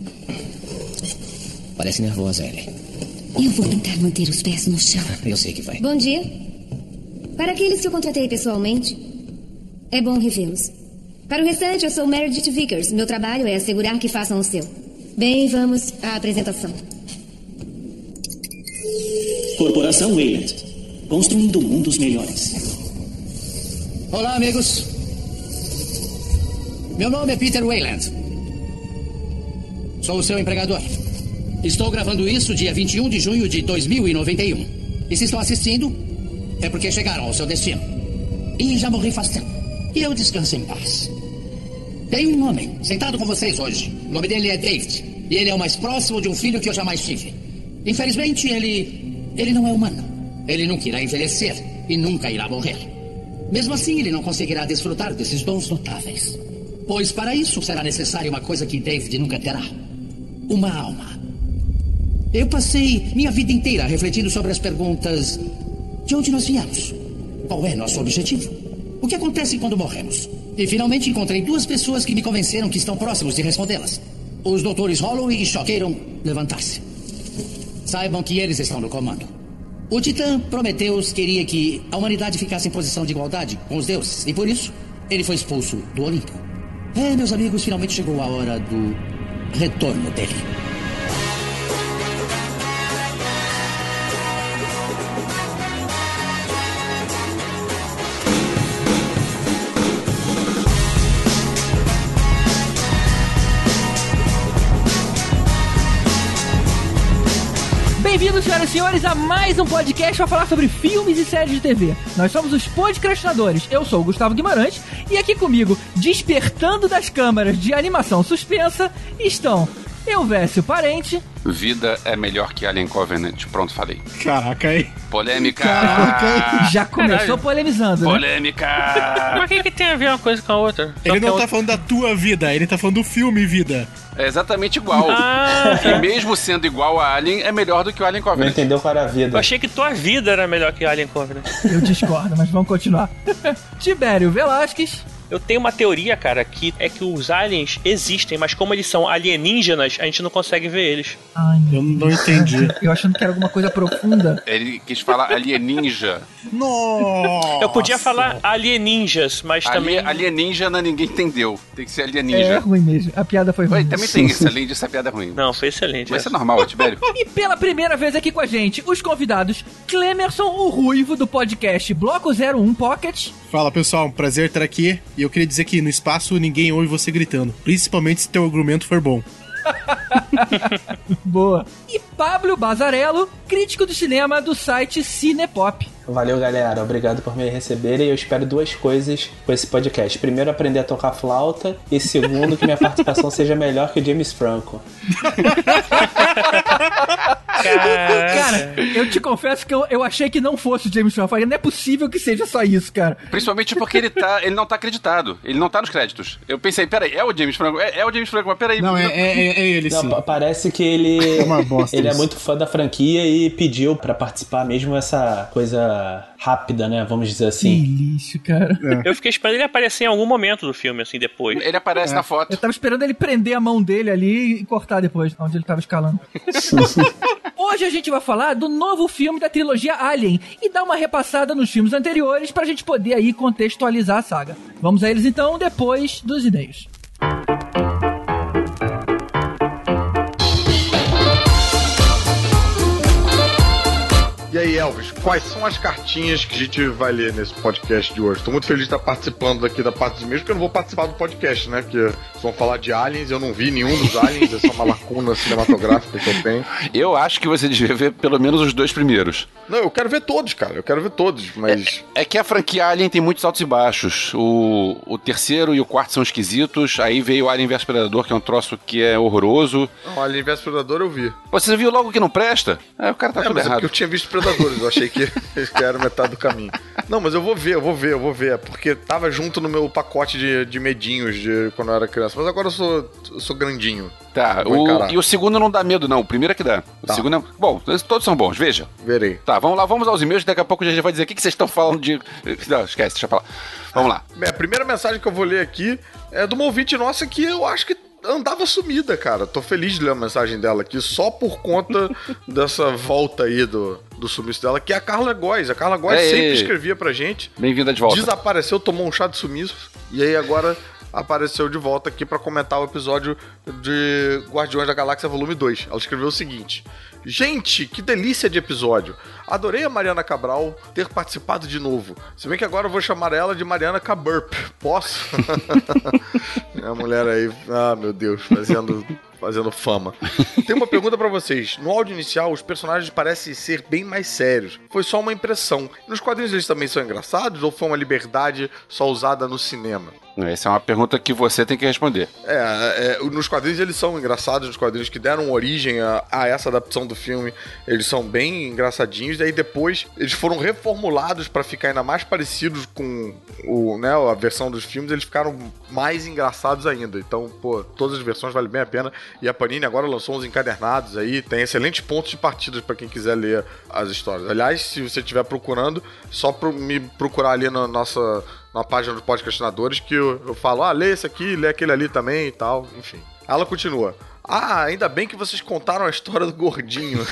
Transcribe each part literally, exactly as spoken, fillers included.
Parece nervosa, Ellie. Eu vou tentar manter os pés no chão. Eu sei que vai. Bom dia. Para aqueles que eu contratei pessoalmente, é bom revê-los. Para o restante, eu sou Meredith Vickers. Meu trabalho é assegurar que façam o seu. Bem, vamos à apresentação. Corporação Wayland. Construindo mundos melhores. Olá, amigos. Meu nome é Peter Wayland. Sou o seu empregador. Estou gravando isso dia vinte e um de junho de dois mil e noventa e um. E se estão assistindo, é porque chegaram ao seu destino. E já morri faz tempo. E eu descanso em paz. Tem um homem sentado com vocês hoje. O nome dele é David. E ele é o mais próximo de um filho que eu jamais tive. Infelizmente, ele... ele não é humano. Ele nunca irá envelhecer e nunca irá morrer. Mesmo assim, ele não conseguirá desfrutar desses dons notáveis. Pois para isso será necessária uma coisa que David nunca terá. Uma alma. Eu passei minha vida inteira refletindo sobre as perguntas: de onde nós viemos? Qual é nosso objetivo? O que acontece quando morremos? E finalmente encontrei duas pessoas que me convenceram que estão próximos de respondê-las. Os doutores Holloway e Shaw queiram levantar-se. Saibam que eles estão no comando. O Titã Prometheus queria que a humanidade ficasse em posição de igualdade com os deuses. E por isso, ele foi expulso do Olimpo. É, meus amigos, finalmente chegou a hora do retorno dele. Bem-vindos, senhoras e senhores, a mais um podcast para falar sobre filmes e séries de T V. Nós somos os podcastinadores. Eu sou o Gustavo Guimarães e aqui comigo, despertando das câmaras de animação suspensa, estão Elvésio Parente. Vida é melhor que Alien Covenant. Pronto, falei. Caraca, aí. Polêmica. Caraca, aí. Já começou Caralho. polemizando, né? Polêmica. Mas o que, que tem a ver uma coisa com a outra? Ele não tá outra... falando da tua vida, ele tá falando do filme Vida. É exatamente igual. Ah, e mesmo sendo igual a Alien, é melhor do que o Alien Covenant. Não entendeu qual era a vida. Eu achei que tua vida era melhor que Alien Covenant. Eu discordo, mas vamos continuar. Tibério Velasquez. Eu tenho uma teoria, cara, que é que os aliens existem, mas como eles são alienígenas, a gente não consegue ver eles. Ai, eu não entendi. Eu achando que era alguma coisa profunda. Ele quis falar alieninja. Nossa! Eu podia falar alieninjas, mas Ali, também... Alienígena ninguém entendeu. Tem que ser alieninja. É ruim mesmo. A piada foi ruim. Oi, também tem isso, além disso, a piada é ruim. Não, foi excelente. Mas isso é normal, Tibério. E pela primeira vez aqui com a gente, os convidados Clemerson, o Ruivo, do podcast Bloco zero um Pocket. Fala, pessoal. Um prazer estar aqui. E eu queria dizer que no espaço ninguém ouve você gritando. Principalmente se teu argumento for bom. Boa. E Pablo Bazarello, crítico do cinema do site Cinepop. Valeu, galera. Obrigado por me receberem. Eu espero duas coisas com esse podcast. Primeiro, aprender a tocar flauta. E segundo, que minha participação seja melhor que o James Franco. Cara, eu te confesso que eu, eu achei que não fosse o James Franco. Não é possível que seja só isso, cara. Principalmente porque ele, tá, ele não tá acreditado. Ele não tá nos créditos. Eu pensei, peraí, é o James Franco? É, é o James Franco, mas peraí. Não, é, é, é ele sim. Não, parece que ele, é, uma bosta ele é isso. muito fã da franquia e pediu pra participar mesmo essa coisa rápida, né? Vamos dizer assim. Que lixo, cara. É. Eu fiquei esperando ele aparecer em algum momento do filme, assim, depois. Ele aparece é. na foto. Eu tava esperando ele prender a mão dele ali e cortar depois, onde ele tava escalando. Hoje a gente vai falar do novo filme da trilogia Alien e dar uma repassada nos filmes anteriores pra gente poder aí contextualizar a saga. Vamos a eles então, depois dos e-mails. E aí, Elvis, quais são as cartinhas que a gente vai ler nesse podcast de hoje? Tô muito feliz de estar participando aqui da parte dos meus, porque eu não vou participar do podcast, né? Porque vocês vão falar de aliens, eu não vi nenhum dos aliens, essa é uma lacuna cinematográfica que eu tenho. Eu acho que você devia ver pelo menos os dois primeiros. Não, eu quero ver todos, cara, eu quero ver todos, mas... É, é que a franquia Alien tem muitos altos e baixos. O, o terceiro e o quarto são esquisitos, aí veio o Alien versus Predador, que é um troço que é horroroso. Não, Alien versus Predador eu vi. Você viu logo que não presta? É, o cara tá é, tudo mas errado. É porque eu tinha visto Predadores, eu achei que eles eram metade do caminho. Não, mas eu vou ver, eu vou ver, eu vou ver, porque tava junto no meu pacote de, de medinhos de quando eu era criança, mas agora eu sou, eu sou grandinho. Tá, o, e o segundo não dá medo não, o primeiro é que dá. O tá. segundo é... Bom, todos são bons, veja. Verei. Tá, vamos lá, vamos aos e-mails, daqui a pouco a gente vai dizer o que, que vocês estão falando de... Não, esquece, deixa eu falar. Vamos lá. Bem, a primeira mensagem que eu vou ler aqui é de uma ouvinte nossa que eu acho que andava sumida, cara. Tô feliz de ler a mensagem dela aqui, só por conta dessa volta aí do, do sumiço dela, que é a Carla Góes. A Carla Góes é, sempre é, escrevia pra gente. Bem-vinda de volta. Desapareceu, tomou um chá de sumiço, e aí agora apareceu de volta aqui pra comentar o episódio de Guardiões da Galáxia Volume dois. Ela escreveu o seguinte: gente, que delícia de episódio. Adorei a Mariana Cabral ter participado de novo. Se bem que agora eu vou chamar ela de Mariana Caburp. Posso? É a mulher aí, ah, meu Deus, fazendo, fazendo fama. Tem uma pergunta pra vocês. No áudio inicial, os personagens parecem ser bem mais sérios. Foi só uma impressão. Nos quadrinhos eles também são engraçados ou foi uma liberdade só usada no cinema? Essa é uma pergunta que você tem que responder. É, é, nos quadrinhos eles são engraçados, nos quadrinhos que deram origem a, a essa adaptação do filme, eles são bem engraçadinhos, daí depois eles foram reformulados pra ficar ainda mais parecidos com o, né, a versão dos filmes, eles ficaram mais engraçados ainda. Então, pô, todas as versões valem bem a pena, e a Panini agora lançou uns encadernados aí, tem excelentes pontos de partida pra quem quiser ler as histórias. Aliás, se você estiver procurando, só pro, me procurar ali na nossa... na página do Podcastinadores, que eu, eu falo, ah, lê esse aqui, lê aquele ali também e tal, enfim. Ela continua. Ah, ainda bem que vocês contaram a história do gordinho.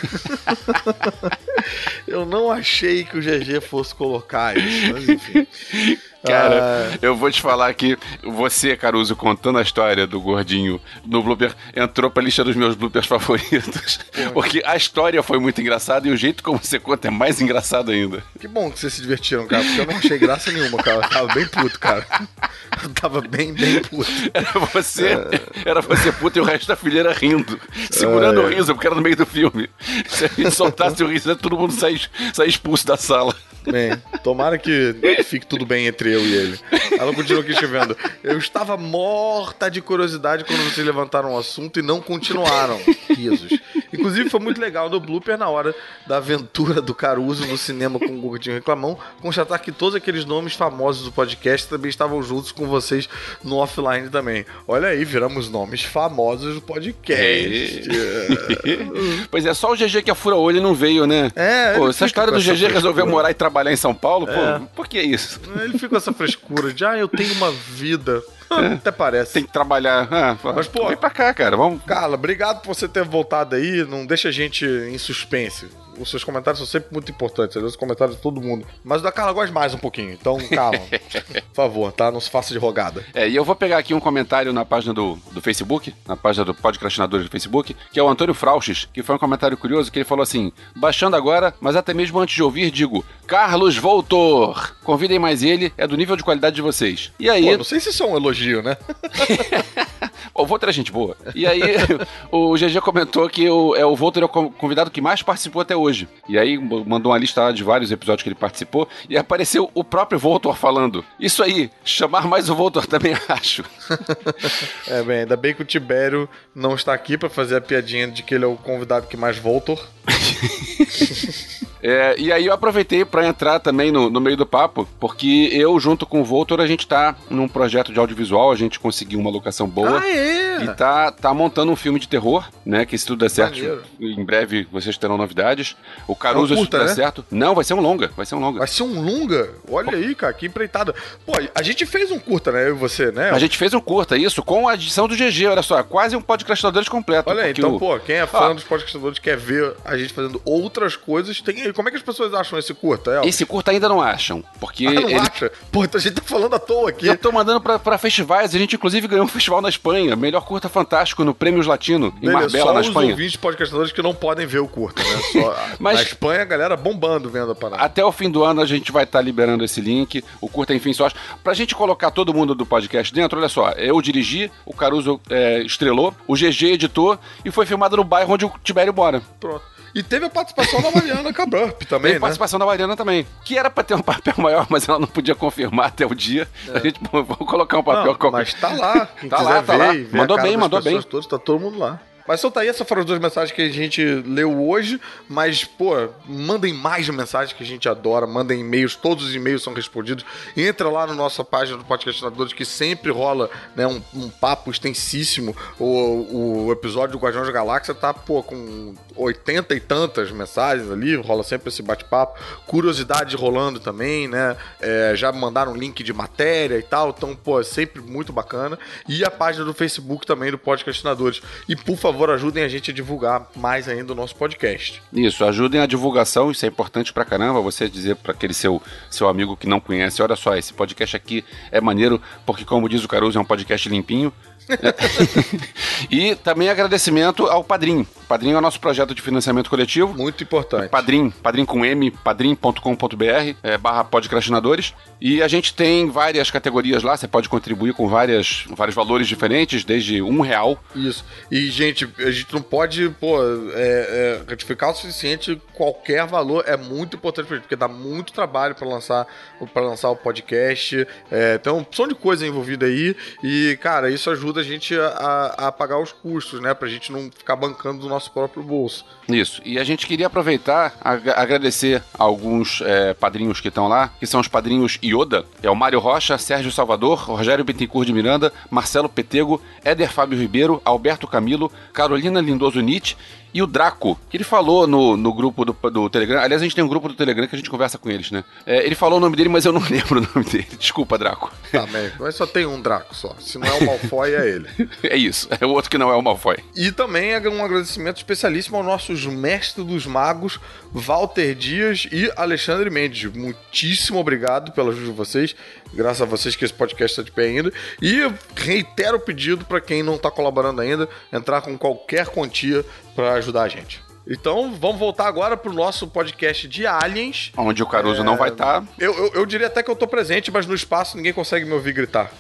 Eu não achei que o G G fosse colocar isso, mas enfim. Cara, ah... eu vou te falar que você, Caruso, contando a história do gordinho no blooper, entrou pra lista dos meus bloopers favoritos. Pô, porque a história foi muito engraçada e o jeito como você conta é mais engraçado ainda. Que bom que vocês se divertiram, cara, porque eu não achei graça nenhuma, cara. Eu tava bem puto, cara. Eu tava bem, bem puto. Era você, é... era você puto e o resto da fileira rindo, segurando é... o riso, porque era no meio do filme. Se a gente soltasse o riso, todo mundo sai, sai expulso da sala. Bem, tomara que fique tudo bem entre eu e ele. Ela continua aqui escrevendo. Eu estava morta de curiosidade quando vocês levantaram o assunto e não continuaram. Risos. Inclusive foi muito legal no blooper, na hora da aventura do Caruso no cinema com o Gordinho Reclamão, constatar que todos aqueles nomes famosos do podcast também estavam juntos com vocês no offline também. Olha aí, viramos nomes famosos do podcast. É. Pois é, só o G G que é fura-olho não veio, né? É, pô, essa história do G G resolveu morar e trabalhar em São Paulo, é. pô, por que isso? Ele fica com essa frescura de, ah, eu tenho uma vida. É. Até parece. Tem que trabalhar. Ah, mas, pô, vem pra cá, cara. Vamos. Carla, obrigado por você ter voltado aí. Não deixa a gente em suspense. Os seus comentários são sempre muito importantes. Os comentários de todo mundo. Mas o da Carla gosta mais um pouquinho. Então, calma. Por favor, tá? Não se faça de rogada. É, e eu vou pegar aqui um comentário na página do, do Facebook, na página do Podcastinadores do Facebook, que é o Antônio Frauches, que foi um comentário curioso, que ele falou assim: baixando agora, mas até mesmo antes de ouvir, digo, Carlos Voltor. Convidem mais ele, é do nível de qualidade de vocês. E aí... Pô, não sei se isso é um elogio, né? O Voltor é gente boa. E aí, o G G comentou que o, é, o Voltor é o convidado que mais participou até hoje. E aí, mandou uma lista lá de vários episódios que ele participou. E apareceu o próprio Voltor falando: isso aí, chamar mais o Voltor também acho. É, bem, ainda bem que o Tibério não está aqui pra fazer a piadinha de que ele é o convidado que mais Voltor. É, e aí eu aproveitei pra entrar também no, no meio do papo, porque eu, junto com o Voltor, a gente tá num projeto de audiovisual, a gente conseguiu uma locação boa. Ah, é? E tá, tá montando um filme de terror, né? Que se tudo der certo, Maneiro. Em breve vocês terão novidades. O Caruso, é um curta, se tudo der né? certo... Não, vai ser um longa, vai ser um longa. Vai ser um longa? Olha aí, cara, que empreitada. Pô, a gente fez um curta, né? Eu e você, né? A gente fez um curta, isso, com a edição do G G, olha só, quase um podcastinadores completo. Olha aí, então, o... pô, quem é fã ah. dos podcastinadores quer ver a gente fazendo outras coisas, tem aí. Como é que as pessoas acham esse curta, Elvis? Esse curta ainda não acham, porque... Ah, não ele... acha? Pô, então a gente tá falando à toa aqui. Eu tô mandando pra, pra festivais, a gente inclusive ganhou um festival na Espanha, melhor curta fantástico no Prêmios Latino, em Beleza, Marbella, só na os Espanha. ouvintes podcastinadores que não podem ver o curta, né? Só Mas... na Espanha a galera bombando vendo a parada. Até o fim do ano a gente vai estar tá liberando esse link, o curta, enfim, só acho. Pra gente colocar todo mundo do podcast dentro, olha só, eu dirigi, o Caruso é, estrelou, o G G editou e foi filmado no bairro onde o Tibério mora. Pronto. E teve a participação da Mariana Caburp também, teve né? a participação da Mariana também, que era pra ter um papel maior, mas ela não podia confirmar até o dia. É. A gente, vamos colocar um papel não, qualquer. Mas tá lá, quem tá quiser lá, tá ver, lá. ver Mandou bem, mandou bem. Todos, tá todo mundo lá. Mas só tá aí, essas foram as duas mensagens que a gente leu hoje, mas, pô, mandem mais mensagens que a gente adora, mandem e-mails, todos os e-mails são respondidos. Entra lá na nossa página do Podcastinadores, que sempre rola, né, um, um papo extensíssimo. O, o episódio do Guardiões da Galáxia tá, pô, com oitenta e tantas mensagens ali, rola sempre esse bate-papo. Curiosidade rolando também, né? É, já mandaram link de matéria e tal, então, pô, é sempre muito bacana. E a página do Facebook também do Podcastinadores. E, por favor, ajudem a gente a divulgar mais ainda o nosso podcast. Isso, ajudem a divulgação, isso é importante pra caramba, você dizer pra aquele seu, seu amigo que não conhece, olha só, esse podcast aqui é maneiro, porque, como diz o Caruso, é um podcast limpinho. E também agradecimento ao Padrim. O Padrim é o nosso projeto de financiamento coletivo. Muito importante. Padrim, Padrim com M, padrim ponto com ponto b r, é, barra podcastinadores. E a gente tem várias categorias lá, você pode contribuir com várias, vários valores diferentes, desde um real. Isso. E, gente, a gente não pode, pô, é, é, ratificar o suficiente, qualquer valor é muito importante pra gente, porque dá muito trabalho pra lançar, pra lançar o podcast. É, tem uma opção de coisa envolvida aí. E, cara, isso ajuda a gente a, a pagar os custos, né? Pra gente não ficar bancando do nosso próprio bolso. Isso. E a gente queria aproveitar, ag- agradecer a alguns é, padrinhos que estão lá, que são os padrinhos Yoda, é o Mário Rocha, Sérgio Salvador, Rogério Bittencourt de Miranda, Marcelo Petego, Éder Fábio Ribeiro, Alberto Camilo, Carolina Lindoso Nietzsche e o Draco, que ele falou no, no grupo do, do Telegram. Aliás, a gente tem um grupo do Telegram que a gente conversa com eles, né? É, ele falou o nome dele, mas eu não lembro o nome dele. Desculpa, Draco. Tá, mas só tem um Draco só. Se não é o Malfoy, é ele. É isso, é o outro que não é o Malfoy. E também um agradecimento especialíssimo aos nossos mestres dos magos, Walter Dias e Alexandre Mendes. Muitíssimo obrigado pela ajuda de vocês. Graças a vocês que esse podcast está de pé ainda. E reitero o pedido para quem não está colaborando ainda, entrar com qualquer quantia para ajudar a gente. Então, vamos voltar agora pro nosso podcast de Aliens. Onde o Caruso é... não vai estar. Tá. Eu, eu, eu diria até que eu tô presente, mas no espaço ninguém consegue me ouvir gritar.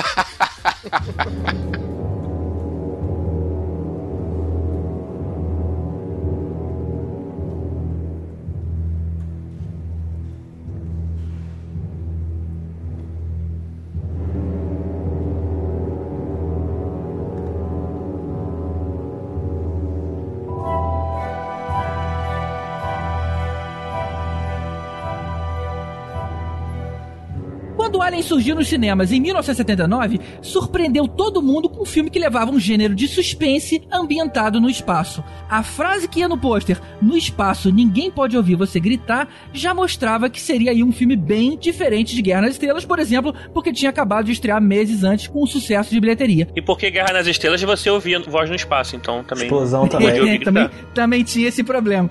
Quando o Alien surgiu nos cinemas em mil novecentos e setenta e nove, surpreendeu todo mundo com um filme que levava um gênero de suspense ambientado no espaço. A frase que ia no pôster, "No espaço ninguém pode ouvir você gritar", já mostrava que seria aí um filme bem diferente de Guerra nas Estrelas, por exemplo, porque tinha acabado de estrear meses antes com um sucesso de bilheteria. E porque Guerra nas Estrelas você ouvia voz no espaço, então também... Explosão também. É, também, também tinha esse problema.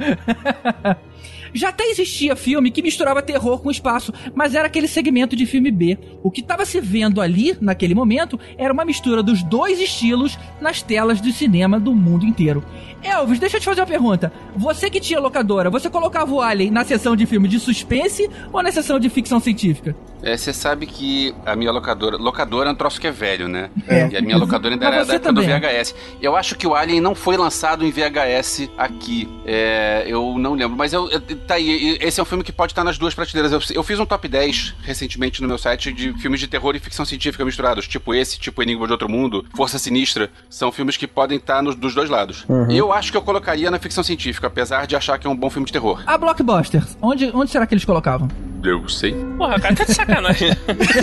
Já até existia filme que misturava terror com espaço, mas era aquele segmento de filme B. O que estava se vendo ali, naquele momento, era uma mistura dos dois estilos nas telas de cinema do mundo inteiro. Elvis, deixa eu te fazer uma pergunta. Você que tinha locadora, você colocava o Alien na sessão de filme de suspense ou na sessão de ficção científica? É, você sabe que a minha locadora... Locadora é um troço que é velho, né? É. E a minha locadora ainda era da época do também. V H S. Eu acho que o Alien não foi lançado em V H S aqui. É, eu não lembro. Mas eu, eu, tá aí. Esse é um filme que pode estar nas duas prateleiras. Eu, eu fiz um top dez recentemente no meu site de filmes de terror e ficção científica misturados. Tipo esse, tipo Enigma de Outro Mundo, Força Sinistra. São filmes que podem estar nos, dos dois lados. Uhum. Eu acho que eu colocaria na ficção científica, apesar de achar que é um bom filme de terror. A Blockbusters, onde, onde será que eles colocavam? Eu sei. Porra, cara, tá de sacanagem.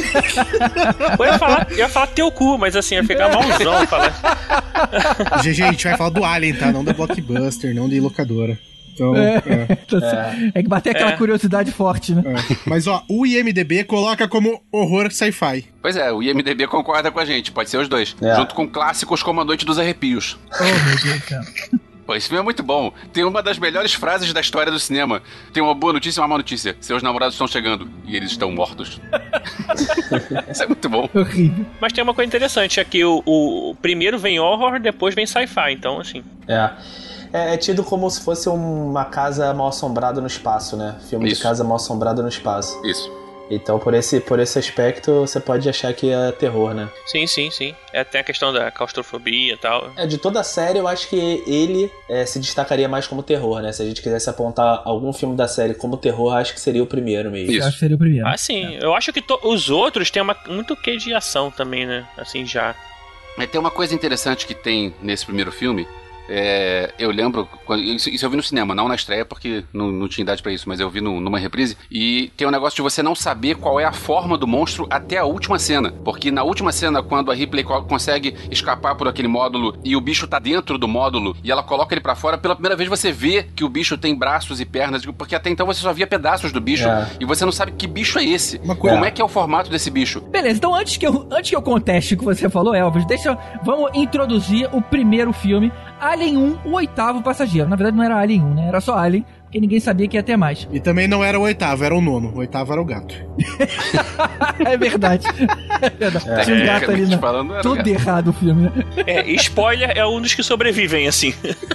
eu, ia falar, eu ia falar teu cu, mas assim, ia ficar malzão falar. G G, a gente vai falar do Alien, tá? Não da Blockbuster, não de locadora. Então, é, é. é. é que bater aquela é. curiosidade forte, né? É. Mas ó, o I M D B coloca como horror sci-fi. Pois é, o I M D B concorda com a gente, pode ser os dois. É. Junto com clássicos como A Noite dos Arrepios. Oh, meu Deus, cara. Pô, esse filme é muito bom. Tem uma das melhores frases da história do cinema. Tem uma boa notícia e uma má notícia. Seus namorados estão chegando e eles estão mortos. Isso é muito bom. Horrível. Mas tem uma coisa interessante, é que o, o primeiro vem horror, depois vem sci-fi, então assim... É. É, é tido como se fosse uma casa mal assombrada no espaço, né? Filme Isso. de casa mal assombrada no espaço. Isso. Então, por esse, por esse aspecto, você pode achar que é terror, né? Sim, sim, sim. É, tem a questão da claustrofobia e tal. É, de toda a série, eu acho que ele é, se destacaria mais como terror, né? Se a gente quisesse apontar algum filme da série como terror, acho que seria o primeiro mesmo. Isso. Eu acho que seria o primeiro. Ah, sim. É. Eu acho que to- os outros têm uma, muito quê de ação também, né? Assim, já. Mas tem uma coisa interessante que tem nesse primeiro filme, É, eu lembro, quando, isso, isso eu vi no cinema, não na estreia, porque não, não tinha idade pra isso, mas eu vi no, numa reprise, e tem um negócio de você não saber qual é a forma do monstro até a última cena, porque na última cena, quando a Ripley co- consegue escapar por aquele módulo e o bicho tá dentro do módulo e ela coloca ele pra fora, pela primeira vez você vê que o bicho tem braços e pernas, porque até então você só via pedaços do bicho, É. e você não sabe que bicho é esse, Uma coisa- como é que é o formato desse bicho. Beleza, então antes que eu, antes que eu conteste o que você falou, Elvis, deixa, vamos introduzir o primeiro filme, Alien um, o oitavo passageiro. Na verdade não era Alien um, né? Era só Alien, porque ninguém sabia que ia ter mais. E também não era o oitavo, era o nono. O oitavo era o gato. É verdade. É verdade. É, Tinha um gato ali, né? falando, era Tudo gato. errado o filme, né? É, spoiler é um dos que sobrevivem, assim.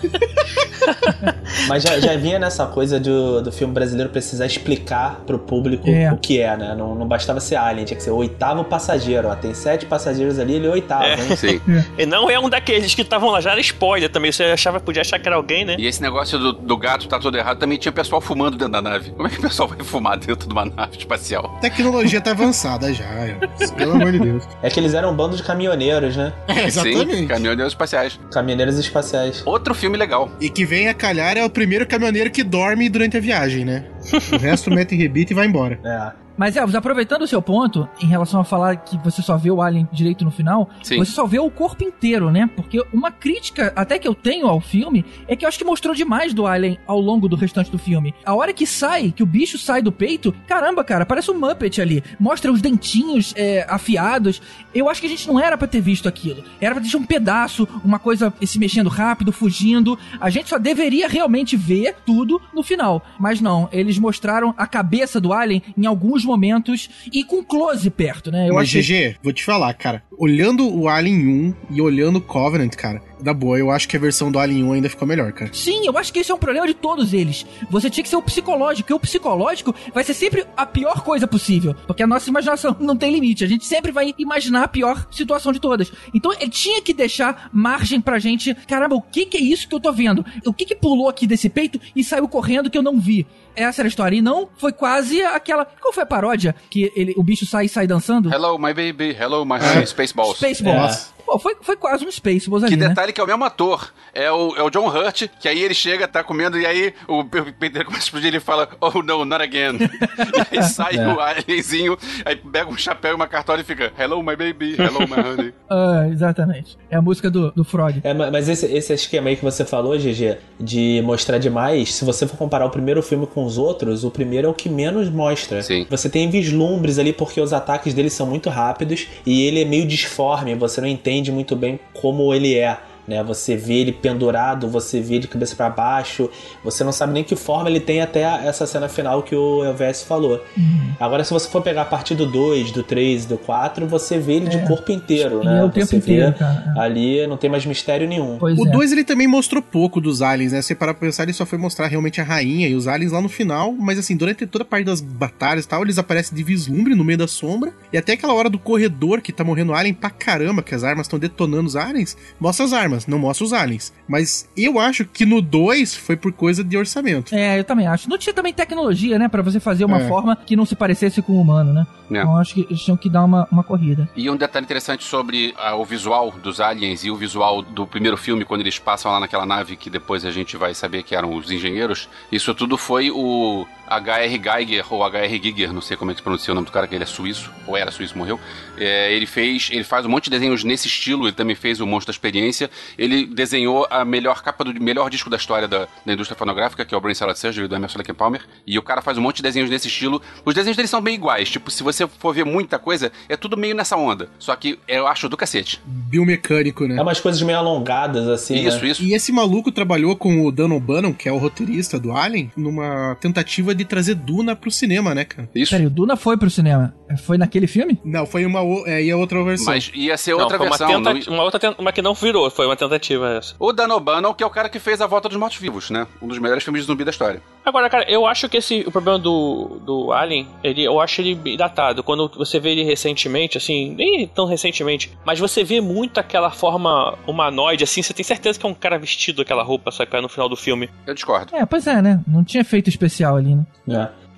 Mas já, já vinha nessa coisa do, do filme brasileiro precisar explicar pro público É. o que é, né? Não, não bastava ser Alien, tinha que ser o oitavo passageiro. Ó, tem sete passageiros ali, ele é o oitavo, É. hein? Sim. E não é um daqueles que estavam lá, já era spoiler também. Você achava, podia achar que era alguém, né? E esse negócio do, do gato tá todo errado, também tinha pessoal fumando dentro da nave. Como é que o pessoal vai fumar dentro de uma nave espacial? A tecnologia tá avançada já, pelo amor de Deus. É que eles eram um bando de caminhoneiros, né? É, exatamente. Sim, caminhoneiros espaciais. Caminhoneiros espaciais. Outro filme legal. E que vem a calhar é o primeiro caminhoneiro que dorme durante a viagem, né? O resto mete rebite e vai embora. É. Mas, Elvis, aproveitando o seu ponto, em relação a falar que você só vê o Alien direito no final, Sim. você só vê o corpo inteiro, né? Porque uma crítica até que eu tenho ao filme é que eu acho que mostrou demais do Alien ao longo do restante do filme. A hora que sai, que o bicho sai do peito, caramba, cara, parece um Muppet ali. Mostra os dentinhos é, afiados. Eu acho que a gente não era pra ter visto aquilo. Era pra ter um pedaço, uma coisa se mexendo rápido, fugindo. A gente só deveria realmente ver tudo no final. Mas não, eles mostraram a cabeça do Alien em alguns momentos e com close perto, né? Eu Mas, achei... G G, vou te falar, cara. Olhando o Alien um e olhando o Covenant, cara, da boa, eu acho que a versão do Alien um ainda ficou melhor, cara. Sim, eu acho que esse é um problema de todos eles. Você tinha que ser o psicológico, e o psicológico vai ser sempre a pior coisa possível, porque a nossa imaginação não tem limite. A gente sempre vai imaginar a pior situação de todas. Então ele tinha que deixar margem pra gente. Caramba, o que que é isso que eu tô vendo? O que que pulou aqui desse peito e saiu correndo que eu não vi? Essa era a história. E não foi quase aquela... Qual foi a paródia? Que ele, o bicho sai e sai dançando? Hello, my baby. Hello, my honey. Spaceballs. Spaceballs. Pô, foi, foi quase um Spaceballs ali, Que né? detalhe que é o mesmo ator. É o, é o John Hurt, que aí ele chega, tá comendo, e aí o peito dele começa a explodir, ele fala, oh no, not again. E aí sai É. o alienzinho, aí pega um chapéu e uma cartola e fica, hello my baby, hello my honey. Ah, exatamente. É a música do, do Frog. É, ma- mas esse, esse esquema aí que você falou, G G, de mostrar demais, se você for comparar o primeiro filme com os outros, o primeiro é o que menos mostra. Sim. Você tem vislumbres ali porque os ataques dele são muito rápidos e ele é meio disforme, você não entende muito bem como ele é. Né, você vê ele pendurado, você vê ele de cabeça pra baixo, você não sabe nem que forma ele tem até essa cena final que o Elvis falou. Uhum. Agora, se você for pegar a partir do dois, do três, do quatro, você vê ele É. de corpo inteiro, Ele né? é o tempo você inteiro, vê cara. ali, não tem mais mistério nenhum. Pois O é. dois ele também mostrou pouco dos aliens, né? Se parar pra pensar, ele só foi mostrar realmente a rainha e os aliens lá no final, mas assim, durante toda a parte das batalhas e tal, eles aparecem de vislumbre no meio da sombra, e até aquela hora do corredor que tá morrendo alien pra caramba, que as armas estão detonando os aliens, mostra as armas, não mostra os aliens. Mas eu acho que no dois foi por coisa de orçamento. É, eu também acho. Não tinha também tecnologia, né? Pra você fazer uma É. forma que não se parecesse com o humano, né? É. Então eu acho que eles tinham que dar uma, uma corrida. E um detalhe interessante sobre ah, o visual dos aliens e o visual do primeiro filme, quando eles passam lá naquela nave, que depois a gente vai saber que eram os engenheiros, isso tudo foi o H R Geiger, ou H R Giger, não sei como é que se pronuncia o nome do cara, que ele é suíço, ou era suíço, morreu. É, ele fez, ele faz um monte de desenhos nesse estilo, ele também fez o Monstro da Experiência, ele desenhou a melhor capa do melhor disco da história da, da indústria fonográfica, que é o Brain Salad Surgery, do Emerson Lake and Palmer, e o cara faz um monte de desenhos nesse estilo. Os desenhos deles são bem iguais, tipo, se você for ver muita coisa, é tudo meio nessa onda, só que eu acho do cacete. Biomecânico, né? É umas coisas meio alongadas, assim, Isso, né? isso. E esse maluco trabalhou com o Dan O'Bannon, que é o roteirista do Alien, numa tentativa de trazer Duna pro cinema, né, cara? Isso. Peraí, o Duna foi pro cinema. Foi naquele filme? Não, foi uma o- é, ia outra versão. Mas ia ser Não, outra foi uma, versão. tenta... não- uma outra ten- uma que não virou, foi uma tentativa essa. O Dan O'Bannon, que é o cara que fez A Volta dos Mortos-Vivos, né? Um dos melhores filmes de zumbi da história. Agora, cara, eu acho que esse, o problema do, do Alien, ele, eu acho ele datado. Quando você vê ele recentemente, assim, nem tão recentemente, mas você vê muito aquela forma humanoide, assim, você tem certeza que é um cara vestido aquela roupa, sabe, no final do filme. Eu discordo. É, pois é, né? Não tinha efeito especial ali, né? É.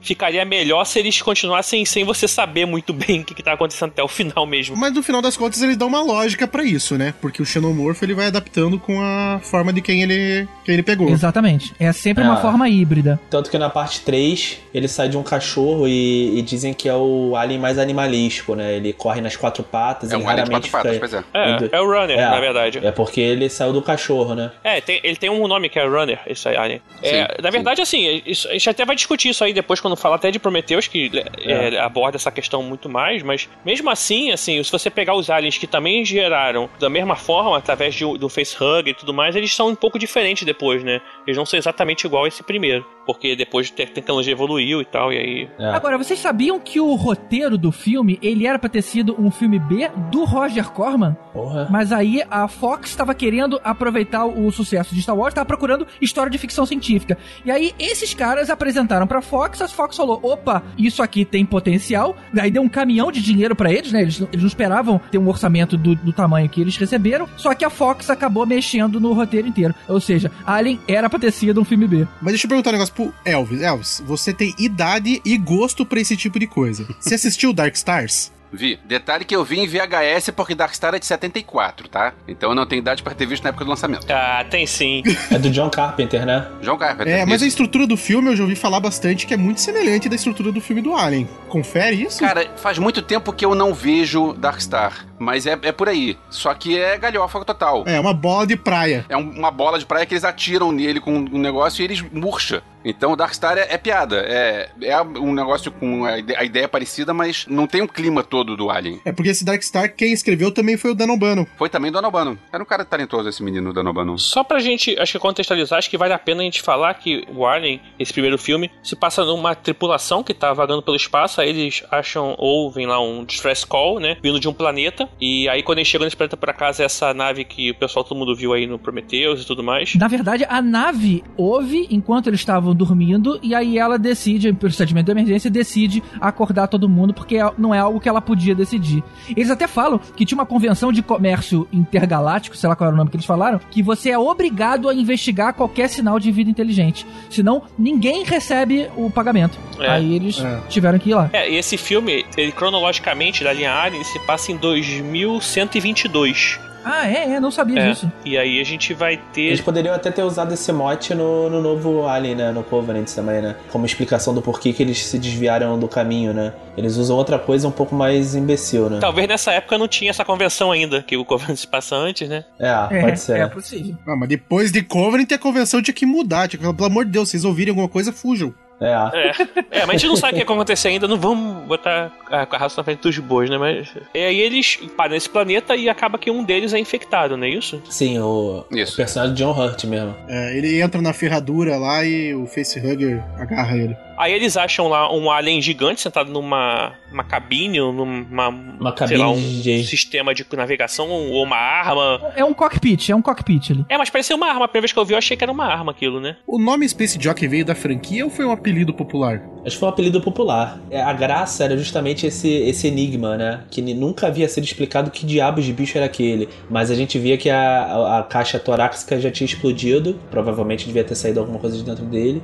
ficaria melhor se eles continuassem sem você saber muito bem o que, que tá acontecendo até o final mesmo. Mas no final das contas eles dão uma lógica pra isso, né? Porque o xenomorfo ele vai adaptando com a forma de quem ele, quem ele pegou. Exatamente. É sempre É. uma forma híbrida. Tanto que na parte três, ele sai de um cachorro e, e dizem que é o alien mais animalístico, né? Ele corre nas quatro patas. É ele um alien de raramente quatro patas, fica- pois é. É, Indo- é o Runner, É. na verdade. É porque ele saiu do cachorro, né? É, tem- ele tem um nome que é Runner, esse alien. É, Sim, na verdade, assim, isso- a gente até vai discutir isso aí depois quando falar até de Prometheus, que é, aborda essa questão muito mais, mas mesmo assim, assim, se você pegar os aliens que também geraram da mesma forma, através de, do facehugger e tudo mais, eles são um pouco diferentes depois, né? Eles não são exatamente igual a esse primeiro, porque depois a tecnologia evoluiu e tal, e aí... É. Agora, vocês sabiam que o roteiro do filme, ele era pra ter sido um filme B do Roger Corman? Porra. Mas aí a Fox estava querendo aproveitar o sucesso de Star Wars, estava procurando história de ficção científica. E aí esses caras apresentaram pra Fox, a Fox falou, opa, isso aqui tem potencial. Daí deu um caminhão de dinheiro pra eles, né? Eles, eles não esperavam ter um orçamento do, do tamanho que eles receberam, só que a Fox acabou mexendo no roteiro inteiro. Ou seja, Alien era pra ter sido um filme B. Mas deixa eu perguntar um negócio pro Elvis. Elvis, você tem idade e gosto pra esse tipo de coisa. Você assistiu Dark Stars? Vi. Detalhe que eu vi em V H S porque Darkstar é de setenta e quatro, tá? Então eu não tenho idade pra ter visto na época do lançamento. Ah, tem sim. É do John Carpenter, né? John Carpenter. É, mas a isso. estrutura do filme eu já ouvi falar bastante que é muito semelhante da estrutura do filme do Alien. Confere isso? Cara, faz muito tempo que eu não vejo Darkstar, mas é, é por aí. Só que é galhofa total. É, uma bola de praia. É um- uma bola de praia que eles atiram nele com um negócio e eles murcha. Então o Darkstar é, é piada. É, é um negócio com a ide- a ideia parecida, mas não tem um clima todo do Alien. É porque esse Dark Star, quem escreveu também foi o Dan O'Bannon. Foi também do Dan O'Bannon. Era um cara talentoso esse menino, Dan O'Bannon. Só pra gente, acho que contextualizar, acho que vale a pena a gente falar que o Alien, esse primeiro filme, se passa numa tripulação que tá vagando pelo espaço, aí eles acham, ouvem lá um distress call, né, vindo de um planeta, e aí quando eles chegam nesse planeta por acaso é essa nave que o pessoal, todo mundo viu aí no Prometheus e tudo mais. Na verdade, a nave ouve enquanto eles estavam dormindo e aí ela decide, em procedimento de emergência, decide acordar todo mundo porque não é algo que ela podia decidir. Eles até falam que tinha uma convenção de comércio intergaláctico, sei lá qual era o nome que eles falaram, que você é obrigado a investigar qualquer sinal de vida inteligente. Senão, ninguém recebe o pagamento. É. Aí eles É. tiveram que ir lá. É, e esse filme, ele cronologicamente, da linha Alien, ele se passa em dois mil cento e vinte e dois. Ah, é? É, não sabia É. disso. E aí a gente vai ter... Eles poderiam até ter usado esse mote no, no novo Alien, né? No Covenant também, né? Como explicação do porquê que eles se desviaram do caminho, né? Eles usam outra coisa um pouco mais imbecil, né? Talvez nessa época não tinha essa convenção ainda, que o Covenant se passa antes, né? É, É, pode ser. é possível. Ah, mas depois de Covenant a convenção tinha que mudar. Tinha que falar, pelo amor de Deus, vocês ouvirem alguma coisa, fujam. É. É, é, mas a gente não sabe o que vai acontecer ainda, não vamos botar a carroça na frente dos bois, né? Mas. E aí eles param nesse planeta e acaba que um deles é infectado, não é isso? Sim, o, Isso. o personagem de John Hurt mesmo. É, ele entra na ferradura lá e o facehugger agarra ele. Aí eles acham lá um alien gigante sentado numa uma cabine, ou numa. Uma sei cabine lá, um de D J. sistema de navegação ou uma arma. É um cockpit, é um cockpit ali. É, mas parecia uma arma. A primeira vez que eu vi, eu achei que era uma arma aquilo, né? O nome Space Jockey veio da franquia ou foi um apelido popular? Acho que foi um apelido popular. É, a graça era justamente esse, esse enigma, né? Que ni- nunca havia sido explicado que diabos de bicho era aquele. Mas a gente via que a, a, a caixa torácica já tinha explodido. Provavelmente devia ter saído alguma coisa de dentro dele.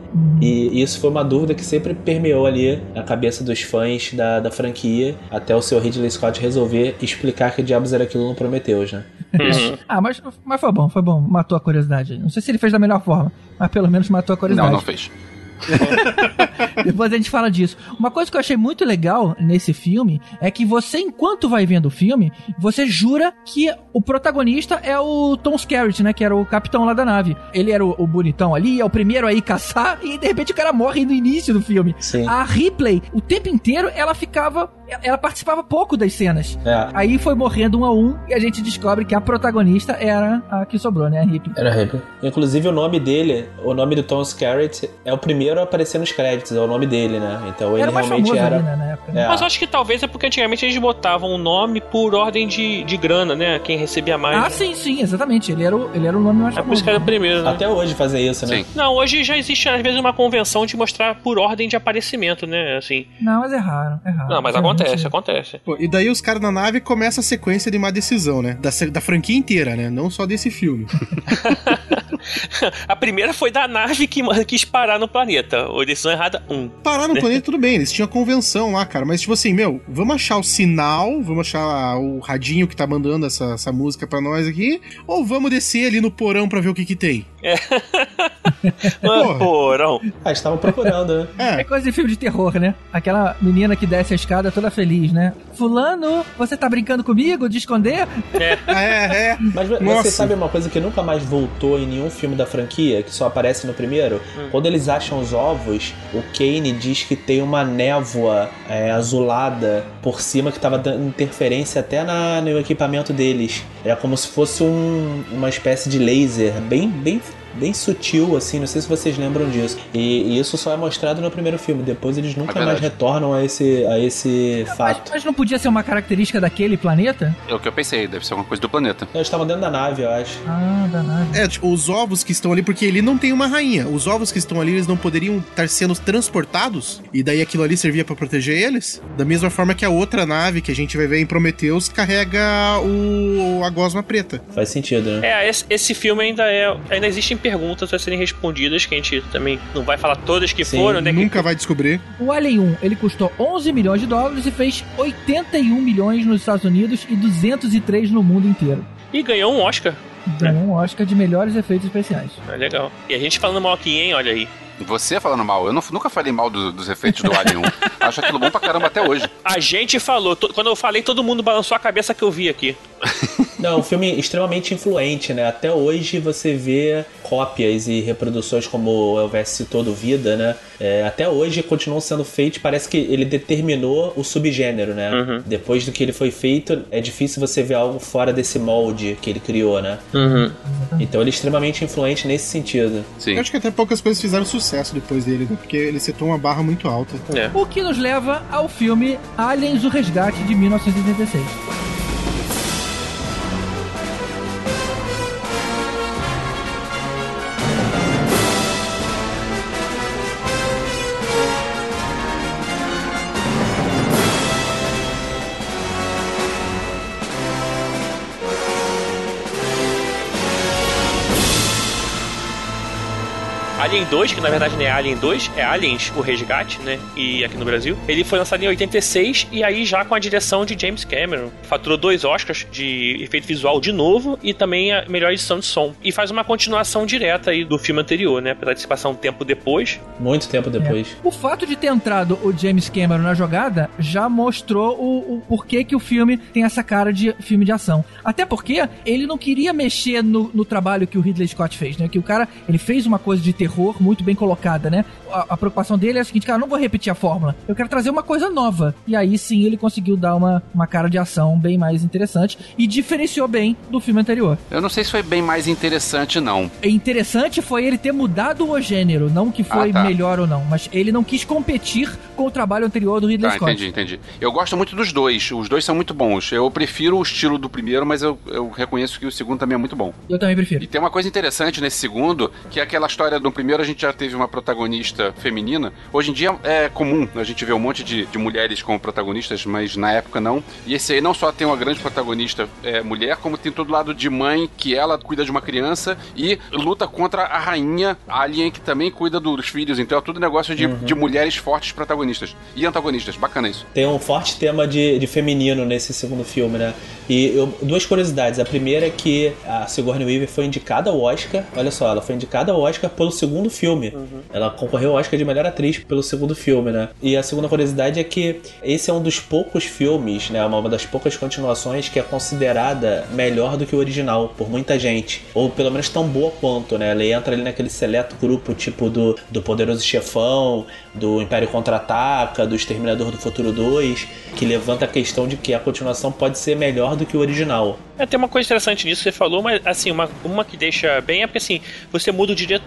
E isso foi uma dúvida que sempre permeou ali a cabeça dos fãs da, da franquia. Até o seu Ridley Scott resolver explicar que diabos era aquilo no Prometheus, né? Uhum. Ah, mas, mas foi bom, foi bom. Matou a curiosidade. Não sei se ele fez da melhor forma, mas pelo menos matou a curiosidade. Não, não fez. Depois a gente fala disso. Uma coisa que eu achei muito legal nesse filme é que você, enquanto vai vendo o filme, você jura que o protagonista é o Tom Skerritt, né? Que era o capitão lá da nave. Ele era o, o bonitão ali, é o primeiro a ir caçar e de repente o cara morre no início do filme. Sim. A Ripley, o tempo inteiro, ela ficava... Ela participava pouco das cenas. É. Aí foi morrendo um a um e a gente descobre que a protagonista era a que sobrou, né? A Ripley. Era Ripley. Inclusive o nome dele, o nome do Tom Skerritt, é o primeiro a aparecer nos créditos, é o nome dele, né? Então ele Era mais realmente famoso era. ali, né, na época. né? É. Mas eu acho que talvez é porque antigamente eles botavam o nome por ordem de, de grana, né? Quem recebia mais. Ah, sim, sim, exatamente. Ele era o, ele era o nome mais É por famoso. isso que era o primeiro, né? Até hoje fazer isso, né? Sim. Não, hoje já existe às vezes uma convenção de mostrar por ordem de aparecimento, né? Assim. Não, mas é raro, é raro. Não, mas Eu vi Acontece, acontece. Pô, e daí os caras na nave começam a sequência de má decisão, né? Da, da franquia inteira, né? Não só desse filme. A primeira foi da nave que quis parar no planeta. Ou decisão errada, um. Parar no planeta, tudo bem. Eles tinham a convenção lá, cara. Mas, tipo assim, meu, vamos achar o sinal, vamos achar o radinho que tá mandando essa, essa música pra nós aqui, ou vamos descer ali no porão pra ver o que que tem? É. Mano, porão. Ah, estavam procurando, né? É. é coisa de filme de terror, né? Aquela menina que desce a escada toda feliz, né? Fulano, você tá brincando comigo de esconder? É, é. é. Mas você Nossa. sabe uma coisa que nunca mais voltou em nenhum filme da franquia, que só aparece no primeiro? Hum. Quando eles acham os ovos, o Kane diz que tem uma névoa é, azulada por cima que tava dando interferência até na, no equipamento deles. Era como se fosse um, uma espécie de laser bem, bem bem sutil, assim, não sei se vocês lembram disso. E, e isso só é mostrado no primeiro filme, depois eles nunca é mais retornam a esse, a esse fato. Mas, mas não podia ser uma característica daquele planeta? É o que eu pensei, deve ser alguma coisa do planeta. Eles estavam dentro da nave, eu acho. Ah, da nave. É, tipo, os ovos que estão ali, porque ele não tem uma rainha, os ovos que estão ali, eles não poderiam estar sendo transportados, e daí aquilo ali servia pra proteger eles, da mesma forma que a outra nave que a gente vai ver em Prometheus carrega o a gosma preta. Faz sentido, né? É, esse, esse filme ainda é, ainda existem perguntas a serem respondidas, que a gente também não vai falar todas que Sim, foram, né? Nunca que... vai descobrir. O Alien um, ele custou onze milhões de dólares e fez oitenta e um milhões nos Estados Unidos e duzentos e três no mundo inteiro. E ganhou um Oscar. Ganhou um Oscar de melhores efeitos especiais. É legal. E a gente falando mal aqui, hein? Olha aí. Você falando mal, eu não, nunca falei mal do, dos efeitos do Alien um. Acho aquilo bom pra caramba até hoje. A gente falou, to, quando eu falei, todo mundo balançou a cabeça que eu vi aqui. Não, um filme extremamente influente, né? Até hoje você vê cópias e reproduções, como o Elvis citou, do Vida, né? É, até hoje continuam sendo feitos, parece que ele determinou o subgênero, né? Uhum. Depois do que ele foi feito, é difícil você ver algo fora desse molde que ele criou, né? Uhum. Então ele é extremamente influente nesse sentido. Sim. Eu acho que até poucas coisas fizeram sucesso depois dele, né? Porque ele setou uma barra muito alta. É. O que nos leva ao filme Aliens, o Resgate, de mil novecentos e oitenta e seis. Alien dois, que na verdade não é Alien dois, é Aliens, o Resgate, né? E aqui no Brasil. Ele foi lançado em oitenta e seis e aí já com a direção de James Cameron. Faturou dois Oscars de efeito visual de novo e também a melhor edição de som. E faz uma continuação direta aí do filme anterior, né? Apesar de se passar um tempo depois. Muito tempo depois. É. O fato de ter entrado o James Cameron na jogada já mostrou o, o porquê que o filme tem essa cara de filme de ação. Até porque ele não queria mexer no, no trabalho que o Ridley Scott fez, né? Que o cara, ele fez uma coisa de terror muito bem colocada, né? A, a preocupação dele é a seguinte, cara, não vou repetir a fórmula, eu quero trazer uma coisa nova. E aí sim ele conseguiu dar uma, uma cara de ação bem mais interessante e diferenciou bem do filme anterior. Eu não sei se foi bem mais interessante, não. Interessante foi ele ter mudado o gênero, não que foi ah, tá. melhor ou não, mas ele não quis competir com o trabalho anterior do Ridley ah, Scott. Entendi, entendi. Eu gosto muito dos dois, os dois são muito bons. Eu prefiro o estilo do primeiro, mas eu, eu reconheço que o segundo também é muito bom. Eu também prefiro. E tem uma coisa interessante nesse segundo, que é aquela história do primeiro, a gente já teve uma protagonista feminina. Hoje em dia é comum a gente ver um monte de, de mulheres como protagonistas, mas na época não. E esse aí não só tem uma grande protagonista é, mulher, como tem todo lado de mãe, que ela cuida de uma criança e luta contra a rainha alien, que também cuida dos filhos. Então é tudo negócio de, uhum. de mulheres fortes protagonistas e antagonistas. Bacana isso. Tem um forte tema de, de feminino nesse segundo filme, né? E eu, duas curiosidades. A primeira é que a Sigourney Weaver foi indicada ao Oscar. Olha só, ela foi indicada ao Oscar pelo segundo filme. Uhum. Ela concorreu ao Oscar de melhor atriz pelo segundo filme, né? E a segunda curiosidade é que esse é um dos poucos filmes, né? Uma das poucas continuações que é considerada melhor do que o original por muita gente. Ou pelo menos tão boa quanto, né? Ela entra ali naquele seleto grupo tipo do, do Poderoso Chefão, do Império Contra-Ataca, do Exterminador do Futuro dois, que levanta a questão de que a continuação pode ser melhor do que o original. É, tem uma coisa interessante nisso que você falou, mas assim, uma, uma que deixa bem é porque assim, você muda o diretor, apesar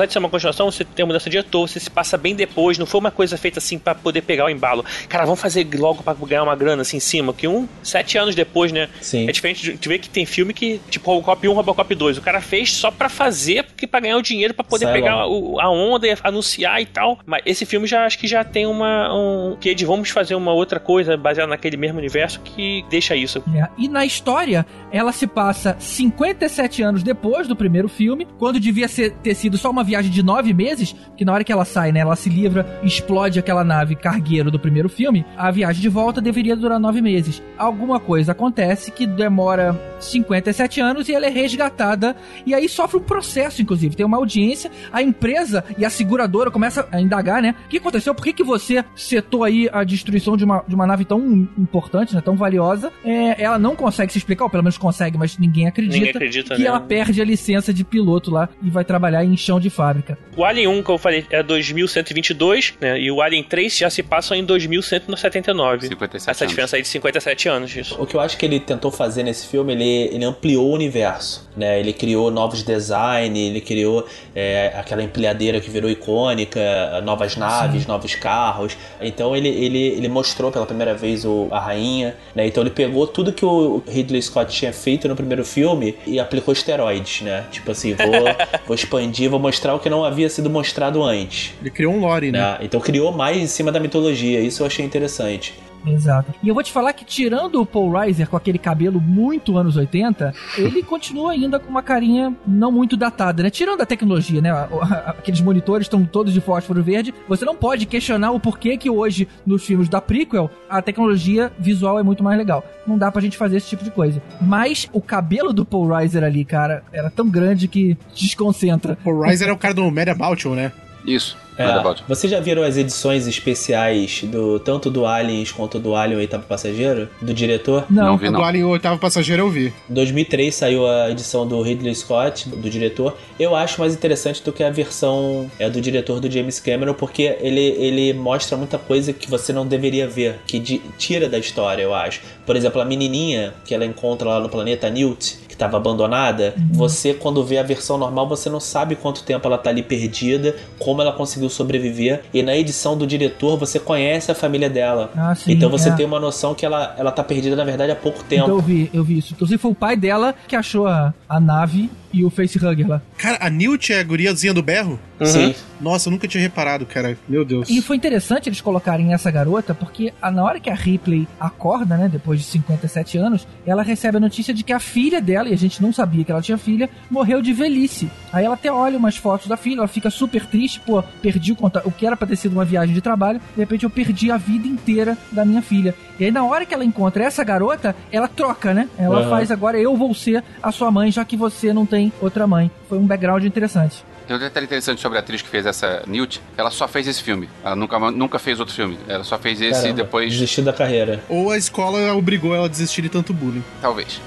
de ser uma continuação, você tem a mudança de diretor, você se passa bem depois, não foi uma coisa feita assim pra poder pegar o embalo. Cara, vamos fazer logo pra ganhar uma grana assim em cima, que um, sete anos depois, né? Sim. É diferente de ver que tem filme que, tipo Robocop um, Robocop dois, o cara fez só pra fazer, porque pra ganhar o dinheiro, pra poder Sai pegar o, a onda e anunciar e tal. Mas esse filme já acho que já tem uma um, que é de vamos fazer uma outra coisa baseada naquele mesmo universo que deixa isso. É. E na história, ela se passa cinquenta e sete anos depois do primeiro filme, quando devia ser, ter sido só uma viagem de nove meses, que na hora que ela sai, né, ela se livra, explode aquela nave cargueiro do primeiro filme, a viagem de volta deveria durar nove meses. Alguma coisa acontece que demora cinquenta e sete anos e ela é resgatada, e aí sofre um processo, inclusive. Tem uma audiência, a empresa e a seguradora começam a indagar, né? O que aconteceu? Por que, que você setou aí a destruição de uma, de uma nave tão importante, né, tão valiosa? É, ela não consegue se explicar, ou pelo menos consegue, mas ninguém acredita, ninguém acredita que né? ela perde a licença de piloto lá e vai trabalhar em chão de fábrica. O Alien um, que eu falei, é dois mil cento e vinte e dois, né? E o Alien três já se passa em dois mil cento e setenta e nove. cinquenta e sete Essa anos. diferença aí de cinquenta e sete anos, isso. O que eu acho que ele tentou fazer nesse filme, ele, ele ampliou o universo, né? Ele criou novos designs, ele criou é, aquela empilhadeira que virou icônica, novas naves, Sim. novos carros. Então ele, ele, ele mostrou pela primeira vez o, a rainha, né? Então ele pegou tudo que o Ridley Scott tinha feito no primeiro filme e aplicou esteroides, né? Tipo assim, vou, vou expandir, vou mostrar o que não havia sido mostrado antes. Ele criou um lore, né? né? Então criou mais em cima da mitologia, isso eu achei interessante. Exato. E eu vou te falar que, tirando o Paul Reiser com aquele cabelo muito anos oitenta, ele continua ainda com uma carinha não muito datada, né? Tirando a tecnologia, né? Aqueles monitores estão todos de fósforo verde. Você não pode questionar o porquê que hoje, nos filmes da prequel, a tecnologia visual é muito mais legal. Não dá pra gente fazer esse tipo de coisa. Mas o cabelo do Paul Reiser ali, cara, era tão grande que desconcentra. Paul Reiser é o cara do Mad About You, né? Isso. É, vocês já viram as edições especiais do tanto do Aliens quanto do Alien o Oitavo Passageiro? Do diretor? Não, não vi, não. Do Alien o Oitavo Passageiro eu vi. Em dois mil e três saiu a edição do Ridley Scott, do diretor. Eu acho mais interessante do que a versão é, do diretor do James Cameron, porque ele, ele mostra muita coisa que você não deveria ver, que de, tira da história, eu acho. Por exemplo, a menininha que ela encontra lá no planeta, Newt, que estava abandonada, uhum. você, quando vê a versão normal, você não sabe quanto tempo ela tá ali perdida, como ela conseguiu sobreviver, e na edição do diretor você conhece a família dela. Ah, sim, então você é. tem uma noção que ela, ela tá perdida, na verdade, há pouco tempo. Então eu vi, eu vi isso. Inclusive foi o pai dela que achou a, a nave e o facehugger lá. Cara, a Newt é a guriazinha do berro? Uhum. Sim. Nossa, eu nunca tinha reparado, cara. Meu Deus. E foi interessante eles colocarem essa garota, porque a, na hora que a Ripley acorda, né, depois de cinquenta e sete anos, ela recebe a notícia de que a filha dela, e a gente não sabia que ela tinha filha, morreu de velhice. Aí ela até olha umas fotos da filha, ela fica super triste, pô, perdi o contato, o que era pra ter sido uma viagem de trabalho, de repente eu perdi a vida inteira da minha filha. E aí na hora que ela encontra essa garota, ela troca, né? Ela uhum. faz agora, eu vou ser a sua mãe, já que você não tem outra mãe. Foi um background interessante. Tem um detalhe interessante sobre a atriz que fez essa Newt. Ela só fez esse filme. Ela nunca, nunca fez outro filme. Ela só fez esse Caramba, e depois... desistiu da carreira. Ou a escola obrigou ela a desistir de tanto bullying. Talvez.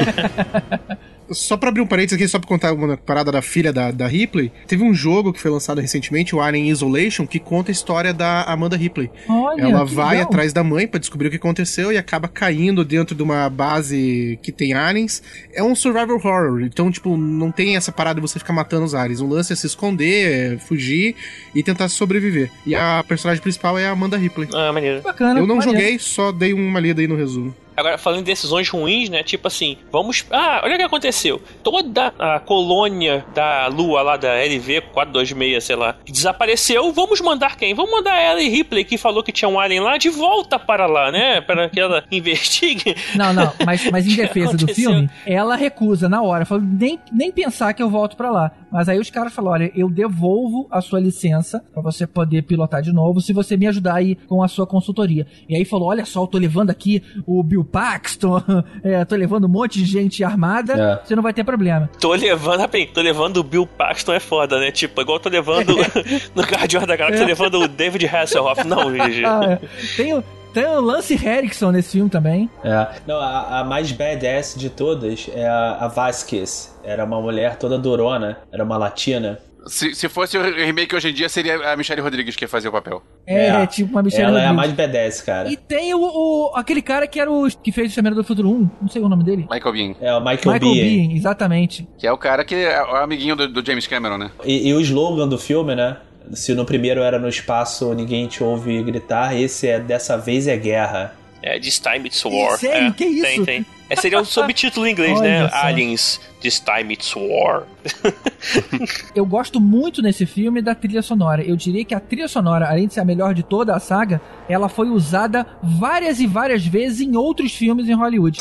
Só pra abrir um parênteses aqui, só pra contar uma parada da filha da, da Ripley, teve um jogo que foi lançado recentemente, o Alien Isolation, que conta a história da Amanda Ripley. Olha, ela vai legal. atrás da mãe pra descobrir o que aconteceu e acaba caindo dentro de uma base que tem aliens. É um survival horror, então, tipo, não tem essa parada de você ficar matando os aliens. O lance é se esconder, é fugir e tentar sobreviver. E a personagem principal é a Amanda Ripley. Ah, maneiro. Bacana. Eu não maneiro. joguei, só dei uma lida aí no resumo. Agora, falando em decisões ruins, né? Tipo assim, vamos... Ah, olha o que aconteceu. Toda a colônia da Lua lá, da L V quatrocentos e vinte e seis, sei lá, desapareceu. Vamos mandar quem? Vamos mandar a Ellen Ripley, que falou que tinha um alien lá, de volta para lá, né? Para que ela investigue. Não, não. Mas, mas em defesa do filme, ela recusa na hora. Falou, nem, nem pensar que eu volto pra lá. Mas aí os caras falaram, olha, eu devolvo a sua licença pra você poder pilotar de novo, se você me ajudar aí com a sua consultoria. E aí falou, olha só, eu tô levando aqui o Bill Paxton, é, tô levando um monte de gente armada, é. Você não vai ter problema. Tô levando, rapaz, tô levando o Bill Paxton, é foda, né? Tipo, igual tô levando no Guardiões da Galáxia, tô levando o David Hasselhoff. Não, Gigi. Ah, é. Tem o Tem o Lance Henriksen nesse filme também. É. Não, a, a mais badass de todas é a, a Vasquez. Era uma mulher toda durona, era uma latina. Se, se fosse o remake hoje em dia, seria a Michelle Rodrigues que ia fazer o papel. É, é tipo uma Michelle Ela Rodrigues. é a mais B dez, cara. E tem o, o- aquele cara que era o que fez o Exterminador do Futuro um, não sei o nome dele. Michael Biehn. É o Michael, Michael Biehn. Biehn, exatamente. Que é o cara que é o amiguinho do, do James Cameron, né? E, e o slogan do filme, né? Se no primeiro era no espaço ninguém te ouve gritar, esse é dessa vez é guerra. É, This Time It's War. Sério? É, Que isso? Tem, tem. É, seria um subtítulo em inglês, Olha né? só. Aliens, This Time It's War. Eu gosto muito nesse filme da trilha sonora. Eu diria que a trilha sonora, além de ser a melhor de toda a saga, ela foi usada várias e várias vezes em outros filmes em Hollywood.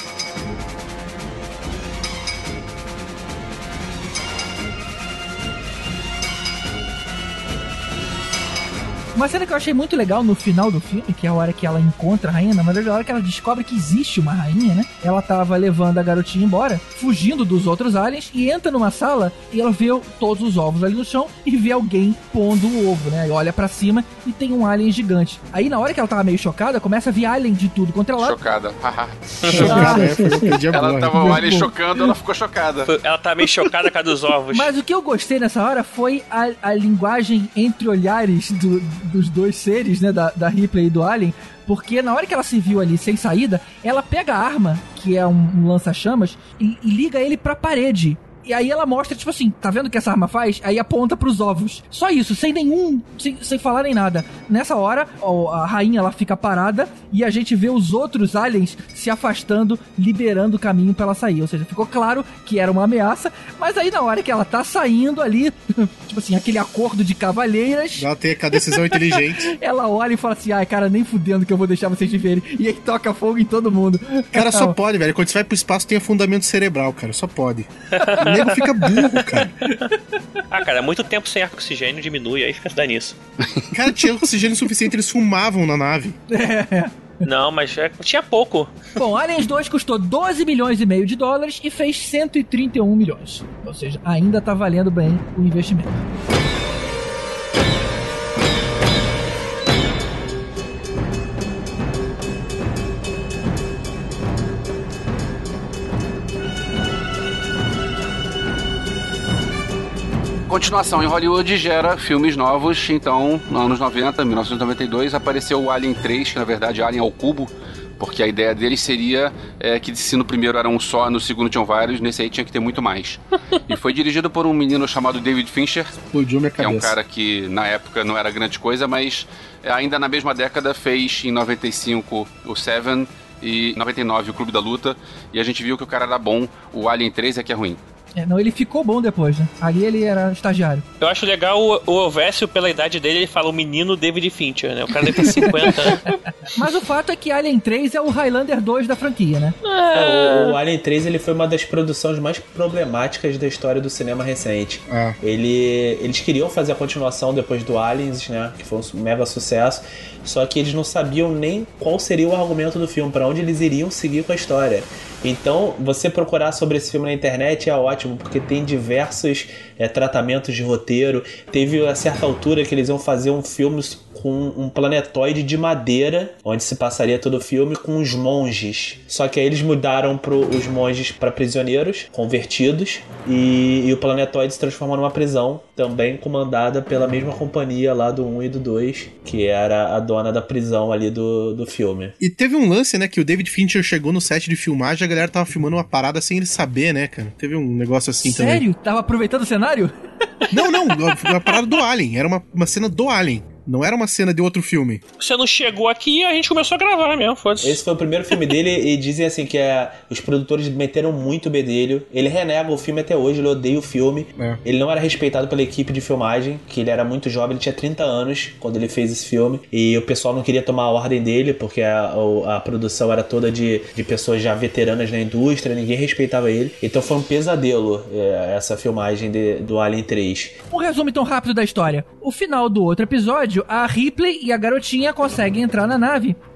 Uma cena que eu achei muito legal no final do filme, que é a hora que ela encontra a rainha, na verdade é a hora que ela descobre que existe uma rainha, né? Ela tava levando a garotinha embora, fugindo dos outros aliens, e entra numa sala e ela vê todos os ovos ali no chão e vê alguém pondo o ovo, né? E olha pra cima e tem um alien gigante. Aí na hora que ela tava meio chocada, começa a vir alien de tudo quanto é lado. Chocada. Haha. Chocada, é, foi o que o dia Ela morre. tava o alien chocando, ela ficou chocada. Ela tá meio chocada com a dos ovos. Mas o que eu gostei nessa hora foi a, a linguagem entre olhares do, dos dois seres, né, da, da Ripley e do Alien, porque na hora que ela se viu ali sem saída, ela pega a arma, que é um, um lança-chamas, e, e liga ele pra parede. E aí ela mostra, tipo assim, tá vendo o que essa arma faz? Aí aponta pros ovos. Só isso, sem nenhum, sem, sem falar nem nada. Nessa hora, ó, a rainha ela fica parada e a gente vê os outros aliens se afastando, liberando o caminho pra ela sair. Ou seja, ficou claro que era uma ameaça, mas aí na hora que ela tá saindo ali, tipo assim, aquele acordo de cavalheiras, Ela tem a decisão inteligente. ela olha e fala assim, ai cara, nem fudendo que eu vou deixar vocês de verem. E aí toca fogo em todo mundo. Cara, só pode, velho. Quando você vai pro espaço, tem fundamento cerebral, cara. Só pode. O nego fica burro, cara. Ah, cara, muito tempo sem oxigênio diminui, aí fica dando nisso. Cara, tinha oxigênio suficiente, eles fumavam na nave. Não, mas é, tinha pouco. Bom, Aliens dois custou doze milhões e meio de dólares e fez cento e trinta e um milhões. Ou seja, ainda tá valendo bem o investimento. Continuação em Hollywood gera filmes novos, então, nos anos noventa, mil novecentos e noventa e dois, apareceu o Alien três, que na verdade é Alien ao cubo, porque a ideia deles seria é, que se no primeiro era um só, no segundo tinham vários, nesse aí tinha que ter muito mais. E foi dirigido por um menino chamado David Fincher, Explodiu minha que é cabeça. um cara que na época não era grande coisa, mas ainda na mesma década fez em noventa e cinco o Seven e em noventa e nove o Clube da Luta, e a gente viu que o cara era bom, o Alien três é que é ruim. É, não, ele ficou bom depois, né? Ali ele era estagiário. Eu acho legal o, o Elvésio, pela idade dele, ele fala o menino David Fincher, né? O cara deve ter cinquenta anos. Mas o fato é que Alien três é o Highlander dois da franquia, né? É, o, o Alien três ele foi uma das produções mais problemáticas da história do cinema recente. Ah. Ele, eles queriam fazer a continuação depois do Aliens, né? Que foi um mega sucesso. Só que eles não sabiam nem qual seria o argumento do filme, para onde eles iriam seguir com a história. Então, você procurar sobre esse filme na internet é ótimo, porque tem diversos é, tratamentos de roteiro. Teve a certa altura que eles iam fazer um filme com um planetoide de madeira, onde se passaria todo o filme, com os monges. Só que aí eles mudaram pro, os monges para prisioneiros, convertidos, e, e o planetoide se transformou numa prisão, também comandada pela mesma companhia lá do um e do dois, que era a dona da prisão ali do, do filme. E teve um lance, né, que o David Fincher chegou no set de filmagem e a galera tava filmando uma parada sem ele saber, né, cara? Teve um negócio assim também. Sério? Tava aproveitando o cenário? Não, não, uma parada do Alien. Era uma, uma cena do Alien. Não era uma cena de outro filme. Você não chegou aqui e a gente começou a gravar mesmo, foda-se. Esse foi o primeiro filme dele e dizem assim que é, os produtores meteram muito o bedelho. Ele renega o filme até hoje, ele odeia o filme. É. Ele não era respeitado pela equipe de filmagem, que ele era muito jovem, ele tinha trinta anos quando ele fez esse filme. E o pessoal não queria tomar a ordem dele, porque a, a, a produção era toda de, de pessoas já veteranas na indústria, ninguém respeitava ele. Então foi um pesadelo é, essa filmagem de, do Alien três. Um resumo tão rápido da história. O final do outro episódio, a Ripley e a garotinha conseguem entrar na nave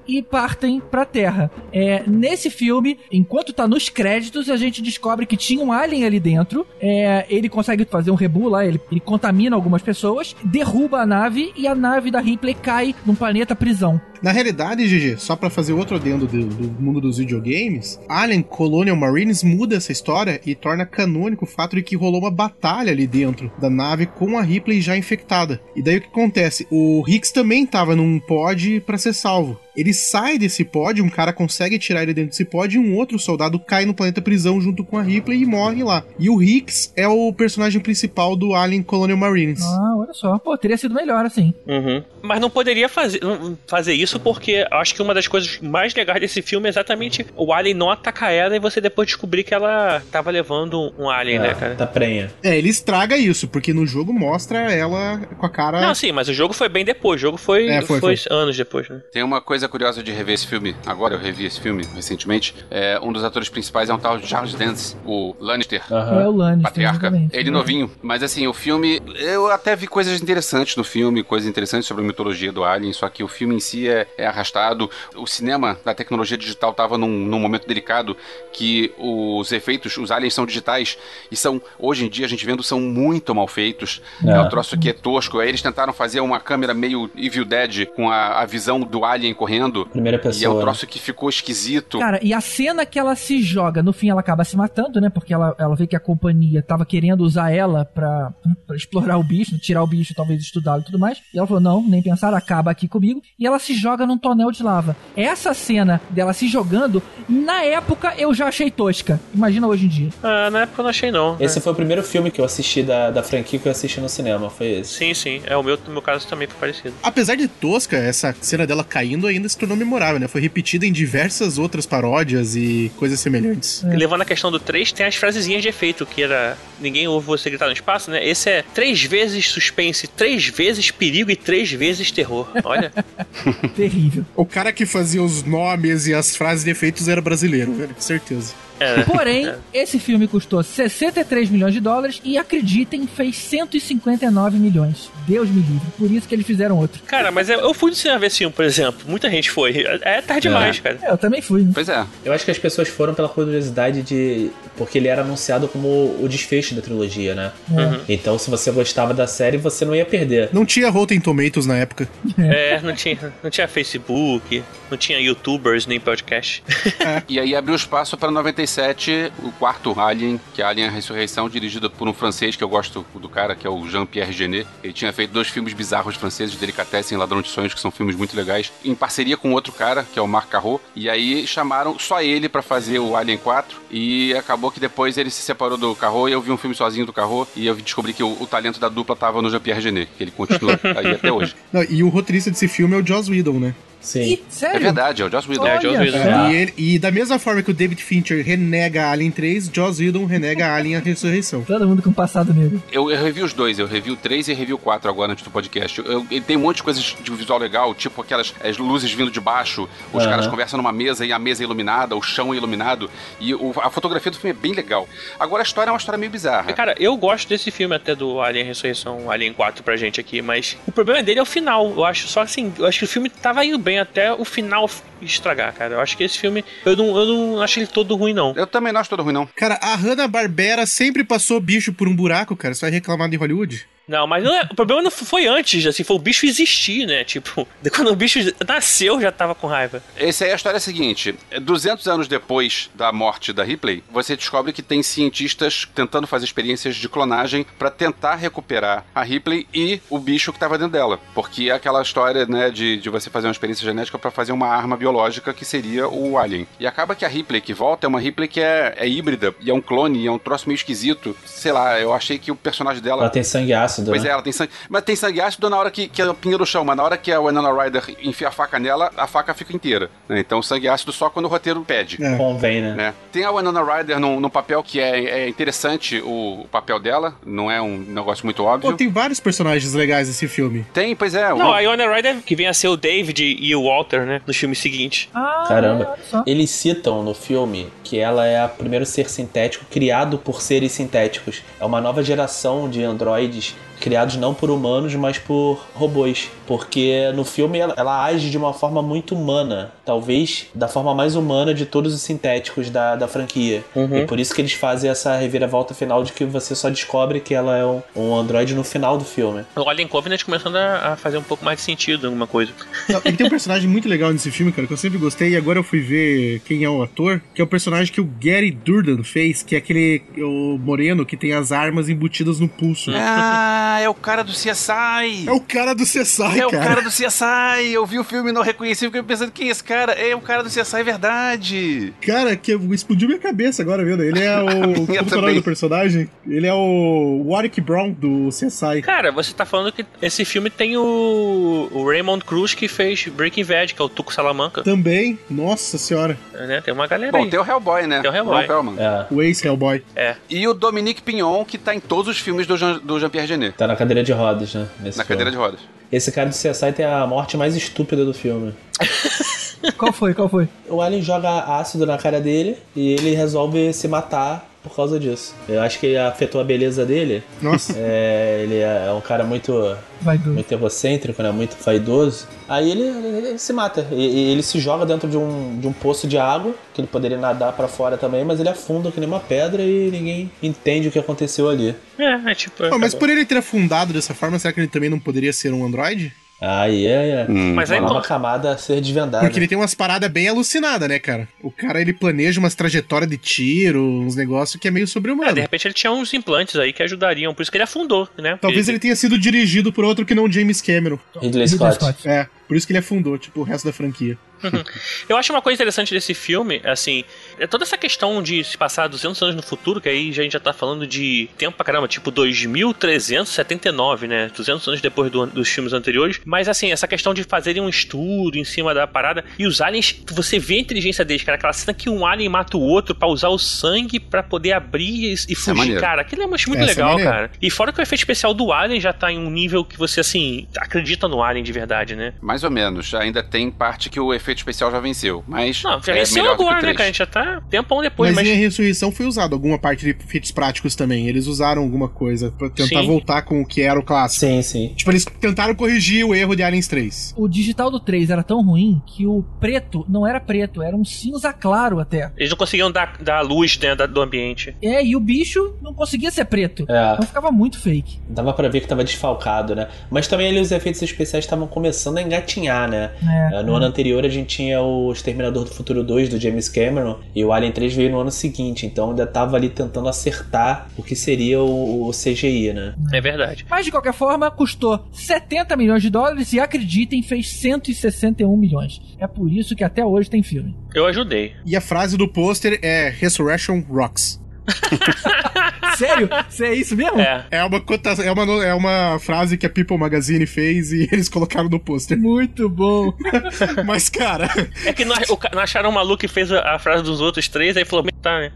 e partem pra Terra. É, nesse filme, enquanto tá nos créditos, a gente descobre que tinha um alien ali dentro. É, ele consegue fazer um rebu lá, ele, ele contamina algumas pessoas, derruba a nave e a nave da Ripley cai num planeta prisão. Na realidade, G G, só pra fazer outro adendo do, do mundo dos videogames, Alien Colonial Marines muda essa história e torna canônico o fato de que rolou uma batalha ali dentro da nave com a Ripley já infectada. E daí o que acontece? O Hicks também tava num pod pra ser salvo. Ele sai desse pod, um cara consegue tirar ele dentro desse pod e um outro soldado cai no planeta prisão junto com a Ripley e morre lá. E o Hicks é o personagem principal do Alien Colonial Marines. Ah, olha só. Pô, teria sido melhor assim. Uhum. Mas não poderia fazer, fazer isso porque acho que uma das coisas mais legais desse filme é exatamente o alien não atacar ela e você depois descobrir que ela tava levando um alien, é, né, cara? Tá prenha. É, ele estraga isso, porque no jogo mostra ela com a cara... Não, sim, mas o jogo foi bem depois. O jogo foi, é, foi, foi, foi anos depois, né? Tem uma coisa curiosa de rever esse filme. Agora eu revi esse filme recentemente. É, um dos atores principais é um tal de Charles Dance, o Lannister. Uhum. É o Lannister. Patriarca. Ele novinho. Mas assim, o filme... Eu até vi coisas interessantes no filme, coisas interessantes sobre a mitologia do Alien, só que o filme em si é, é arrastado. O cinema da tecnologia digital estava num, num momento delicado que os efeitos, os aliens são digitais e são, hoje em dia a gente vendo, são muito mal feitos. É, é um troço que é tosco. Aí eles tentaram fazer uma câmera meio Evil Dead com a, a visão do alien correndo. Primeira pessoa. E é um troço que ficou esquisito. Cara, e a cena que ela se joga, no fim ela acaba se matando, né? Porque ela, ela vê que a companhia tava querendo usar ela pra, pra explorar o bicho, tirar o bicho, talvez estudá-lo e tudo mais. E ela falou, não, nem pensar, acaba aqui comigo. E ela se joga num tonel de lava. Essa cena dela se jogando, na época eu já achei tosca. Imagina hoje em dia. Ah, na época eu não achei não. Esse é. foi o primeiro filme que eu assisti da, da franquia que eu assisti no cinema, foi esse. Sim, sim. É, o meu, no meu caso também foi parecido. Apesar de tosca, essa cena dela caindo ainda se tornou memorável, né? Foi repetida em diversas outras paródias e coisas semelhantes. É. E levando a questão do três, tem as frasezinhas de efeito, que era ninguém ouve você gritar no espaço, né? Esse é três vezes suspense, três vezes perigo e três vezes terror. Olha. Terrível. O cara que fazia os nomes e as frases de efeitos era brasileiro, velho, com certeza. É, Porém, é. esse filme custou sessenta e três milhões de dólares e, acreditem, fez cento e cinquenta e nove milhões. Deus me livre. Por isso que eles fizeram outro. Cara, mas eu fui no cinema ver esse filme, por exemplo. Muita gente foi. É tarde demais, é. cara. É, eu também fui. Pois é. Eu acho que as pessoas foram pela curiosidade de... Porque ele era anunciado como o desfecho da trilogia, né? Uhum. Então, se você gostava da série, você não ia perder. Não tinha Rotten Tomatoes na época. É, não tinha, não tinha Facebook, não tinha YouTubers, nem podcast. É. E aí abriu espaço para noventa e sete, o quarto Alien, que é Alien a Ressurreição, dirigido por um francês que eu gosto do cara, que é o Jean-Pierre Jeunet. Ele tinha feito dois filmes bizarros franceses, Delicatessen e Ladrão de Sonhos, que são filmes muito legais, em parceria com outro cara, que é o Marc Carreau. E aí chamaram só ele para fazer o Alien quatro, e acabou que depois ele se separou do Carreau, e eu vi um filme sozinho do Carreau, e eu descobri que o, o talento da dupla tava no Jean-Pierre Jeunet, que ele continua aí até hoje. Não, e o roteirista desse filme é o Joss Whedon, né? Sim. E, sério? É verdade, é o Joss Whedon. É, o Joss Whedon. É, e, ele, e da mesma forma que o David Fincher renega Alien três, Joss Whedon renega Alien a Ressurreição. Todo mundo com passado negro. Eu, eu revi os dois, eu revi o três e revi o quatro agora antes do podcast. Eu, eu, tem um monte de coisas de visual legal, tipo aquelas as luzes vindo de baixo, os uhum. caras conversam numa mesa e a mesa é iluminada, o chão é iluminado, e o, a fotografia do filme é bem legal. Agora a história é uma história meio bizarra. Cara, eu gosto desse filme até do Alien Ressurreição, Alien quatro pra gente aqui, mas o problema dele é o final, eu acho. Só assim, eu acho que o filme tava indo bem até o final estragar, cara. Eu acho que esse filme, eu não, eu não acho ele todo ruim, não. Eu também não acho todo ruim, não. Cara, a Hanna-Barbera sempre passou bicho por um buraco, cara. Você vai reclamar de Hollywood? Não, mas não é, o problema não foi antes, assim, foi o bicho existir, né? Tipo, quando o bicho nasceu, já tava com raiva. Essa aí é a história seguinte. duzentos anos depois da morte da Ripley, você descobre que tem cientistas tentando fazer experiências de clonagem pra tentar recuperar a Ripley e o bicho que tava dentro dela. Porque é aquela história, né, de, de você fazer uma experiência genética pra fazer uma arma biológica que seria o Alien. E acaba que a Ripley que volta é uma Ripley que é, é híbrida, e é um clone, e é um troço meio esquisito. Sei lá, eu achei que o personagem dela... Ela tem sangue ácido. Pois né? é, ela tem sangue. Mas tem sangue ácido na hora que, que ela pinga no chão, mas na hora que a Winona Ryder enfia a faca nela, a faca fica inteira. Né? Então sangue ácido só quando o roteiro pede. É. Convém, né? né? Tem a Winona Ryder num, num papel que é, é interessante, o, o papel dela, não é um negócio muito óbvio. Pô, tem vários personagens legais nesse filme. Tem, pois é. Não, o... a Winona Ryder que vem a ser o David e o Walter, né? No filme seguinte. Ah, Caramba. é, Eles citam no filme que ela é o primeiro ser sintético criado por seres sintéticos. É uma nova geração de androides criados não por humanos, mas por robôs. Porque no filme ela, ela age de uma forma muito humana. Talvez da forma mais humana de todos os sintéticos da, da franquia. Uhum. E por isso que eles fazem essa reviravolta final de que você só descobre que ela é um, um androide no final do filme. O Alien Covenant começando a, a fazer um pouco mais de sentido, alguma coisa. Não, ele tem um personagem muito legal nesse filme, cara, que eu sempre gostei, e agora eu fui ver quem é o ator, que é o personagem que o Gary Durden fez, que é aquele o moreno que tem as armas embutidas no pulso. Ah, é o cara do C S I! É o cara do C S I, É cara. o cara do C S I! Eu vi o filme e não reconheci, fiquei pensando, quem é esse cara? É o cara do C S I, é verdade! Cara, que explodiu minha cabeça agora, vendo? Ele é o... Como é o nome do personagem? Ele é o Warwick Brown do C S I. Cara, você tá falando que esse filme tem o, o Raymond Cruz que fez Breaking Bad, que é o Tuco Salamanca. Também, nossa senhora. É, né? Tem uma galera Bom, aí. tem o Hellboy, né? Tem o Hellboy. É. O ex-Hellboy. É. E o Dominique Pignon, que tá em todos os filmes do, Jean, do Jean-Pierre Jeunet. Tá na cadeira de rodas, né? Nesse Na filme. cadeira de rodas. Esse cara do C S I tem a morte mais estúpida do filme. Qual foi? Qual foi? O Alien joga ácido na cara dele e ele resolve se matar por causa disso. Eu acho que afetou a beleza dele. Nossa. É, ele é um cara muito, muito egocêntrico, né? Muito vaidoso. Aí ele, ele, ele se mata. E, e ele se joga dentro de um, de um poço de água, que ele poderia nadar pra fora também, mas ele afunda que nem uma pedra e ninguém entende o que aconteceu ali. É, é tipo... Oh, mas por ele ter afundado dessa forma, será que ele também não poderia ser um androide? Aí é, é. Hum. Mas uma aí, nova pô... camada a ser desvendada. Porque ele tem umas paradas bem alucinadas, né, cara? O cara, ele planeja umas trajetórias de tiro, uns negócios que é meio sobre-humano. É, de repente ele tinha uns implantes aí que ajudariam, por isso que ele afundou, né? Talvez ele... ele tenha sido dirigido por outro que não James Cameron. Ridley Scott. Scott. É, por isso que ele afundou, tipo, o resto da franquia. Eu acho uma coisa interessante desse filme, assim, é toda essa questão de se passar duzentos anos no futuro, que aí a gente já tá falando de tempo pra caramba, tipo dois mil trezentos e setenta e nove, né? duzentos anos depois do, dos filmes anteriores. Mas, assim, essa questão de fazerem um estudo em cima da parada. E os aliens, você vê a inteligência deles, cara. Aquela cena que um alien mata o outro pra usar o sangue pra poder abrir e, e fugir, é cara. Aquilo é muito Essa legal, é cara. E fora que o efeito especial do alien já tá em um nível que você, assim, acredita no alien de verdade, né? Mais ou menos. Ainda tem parte que o efeito especial já venceu, mas Não, já é venceu melhor do que o agora, né, três. cara? A gente já tá tempão depois, Mas, mas... em A Ressurreição foi usado alguma parte de efeitos práticos também. Eles usaram alguma coisa pra tentar Sim. voltar com o que era o clássico. Sim, sim. Tipo, eles tentaram corrigir o erro de Aliens três. O digital do três era tão ruim que o preto não era preto, era um cinza claro até. Eles não conseguiam dar, dar luz dentro do ambiente. É, e o bicho não conseguia ser preto. É. Então ficava muito fake. Dava pra ver que tava desfalcado, né? Mas também ali os efeitos especiais estavam começando a engatinhar, né? É, no é. ano anterior a gente tinha o Exterminador do Futuro dois, do James Cameron, e o Alien três veio no ano seguinte, então ainda tava ali tentando acertar o que seria o, o C G I, né? É verdade. Mas de qualquer forma, custou setenta milhões de dólares e, acreditem, fez cento e sessenta e um milhões. É por isso que até hoje tem filme. Eu ajudei. E a frase do pôster é Resurrection Rocks. Sério? Cê é isso mesmo? É. É uma, cotação, é, uma, é uma frase que a People Magazine fez e eles colocaram no pôster. Muito bom. Mas, cara... É que não, o, não acharam um maluco que fez a, a frase dos outros três, aí falou, tá, né?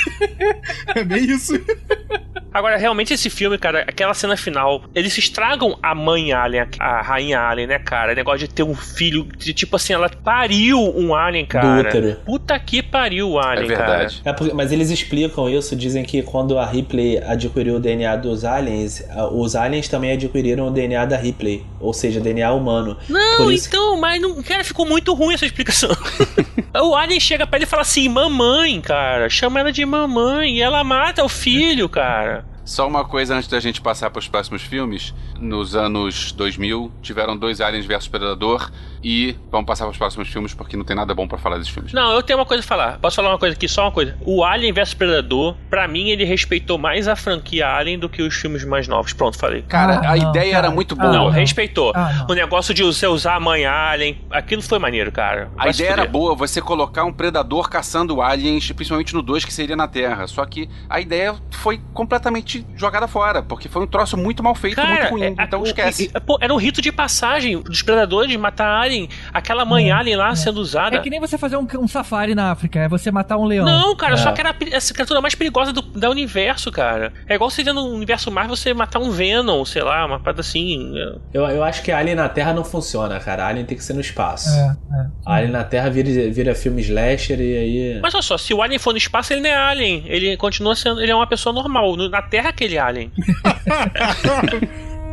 É bem isso. Agora, realmente esse filme, cara, aquela cena final, eles estragam a mãe Alien, a rainha Alien, né, cara? O negócio de ter um filho, de tipo assim, ela pariu um Alien, cara. Do útero. Puta que pariu o Alien, É verdade. cara. É porque, mas eles explicam isso, dizem que quando a Ripley adquiriu o D N A dos aliens, os aliens também adquiriram o D N A da Ripley, ou seja, D N A humano. Não, Por isso... então, mas não, cara, ficou muito ruim essa explicação. O Alien chega pra ele e fala assim, mamãe, cara, chama ela de mamãe, e ela mata o filho, cara. Só uma coisa antes da gente passar para os próximos filmes. Nos anos dois mil, tiveram dois Aliens versus Predador. E vamos passar para os próximos filmes, porque não tem nada bom para falar desses filmes. Não, eu tenho uma coisa a falar. Posso falar uma coisa aqui? Só uma coisa. O Alien versus Predador, pra mim, ele respeitou mais a franquia Alien do que os filmes mais novos. Pronto, falei. Cara, Ah, a não, ideia cara. era muito Ah, boa. Não, não. respeitou. Ah, não. O negócio de você usar a mãe Alien, aquilo foi maneiro, cara. A Vai se ideia era fuder. boa, você colocar um predador caçando aliens, principalmente no dois, que seria na Terra. Só que a ideia foi completamente jogada fora, porque foi um troço muito mal feito, Cara, muito ruim. é- então o- esquece. e- pô, era um rito de passagem dos predadores matar Alien, aquela mãe É, Alien lá é. sendo usada. É que nem você fazer um, um safari na África, é você matar um leão. Não, cara, É. só que era a peri- essa criatura mais perigosa do, da universo, cara. É igual você no universo Marvel você matar um Venom, sei lá, uma parada assim. é. Eu, eu acho que Alien na Terra não funciona, cara. Alien tem que ser no espaço. É, é. Alien na Terra vira, vira filme slasher e aí... Mas olha só, se o Alien for no espaço, ele não é Alien. Ele continua sendo. Ele é uma pessoa normal. No- Na Terra, aquele Alien.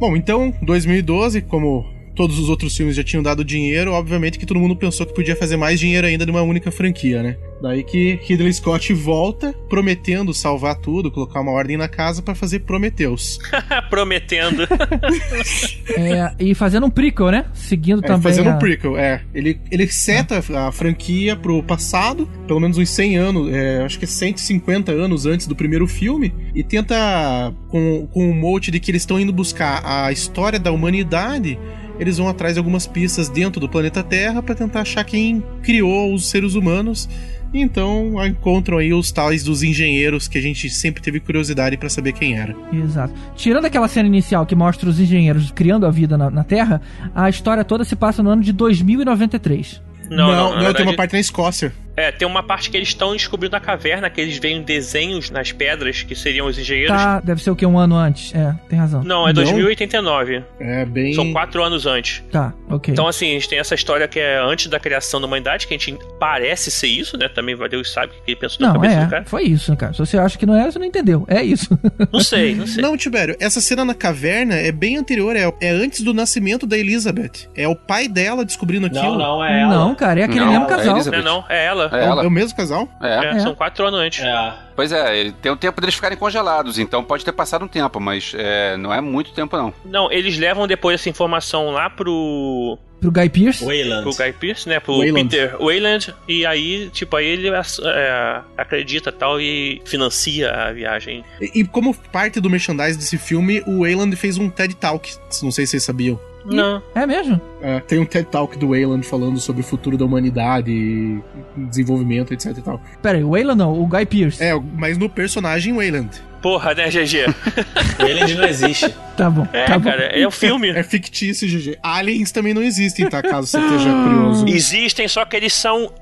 Bom, então, dois mil e doze, como todos os outros filmes já tinham dado dinheiro, obviamente que todo mundo pensou que podia fazer mais dinheiro ainda de uma única franquia, né? Daí que Ridley Scott volta, prometendo salvar tudo, colocar uma ordem na casa pra fazer Prometheus. Prometendo. É, e fazendo um prequel, né? Seguindo É, também. fazendo a... um prequel, é. Ele, ele seta a, a franquia pro passado, pelo menos uns cem anos, é, acho que é cento e cinquenta anos antes do primeiro filme, e tenta, com, com o mote de que eles estão indo buscar a história da humanidade, eles vão atrás de algumas pistas dentro do planeta Terra pra tentar achar quem criou os seres humanos. Então encontram aí os tais dos engenheiros que a gente sempre teve curiosidade pra saber quem era. Exato. Tirando aquela cena inicial que mostra os engenheiros criando a vida na, na Terra, a história toda se passa no ano de dois mil e noventa e três. Não, não, não, na não verdade... tem uma parte na Escócia. É, tem uma parte que eles estão descobrindo a caverna, que eles veem desenhos nas pedras, que seriam os engenheiros. Tá, deve ser o que? Um ano antes? É, tem razão. Não, é dois mil e oitenta e nove. É bem... São quatro anos antes. Tá, ok. Então, assim, a gente tem essa história que é antes da criação da humanidade, que a gente parece ser isso, né? Também Deus sabe o que ele pensou na Não, cabeça é, do cara. foi isso, né, cara? Se você acha que não é, você não entendeu. É isso. Não sei, não sei. Não, Tibério, essa cena na caverna é bem anterior, é, é antes do nascimento da Elizabeth. É o pai dela descobrindo aquilo. Não, não, é ela. Não, cara, é aquele Não, mesmo é casal. Elizabeth. Não, não, é ela. É É, ela. o, é o mesmo casal? É. É, É. São quatro anos antes. É. Pois é, ele tem o tempo deles ficarem congelados, então pode ter passado um tempo, mas é, não é muito tempo, não. Não, eles levam depois essa informação lá pro... Pro Guy Pearce. Wayland. pro Guy Pearce, né? Pro Wayland. Peter Wayland. E aí, tipo, aí ele é, acredita tal e financia a viagem. E, e como parte do merchandise desse filme, o Wayland fez um TED Talk. Não sei se vocês sabiam. Não. É mesmo? É, tem um TED Talk do Wayland falando sobre o futuro da humanidade, desenvolvimento, etc e tal. Pera aí, o Wayland não, o Guy Pearce. É, mas no personagem Wayland. Porra, né, G G? Wayland não existe. Tá bom. É, tá bom. cara, é o filme. É fictício, G G. Aliens também não existem, tá? Caso você esteja curioso. Existem, só que eles são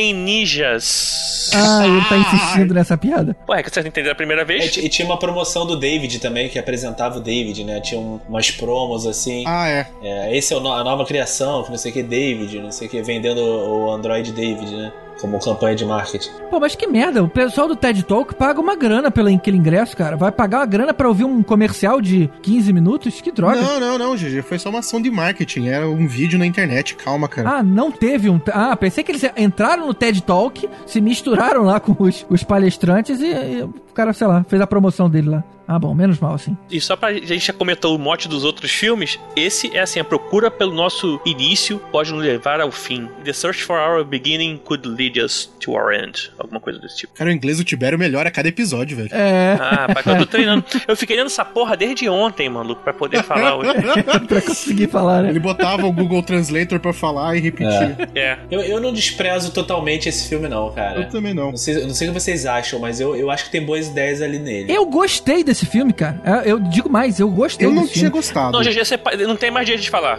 alienígenas. Ah, ele tá insistindo nessa piada. Pô, é que vocês entenderam a primeira É, vez? e tinha uma promoção do David também, que apresentava o David, né? Tinha um- umas promos assim. Ah, é. É, esse é o no- a nova criação, que não sei o que, David, não sei o que, vendendo o, o Android David, né? Como campanha de marketing. Pô, mas que merda, o pessoal do TED Talk paga uma grana pelo aquele ingresso, cara. Vai pagar uma grana pra ouvir um comercial de quinze minutos? Que droga. Não, não, não, G G. Foi só uma ação de marketing. Era um vídeo na internet. Calma, cara. Ah, não teve um... Ah, pensei que eles entraram no TED Talk, se misturaram lá com os, os palestrantes e, e o cara, sei lá, fez a promoção dele lá. Ah, bom, menos mal, assim. E só pra a gente já comentou o mote dos outros filmes, esse é assim, a procura pelo nosso início pode nos levar ao fim. The search for our beginning could lead us to our end. Alguma coisa desse tipo. Cara, o inglês do Tibério melhora a cada episódio, velho. É... Ah, pai, eu tô treinando. Eu fiquei lendo essa porra desde ontem, maluco, pra poder falar hoje. pra conseguir falar, né? Ele botava o Google Translator pra falar e repetia. É. Eu, eu não desprezo totalmente esse filme, não, cara. Eu também não. Não sei, eu não sei o que vocês acham, mas eu, eu acho que tem boas ideias ali nele. Eu gostei desse filme, cara. Eu eu digo mais, eu gostei Eu não desse tinha filme. gostado. Não, G G, você pa- não tem mais jeito de falar.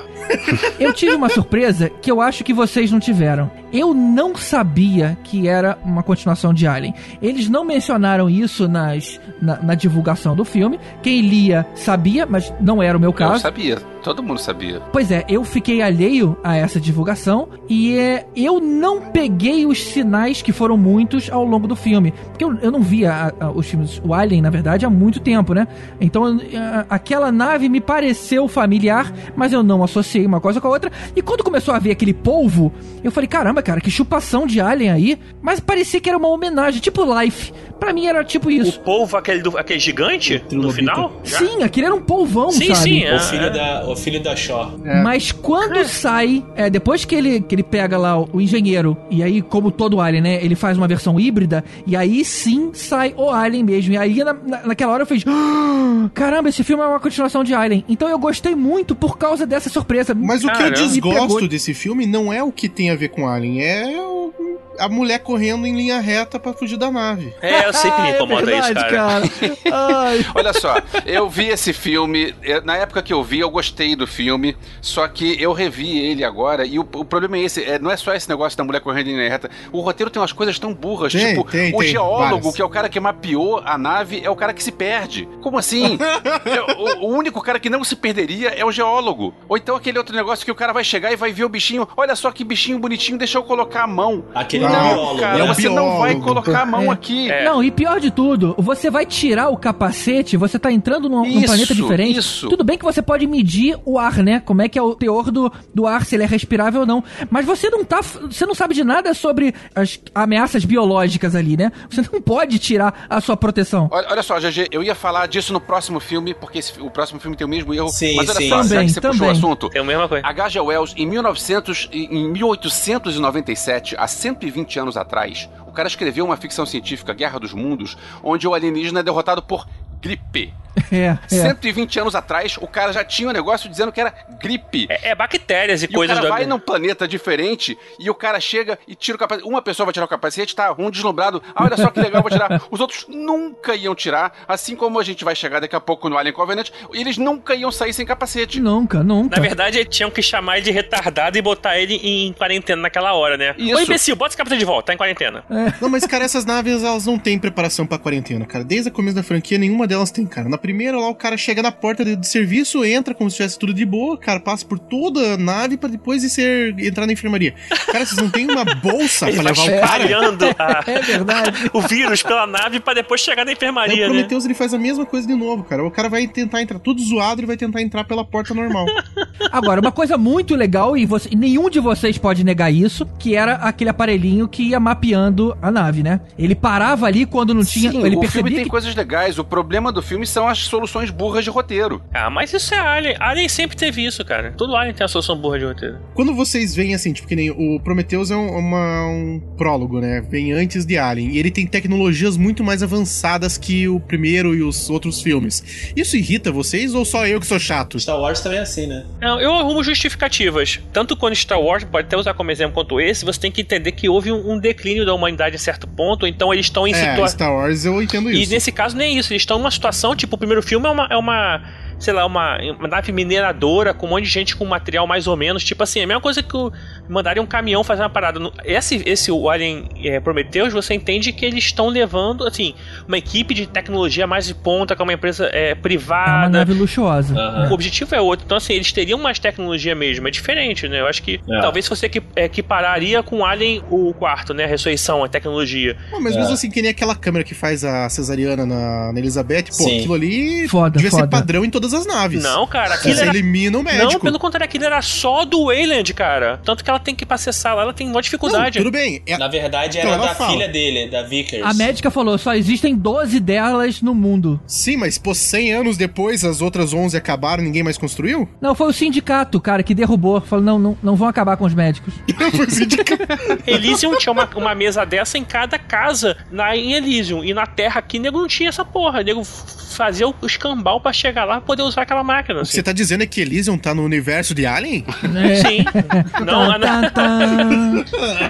Eu tive uma surpresa que eu acho que vocês não tiveram. Eu não sabia que era uma continuação de Alien. Eles não mencionaram isso nas, na, na divulgação do filme. Quem lia sabia, mas não era o meu Eu caso. sabia, todo mundo sabia. Pois é, eu fiquei alheio a essa divulgação e é, eu não peguei os sinais que foram muitos ao longo do filme. Porque eu, eu não via a- a- os filmes, o Alien, na verdade, há muito tempo, né? Então, a- aquela nave me pareceu familiar, mas eu não associei uma coisa com a outra. E quando começou a ver aquele polvo, eu falei, caramba, cara, que chupação de Alien aí. Mas parecia que era uma homenagem, tipo Life. Pra mim era tipo O isso. polvo, aquele, do, aquele gigante, no trilobita. final? Já? Sim, aquele era um polvão, Sim, sabe? sim, é. O filho, da, o filho da Shaw. Mas quando sai, é, depois que ele, que ele pega lá o, o engenheiro, e aí, como todo Alien, né, ele faz uma versão híbrida, e aí sim sai o Alien mesmo. E aí, na, na- naquela hora eu fiz, "Ah, caramba, esse filme é uma continuação de Alien. Então eu gostei muito por causa dessa surpresa. Mas o que eu Caramba. Me pegou. desgosto desse filme não é o que tem a ver com Alien, é o- a mulher correndo em linha reta pra fugir da nave. É, eu sempre me incomoda é isso, verdade, cara. Ai. Olha só, eu vi esse filme, eu- na época que eu vi, eu gostei do filme, só que eu revi ele agora, e o, o problema é esse, é, não é só esse negócio da mulher correndo em linha reta, o roteiro tem umas coisas tão burras, Tem, tipo, tem, o tem, geólogo, várias. que é o cara que mapeou a nave, é o cara que se perde. Como assim? É, o, o único cara que não se perderia é o geólogo. Ou então aquele outro negócio que o cara vai chegar e vai ver o bichinho, olha só que bichinho bonitinho, deixa eu colocar a mão. Aquele ele não, cara, é um você não vai biólogo. colocar a mão É. aqui. É. Não, e pior de tudo, você vai tirar o capacete, você tá entrando num, num Isso, planeta diferente. isso. Tudo bem que você pode medir o ar, né? Como é que é o teor do, do ar, se ele é respirável ou não. Mas você não tá. Você não sabe de nada sobre as ameaças biológicas ali, né? Você não pode tirar a sua proteção. Olha, olha só, G G, eu ia falar disso no próximo filme, porque esse- o próximo filme tem o mesmo erro. Sim, mas olha sim. só, já Também, que você puxou o também. assunto. É a mesma coisa. H G. Wells, em, mil e novecentos, e- em mil oitocentos e noventa e sete, há cento e vinte anos atrás, o cara escreveu uma ficção científica, Guerra dos Mundos, onde o alienígena é derrotado por gripe. É, é. cento e vinte anos atrás, o cara já tinha um negócio dizendo que era gripe. É, é bactérias e, E coisas o cara do vai num planeta diferente e o cara chega e tira o capacete. Uma pessoa vai tirar o capacete, tá? Um deslumbrado. Ah, olha só que legal, vou tirar. Os outros nunca iam tirar. Assim como a gente vai chegar daqui a pouco no Alien Covenant, eles nunca iam sair sem capacete. Nunca, nunca. Na verdade, tinham que chamar ele de retardado e botar ele em quarentena naquela hora, né? Isso. Ô, imbecil, bota esse capacete de volta, tá em quarentena. Não, mas, cara, essas naves, elas não têm preparação pra quarentena, cara. Desde o começo da franquia, nenhuma delas tem, cara. Na primeira, lá, o cara chega na porta de, de serviço, entra como se tivesse tudo de boa, cara, passa por toda a nave pra depois ir ser, entrar na enfermaria. Cara, vocês não têm uma bolsa Ele pra vai levar o cara? espalhando a- É verdade. o vírus pela nave pra depois chegar na Aí enfermaria, o né? Prometheus, ele faz a mesma coisa de novo, cara. O cara vai tentar entrar tudo zoado, ele vai tentar entrar pela porta normal. Agora, uma coisa muito legal, e você- e nenhum de vocês pode negar isso, que era aquele aparelhinho que ia mapeando a nave, né? Ele parava ali quando não tinha... Sim, ele o filme percebia tem que... coisas legais. O problema do filme são as soluções burras de roteiro. Ah, mas isso é Alien. Alien sempre teve isso, cara. Todo Alien tem a solução burra de roteiro. Quando vocês veem assim, tipo, que nem o Prometheus é um, uma- um prólogo, né? Vem antes de Alien. E ele tem tecnologias muito mais avançadas que o primeiro e os outros filmes. Isso irrita vocês ou só eu que sou chato? Star Wars também é assim, né? Não, eu arrumo justificativas. Tanto quando Star Wars, pode até usar como exemplo quanto esse, você tem que entender que houve um, um declínio da humanidade em certo ponto, então eles estão em É, situação... Star Wars eu entendo E isso. nesse caso nem isso, eles estão numa situação, tipo, o primeiro filme é uma, é uma sei lá, uma, uma nave mineradora com um monte de gente com material mais ou menos, tipo assim, é a mesma coisa que o, mandaria um caminhão fazer uma parada. No- Esse, esse o Alien é, Prometheus, você entende que eles estão levando, assim, uma equipe de tecnologia mais de ponta, que é uma empresa é, É uma privada. nave luxuosa. Aham. O objetivo é outro, então assim, eles teriam mais tecnologia mesmo, é diferente, né? Eu acho que É. talvez você equi- equipararia com Alien o quarto, né? A ressurreição, a tecnologia. Pô, mas É. mesmo assim, que nem aquela câmera que faz a cesariana na, na Elizabeth, pô, Sim. aquilo ali Foda, devia ser foda. padrão em todas as naves. Não, cara, aquilo Você era elimina o médico. Não, pelo contrário, aquilo era só do Wayland, cara. Tanto que ela tem que ir pra acessar lá, ela tem uma Não, dificuldade. tudo bem. É- Na verdade, Então, era ela da fala. filha dele, da Vickers. A médica falou, só existem doze delas no mundo. Sim, mas pô, cem anos depois as outras onze acabaram, ninguém mais construiu? Não, foi o sindicato, cara, que derrubou. Falou, não, não, não vão acabar com os médicos. Foi o sindicato. Elysium tinha uma, uma mesa dessa em cada casa na, em Elysium. E na Terra aqui, nego não tinha essa porra. Nego f- fazia o escambau pra chegar lá e poder usar aquela máquina. O que Assim. você tá dizendo é que Elysium tá no universo de Alien? Sim. Não, a- Tan, tan,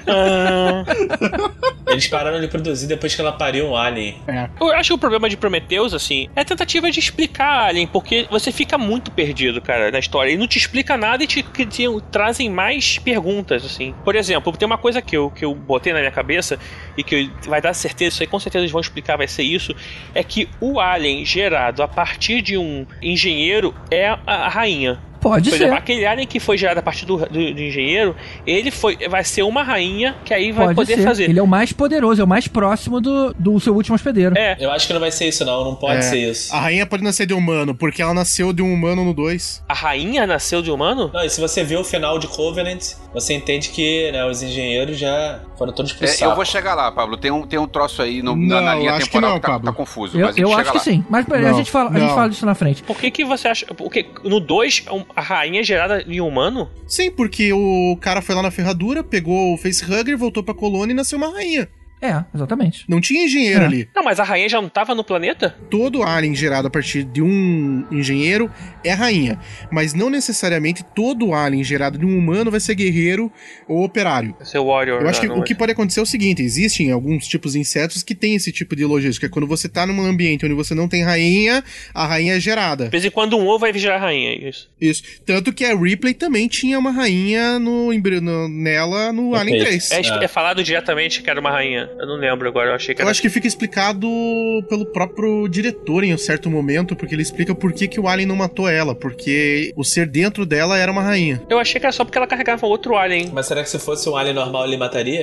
Ah, Eles pararam de produzir depois que ela pariu um Alien. eu acho que o problema de Prometheus, assim, é a tentativa de explicar Alien, porque você fica muito perdido, cara, na história. E não te explica nada e te, que te trazem mais perguntas, assim. Por exemplo, tem uma coisa que eu, que eu botei na minha cabeça e que vai dar certeza, isso aí com certeza eles vão explicar, vai ser isso, é que o Alien gerado a partir de um engenheiro é a, a rainha. Pode Por ser. exemplo, aquele alien que foi gerado a partir do, do, do engenheiro, ele foi, vai ser uma rainha que aí vai Pode poder ser. fazer. Ele é o mais poderoso, é o mais próximo do, do seu último hospedeiro. É, Eu acho que não vai ser isso, não. Não pode É, ser isso. A rainha pode nascer de humano, porque ela nasceu de um humano no dois. a rainha nasceu de humano? Não, e se você vê o final de Covenant, você entende que né, os engenheiros já foram todos pro É, saco. eu vou chegar lá, Pablo. Tem um, tem um troço aí no- na, Não, na linha acho que temporal não, que, tá, Pablo. tá confuso. Eu, mas a gente eu chega acho que lá. sim. Mas peraí, a Não, gente fala, a gente não. fala disso na frente. Por que que você acha... Porque no dois, a rainha é gerada em humano? Sim, porque o cara foi lá na ferradura, pegou o facehugger, voltou pra colônia e nasceu uma rainha. É, exatamente. Não tinha engenheiro É. ali. Não, mas a rainha já não tava no planeta? Todo alien gerado a partir de um engenheiro é rainha. Mas não necessariamente todo alien gerado de um humano vai ser guerreiro ou operário. Seu Warrior. Eu acho que não, o que pode acontecer é o seguinte: existem alguns tipos de insetos que têm esse tipo de logística. Quando você tá num ambiente onde você não tem rainha, a rainha é gerada. De vez em quando um ovo vai gerar rainha, é isso. Isso. Tanto que a Ripley também tinha uma rainha no, embri- no- nela no No Alien peito. três. É, É. é falado diretamente que era uma rainha. Eu não lembro agora, eu achei que Eu era... acho que fica explicado pelo próprio diretor em um certo momento, porque ele explica por que, que o alien não matou ela, porque o ser dentro dela era uma rainha. Eu achei que era só porque ela carregava outro alien. Mas será que se fosse um alien normal ele mataria? É, eu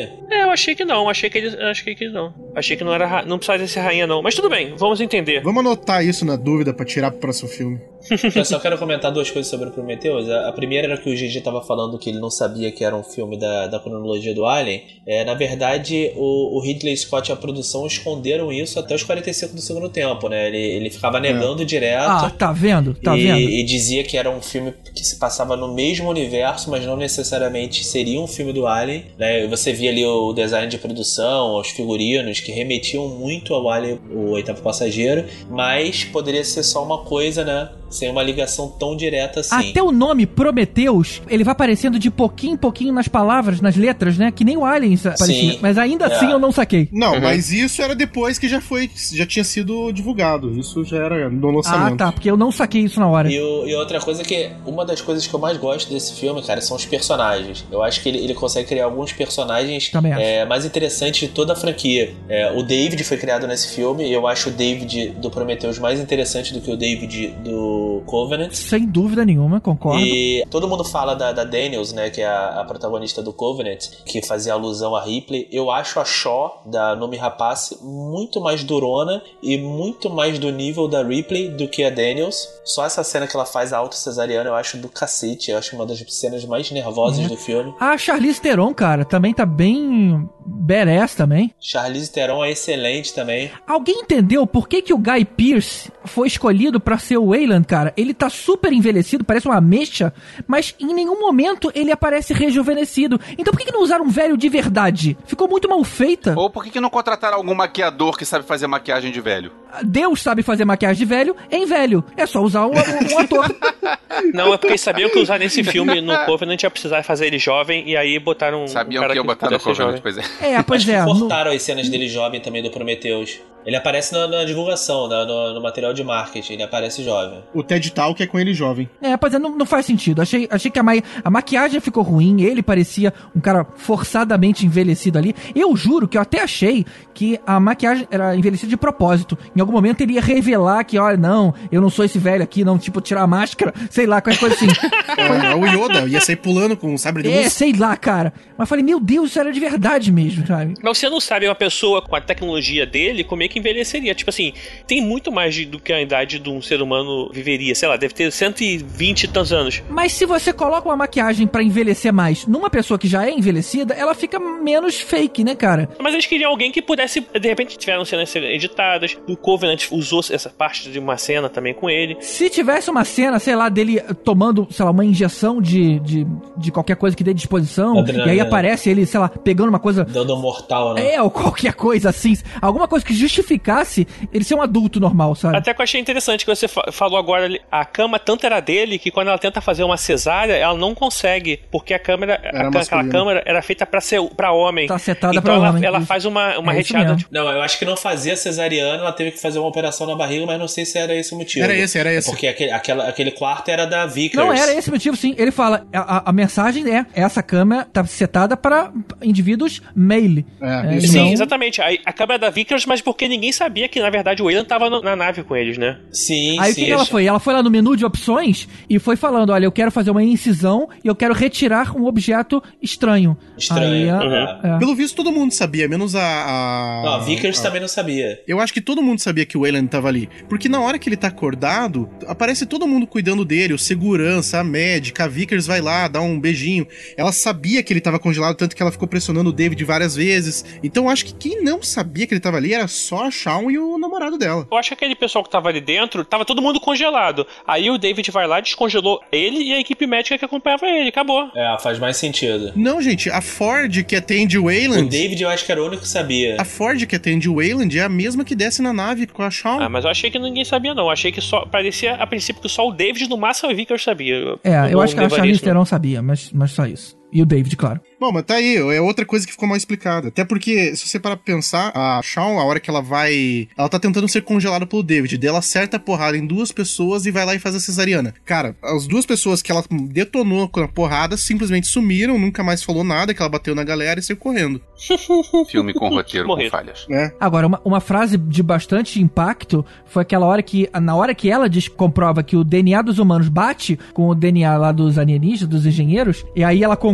eu achei que não, achei que ele, achei que não. Achei que não era, não precisava ser rainha não, mas tudo bem, vamos entender. Vamos anotar isso na dúvida pra tirar pro próximo filme. Eu só quero comentar duas coisas sobre o Prometheus. A, a primeira era que o G G tava falando que ele não sabia que era um filme da, da cronologia do Alien. É, na verdade, o, o Ridley Scott e a produção esconderam isso até os quarenta e cinco do segundo tempo, né? Ele, ele ficava negando é. direto. Ah, tá vendo? Tá e, vendo? E dizia que era um filme que se passava no mesmo universo, mas não necessariamente seria um filme do Alien, né? Você via ali o design de produção, os figurinos, que remetiam muito ao Alien, o Oitavo Passageiro, mas poderia ser só uma coisa, né? Sem uma ligação tão direta assim. Até o nome Prometheus, ele vai aparecendo de pouquinho em pouquinho nas palavras, nas letras, né? Que nem o Alien aparecia. Mas ainda é. assim eu não saquei. Não, uhum. mas isso era depois que já foi, já tinha sido divulgado. Isso já era no lançamento. Ah, tá, porque eu não saquei isso na hora. E, o, e outra coisa que, uma das coisas que eu mais gosto desse filme, cara, são os personagens. Eu acho que ele, ele consegue criar alguns personagens é, mais interessantes de toda a franquia. É, o David foi criado nesse filme, e eu acho o David do Prometheus mais interessante do que o David do Covenant. Sem dúvida nenhuma, concordo. E todo mundo fala da, da Daniels, né, que é a, a protagonista do Covenant, que fazia alusão a Ripley. Eu acho a Shaw, da Noomi Rapace, muito mais durona e muito mais do nível da Ripley do que a Daniels. Só essa cena que ela faz a auto-cesariana eu acho do cacete. Eu acho uma das cenas mais nervosas é. do filme. A Charlize Theron, cara, também tá bem badass também. Charlize Theron é excelente também. Alguém entendeu por que que o Guy Pearce foi escolhido pra ser o Weyland, cara? Ele tá super envelhecido, parece uma ameixa, mas em nenhum momento ele aparece rejuvenescido. Então por que que não usaram um velho de verdade? Ficou muito mal feita. Ou por que que não contrataram algum maquiador que sabe fazer maquiagem de velho? Deus sabe fazer maquiagem de velho em velho. É só usar um, um, um ator. Não, é porque sabiam que usar nesse filme no Covenant ia precisar fazer ele jovem, e aí botaram Sabiam um cara que ia botar no Covenant, jovem. Pois é. É, pois Acho é. que cortaram no... as cenas dele jovem também do Prometheus. Ele aparece na, na divulgação, na, no, no material de marketing, ele aparece jovem. O TED Talk é com ele jovem. É, pois é, não, não faz sentido. Achei, achei que a, ma a maquiagem ficou ruim, ele parecia um cara forçadamente envelhecido ali. Eu juro que eu até achei que a maquiagem era envelhecida de propósito. Em algum momento ele ia revelar que, olha, não, eu não sou esse velho aqui, não, tipo, tirar a máscara, sei lá, qualquer coisa assim. É, o Yoda ia sair pulando com um sabre de luz. É, sei lá, cara. Mas falei, meu Deus, isso era de verdade mesmo, sabe? Mas você não sabe, uma pessoa com a tecnologia dele, como é que envelheceria? Tipo assim, tem muito mais de, do que a idade de um ser humano viveria. Sei lá, deve ter cento e vinte e tantos anos. Mas se você coloca uma maquiagem pra envelhecer mais numa pessoa que já é envelhecida, ela fica menos fake, né, cara? Mas eles queriam alguém que pudesse, de repente, tiveram cenas editadas. O Covenant usou essa parte de uma cena também com ele. Se tivesse uma cena, sei lá, dele tomando, sei lá, uma injeção de, de, de qualquer coisa que dê disposição, Adrenalina. E aí aparece ele, sei lá, pegando uma coisa... Dando um mortal, né? É, ou qualquer coisa assim. Alguma coisa que justificasse ele ser um adulto normal, sabe? Até que eu achei interessante que você fa falou agora, a cama tanto era dele que quando ela tenta fazer uma cesárea, ela não consegue, porque a câmera, a, aquela câmera era feita pra, ser, pra homem. Tá setada então pra ela, homem. ela faz uma, uma é retirada. De... Não, eu acho que não fazia cesariana, ela teve que fazer uma operação na barriga, mas não sei se era esse o motivo. Era esse, era esse. Porque aquele, aquela, aquele quarto era da Vickers. Não, era esse o motivo, sim. Ele fala, a, a mensagem é, essa câmera tá setada para indivíduos male. É, é, sim, não... exatamente. A, a câmera da Vickers, mas porque ninguém sabia que, na verdade, o Weyland tava no, na nave com eles, né? Sim, Aí sim. o que, que ela foi? Ela foi lá no menu de opções e foi falando, olha, eu quero fazer uma incisão e eu quero retirar um objeto estranho. Estranho. Aí, uhum. é, é. Pelo visto, todo mundo sabia, menos a... a... Não, a Vickers a... também não sabia. Eu acho que todo mundo sabia que o Weyland tava ali. Porque na hora que ele tá acordado, aparece todo mundo cuidando dele, o segurança, a médica, a Vickers vai lá, dá um beijinho. Ela sabia que ele tava congelado, tanto que ela ficou pressionando o David várias vezes. Então eu acho que quem não sabia que ele tava ali era só a Shawn e o namorado dela. Eu acho que aquele pessoal que tava ali dentro, tava todo mundo congelado. Aí o David vai lá, descongelou ele e a equipe médica que acompanhava ele. Acabou. É, faz mais sentido. Não, gente, a Ford que atende o Weyland... O David eu acho que era o único que sabia. A Ford que atende o Weyland é a mesma que desce na nave com a Shawn. Ah, mas eu achei que ninguém sabia, não. Eu achei que só... Parecia, a princípio, que só o David, no máximo, eu vi que eu sabia. É, eu, eu acho que a Charlize Theron não sabia, mas, mas só isso. E o David, claro. Bom, mas tá aí, é outra coisa que ficou mal explicada. Até porque, se você parar pra pensar, a Shawn, a hora que ela vai... Ela tá tentando ser congelada pelo David. Daí ela acerta a porrada em duas pessoas e vai lá e faz a cesariana. Cara, as duas pessoas que ela detonou com a porrada simplesmente sumiram, nunca mais falou nada, que ela bateu na galera e saiu correndo. Filme com roteiro com Morrer. falhas. É. Agora, uma, uma frase de bastante impacto foi aquela hora que, na hora que ela diz, comprova que o D N A dos humanos bate com o D N A lá dos alienígenas, dos engenheiros, e aí ela, com,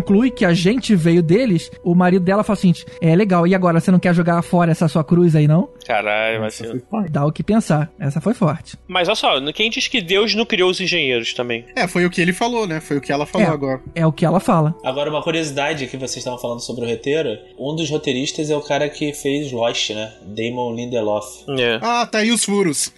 conclui que a gente veio deles, o marido dela fala assim, é legal, e agora, você não quer jogar fora essa sua cruz aí, não? Caralho, mas... Dá o que pensar. Essa foi forte. Mas olha só, quem diz que Deus não criou os engenheiros também? É, foi o que ele falou, né? Foi o que ela falou é, agora. É o que ela fala. Agora, uma curiosidade que vocês estavam falando sobre o roteiro, um dos roteiristas é o cara que fez Lost, né? Damon Lindelof. É. Ah, tá aí os furos.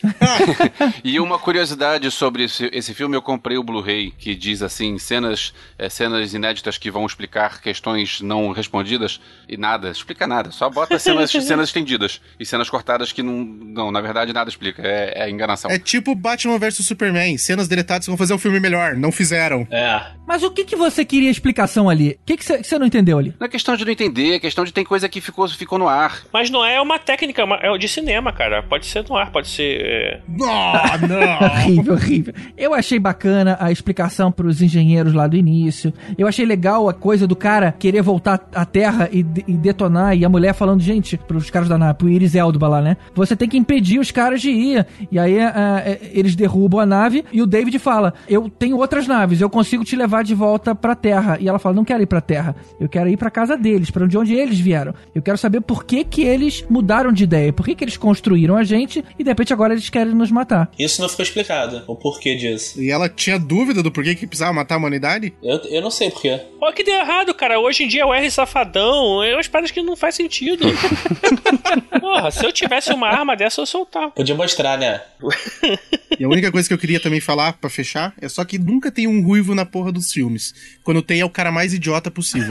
E uma curiosidade sobre esse, esse filme, eu comprei o Blu-ray, que diz assim, cenas, é, cenas inéditas que vão explicar questões não respondidas, e nada, explica nada, só bota cenas, cenas estendidas, e cenas cortadas que não, não, na verdade nada explica, é, é enganação. É tipo Batman versus Superman, cenas deletadas que vão fazer um filme melhor, não fizeram. É. Mas o que que você queria explicação ali? O que que você não entendeu ali? Não é questão de não entender, é questão de tem coisa que ficou, ficou no ar. Mas não é uma técnica, é de cinema, cara, pode ser no ar, pode ser... É... Oh, não! Horrível, horrível. Eu achei bacana a explicação pros engenheiros lá do início. Eu achei legal a coisa do cara querer voltar à Terra e, e detonar, e a mulher falando, gente, pros caras da nave, pro Iris Elba lá, né? Você tem que impedir os caras de ir. E aí a, a, eles derrubam a nave e o David fala, eu tenho outras naves, eu consigo te levar de volta pra Terra. E ela fala, não quero ir pra Terra, eu quero ir pra casa deles, pra onde, onde eles vieram. Eu quero saber por que que eles mudaram de ideia, por que que eles construíram a gente e de repente agora eles querem nos matar. Isso não ficou explicado, o porquê disso. E ela tinha dúvida do porquê que precisava matar a humanidade? Eu, eu não sei porquê. Olha que deu errado, cara. Hoje em dia o R safadão é umas paradas que não faz sentido. Porra, se eu tivesse uma arma dessa, eu soltava. Podia mostrar, né? E a única coisa que eu queria também falar, pra fechar, é só que nunca tem um ruivo na porra dos filmes. Quando tem, é o cara mais idiota possível.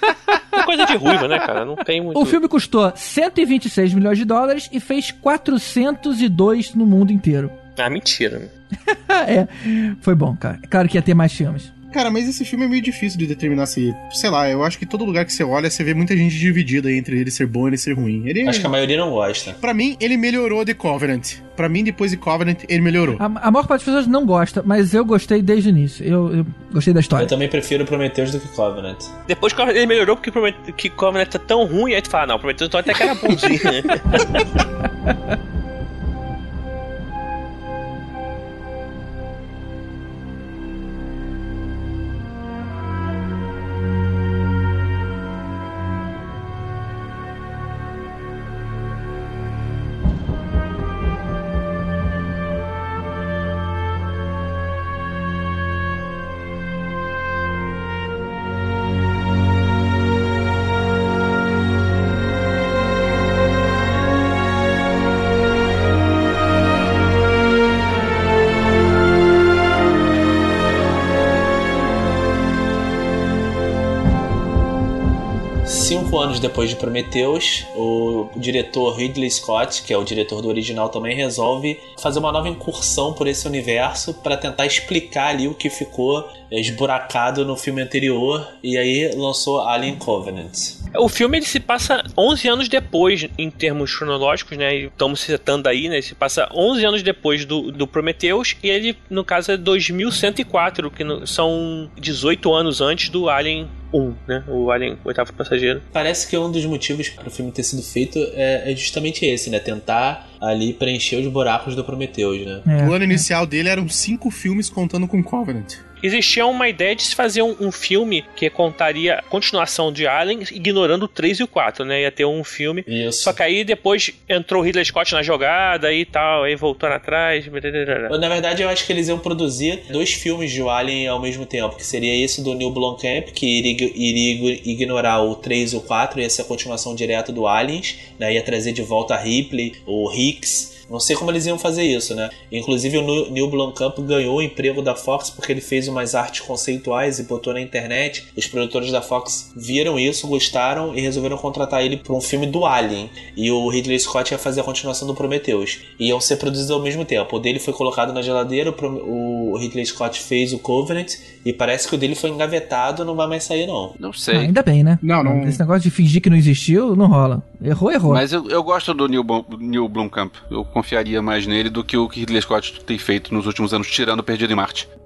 É coisa de ruiva, né, cara? Não tem muito... O filme custou cento e vinte e seis milhões de dólares e fez quatrocentos e dois no mundo inteiro. Ah, mentira. É, foi bom, cara. Claro que ia ter mais filmes. Cara, mas esse filme é meio difícil de determinar se... Sei lá, eu acho que todo lugar que você olha, você vê muita gente dividida entre ele ser bom e ele ser ruim. Ele... Acho que a maioria não gosta. Pra mim, ele melhorou de Covenant. Pra mim, depois de Covenant, ele melhorou. A, a maior parte das pessoas não gosta, mas eu gostei desde o início. Eu, eu gostei da história. Eu também prefiro Prometheus do que Covenant. Depois que ele melhorou, porque Promet- que Covenant tá tão ruim, aí tu fala, não, Prometheus então até que era bonzinho. Cinco anos depois de Prometheus, o diretor Ridley Scott, que é o diretor do original, também resolve fazer uma nova incursão por esse universo para tentar explicar ali o que ficou esburacado no filme anterior, e aí lançou Alien Covenant. O filme ele se passa onze anos depois, em termos cronológicos, né? Estamos citando aí, né? Ele se passa onze anos depois do, do Prometheus, e ele, no caso, é dois mil cento e quatro, que no, são dezoito anos antes do Alien um, né? O Alien Oitavo Passageiro. Parece que um dos motivos para o filme ter sido feito é, é justamente esse, né? Tentar ali preencher os buracos do Prometheus, né? É, o plano inicial dele eram cinco filmes contando com Covenant. Existia uma ideia de se fazer um, um filme que contaria a continuação de Alien, ignorando o três e o quatro, né? Ia ter um filme. Isso. Só que aí depois entrou o Ridley Scott na jogada e tal, aí voltou atrás. Na verdade, eu acho que eles iam produzir dois filmes de Alien ao mesmo tempo, que seria esse do Neil Blomkamp, que iria, iria ignorar o três e o quatro, ia ser a continuação direta do Aliens, né? Ia trazer de volta a Ripley, o Hicks. Não sei como eles iam fazer isso, né? Inclusive o Neil Blomkamp ganhou o emprego da Fox porque ele fez umas artes conceituais e botou na internet. Os produtores da Fox viram isso, gostaram e resolveram contratar ele para um filme do Alien. E o Ridley Scott ia fazer a continuação do Prometheus. Iam ser produzidos ao mesmo tempo. O dele foi colocado na geladeira, o Ridley Scott fez o Covenant e parece que o dele foi engavetado, não vai mais sair não. Não sei. Ah, ainda bem, né? Não, não... Esse negócio de fingir que não existiu, não rola. Errou, errou. Mas eu, eu gosto do Neil, Neil Blomkamp. Eu confiaria mais nele do que o que Ridley Scott tem feito nos últimos anos, tirando Perdido em Marte.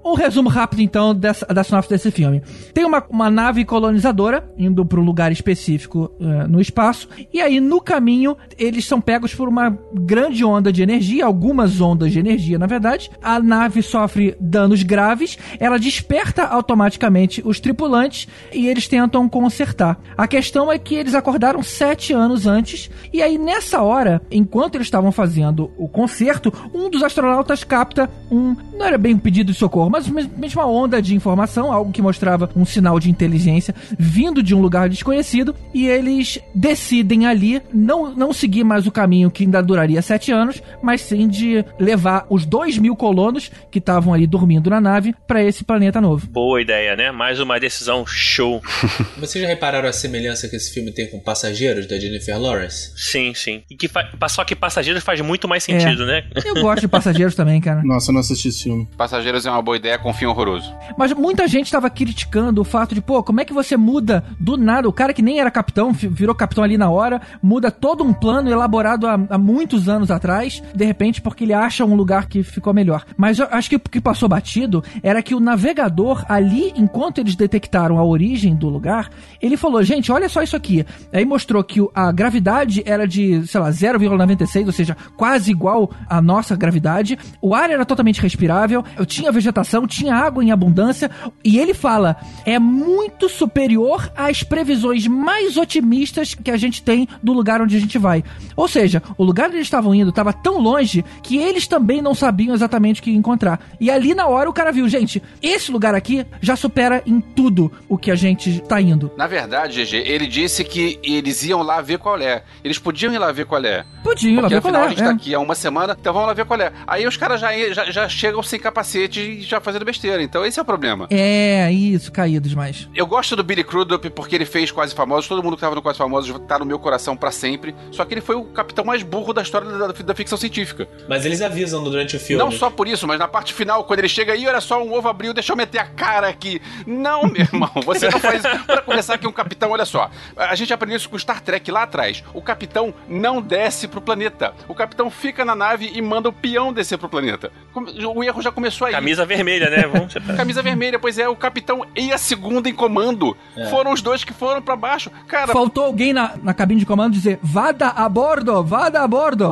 Um resumo rápido, então, dessa, da sinopse desse filme. Tem uma, uma nave colonizadora indo para um lugar específico uh, no espaço, e aí, no caminho, eles são pegos por uma grande onda de energia, algumas ondas de energia, na verdade. A nave sofre danos graves, ela desperta automaticamente os tripulantes e eles tentam consertar. A questão é que eles acordaram sete anos antes, e aí, nessa hora, enquanto eles estavam fazendo o conserto, um dos astronautas capta um, não era bem um pedido de socorro, mas mesmo uma onda de informação, algo que mostrava um sinal de inteligência vindo de um lugar desconhecido, e eles decidem ali não, não seguir mais o caminho que ainda duraria sete anos, mas sim de levar os dois mil colonos que estavam ali dormindo na nave para esse planeta novo. Boa ideia, né? Mais uma decisão show. Vocês já repararam a semelhança que esse filme tem com Passageiros, da Jennifer Lawrence? Sim, sim. E que fa... Só que Passageiros faz muito mais sentido, é. né? Eu gosto de Passageiros também, cara. Nossa, eu não assisti esse filme. Passageiros é uma boa ideia com um fim horroroso. Mas muita gente estava criticando o fato de, pô, como é que você muda do nada, o cara que nem era capitão, virou capitão ali na hora, muda todo um plano elaborado há, há muitos anos atrás, de repente porque ele acha um lugar que ficou melhor. Mas eu acho que o que passou batido era que o navegador ali, enquanto eles detectaram a origem do lugar, ele falou, gente, olha só isso aqui. Aí mostrou que a gravidade era de, sei lá, zero vírgula noventa e seis, ou seja, quase igual à nossa gravidade. O ar era totalmente respirável, eu tinha vegetação, tinha água em abundância, e ele fala, é muito superior às previsões mais otimistas que a gente tem do lugar onde a gente vai. Ou seja, o lugar onde eles estavam indo estava tão longe que eles também não sabiam exatamente o que encontrar. E ali na hora o cara viu, gente, esse lugar aqui já supera em tudo o que a gente tá indo. Na verdade, G G, ele disse que eles iam lá ver qual é. Eles podiam ir lá ver qual é. Podiam ir lá ver qual é. Porque afinal a gente é. tá aqui há uma semana, então vamos lá ver qual é. Aí os caras já, já, já chegam sem capacete e já fazendo besteira. Então esse é o problema. É, isso, caído demais. Eu gosto do Billy Crudup porque ele fez Quase Famosos. Todo mundo que tava no Quase Famosos tá no meu coração pra sempre. Só que ele foi o capitão mais burro da história da, da, da ficção científica. Mas eles avisam durante o filme. Não só por isso, mas na parte final, quando ele chega aí, olha só, um ovo abriu, deixa eu meter a cara aqui. Não, meu irmão, você não faz... Pra começar aqui, um capitão, olha só, a gente aprendeu isso com Star Trek lá atrás. O capitão não desce pro planeta. O capitão fica na nave e manda o peão descer pro planeta. O erro já começou aí. Camisa vermelha, né? Vamos... Camisa vermelha, pois é, o capitão e a segunda em comando. É. Foram os dois que foram pra baixo. Cara... Faltou alguém na, na cabine de comando dizer, vada a bordo, vada a bordo.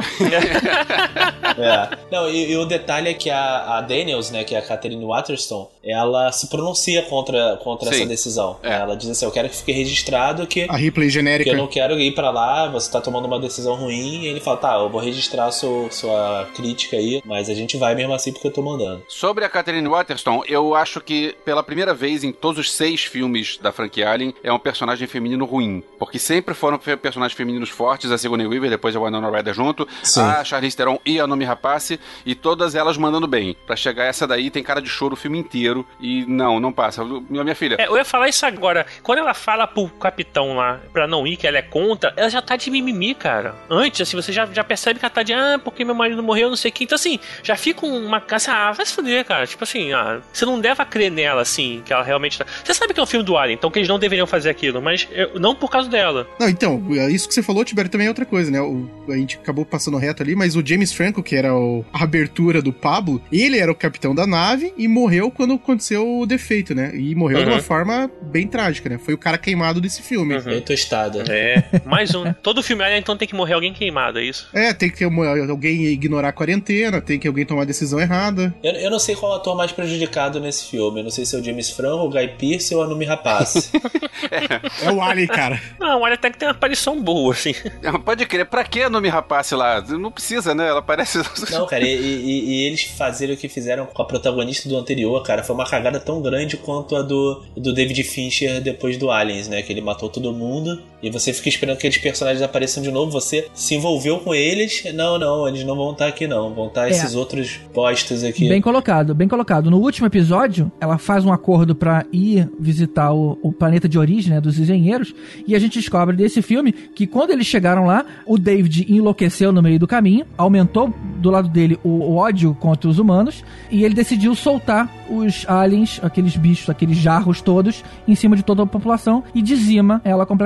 É. Não, e, e o detalhe é que a, a Daniels, né, que é a Catherine Waterston, ela se pronuncia contra, contra essa decisão. É. Ela diz assim, eu quero que fique registrado que... A Ripley genérica. Que eu não quero ir pra lá, você tá tomando uma decisão ruim. E ele fala, tá, eu vou registrar a sua, sua crítica aí, mas a gente vai mesmo assim porque eu tô mandando. Sobre a Catherine Waterston, eu acho que pela primeira vez em todos os seis filmes da franquia Alien, é um personagem feminino ruim. Porque sempre foram personagens femininos fortes, a Sigourney Weaver, depois a Winona Ryder junto, Sim. a Charlize Theron e a Noomi Rapace, e todas elas mandando bem. Pra chegar essa daí, tem cara de choro o filme inteiro, e não, não passa. Minha filha... É, eu ia falar isso agora. Quando ela fala pro capitão lá, pra não ir, que ela é contra, ela já tá de mimimi, cara. Antes, assim, você já, já percebe que ela tá de, ah, porque meu marido morreu, não sei o que. Então, assim, já fica uma... Assim, ah, vai se fuder, cara. Tipo assim, ah, você não deve crer nela, assim, que ela realmente tá... Você sabe que é um filme do Alien, então que eles não deveriam fazer aquilo, mas eu, não por causa dela. Não, então, isso que você falou, Tibério, também é outra coisa, né? O, a gente acabou passando reto ali, mas o James Franco, que era o, a abertura do Pablo, ele era o capitão da nave e morreu quando aconteceu o defeito, né? E morreu uhum. de uma forma bem trágica, né? Foi o cara queimado desse filme. Uhum. Bem tostado. É, mais um. Todo filme Alien, então tem que morrer alguém queimado, é isso? É, tem que ter uma, alguém ignorar a quarentena, tem que alguém tomar a decisão errada. Eu, eu não sei qual ator mais prejudicado nesse filme. Eu não sei se é o James Franco, o Guy Pearce ou a Noomi Rapace. é. é o Alien, cara. Não, o Alien até que tem uma aparição boa, assim. Pode crer. Pra que a Noomi Rapace lá? Não precisa, né? Ela parece... Não, cara, e, e, e eles fazerem o que fizeram com a protagonista do anterior, cara, foi uma cagada tão grande quanto a do, do David Fincher depois do Aliens, né? Que ele matou todo mundo e você fica esperando que aqueles personagens apareçam de novo, você se envolveu com eles. Não, não, eles não vão estar aqui não, vão estar é. esses outros postos aqui. Bem colocado, bem colocado. No último episódio, ela faz um acordo pra ir visitar o, o planeta de origem, né, dos engenheiros, e a gente descobre desse filme que quando eles chegaram lá, o David enlouqueceu no meio do caminho, aumentou do lado dele o, o ódio contra os humanos, e ele decidiu soltar os aliens, aqueles bichos, aqueles jarros todos, em cima de toda a população e dizima ela completamente.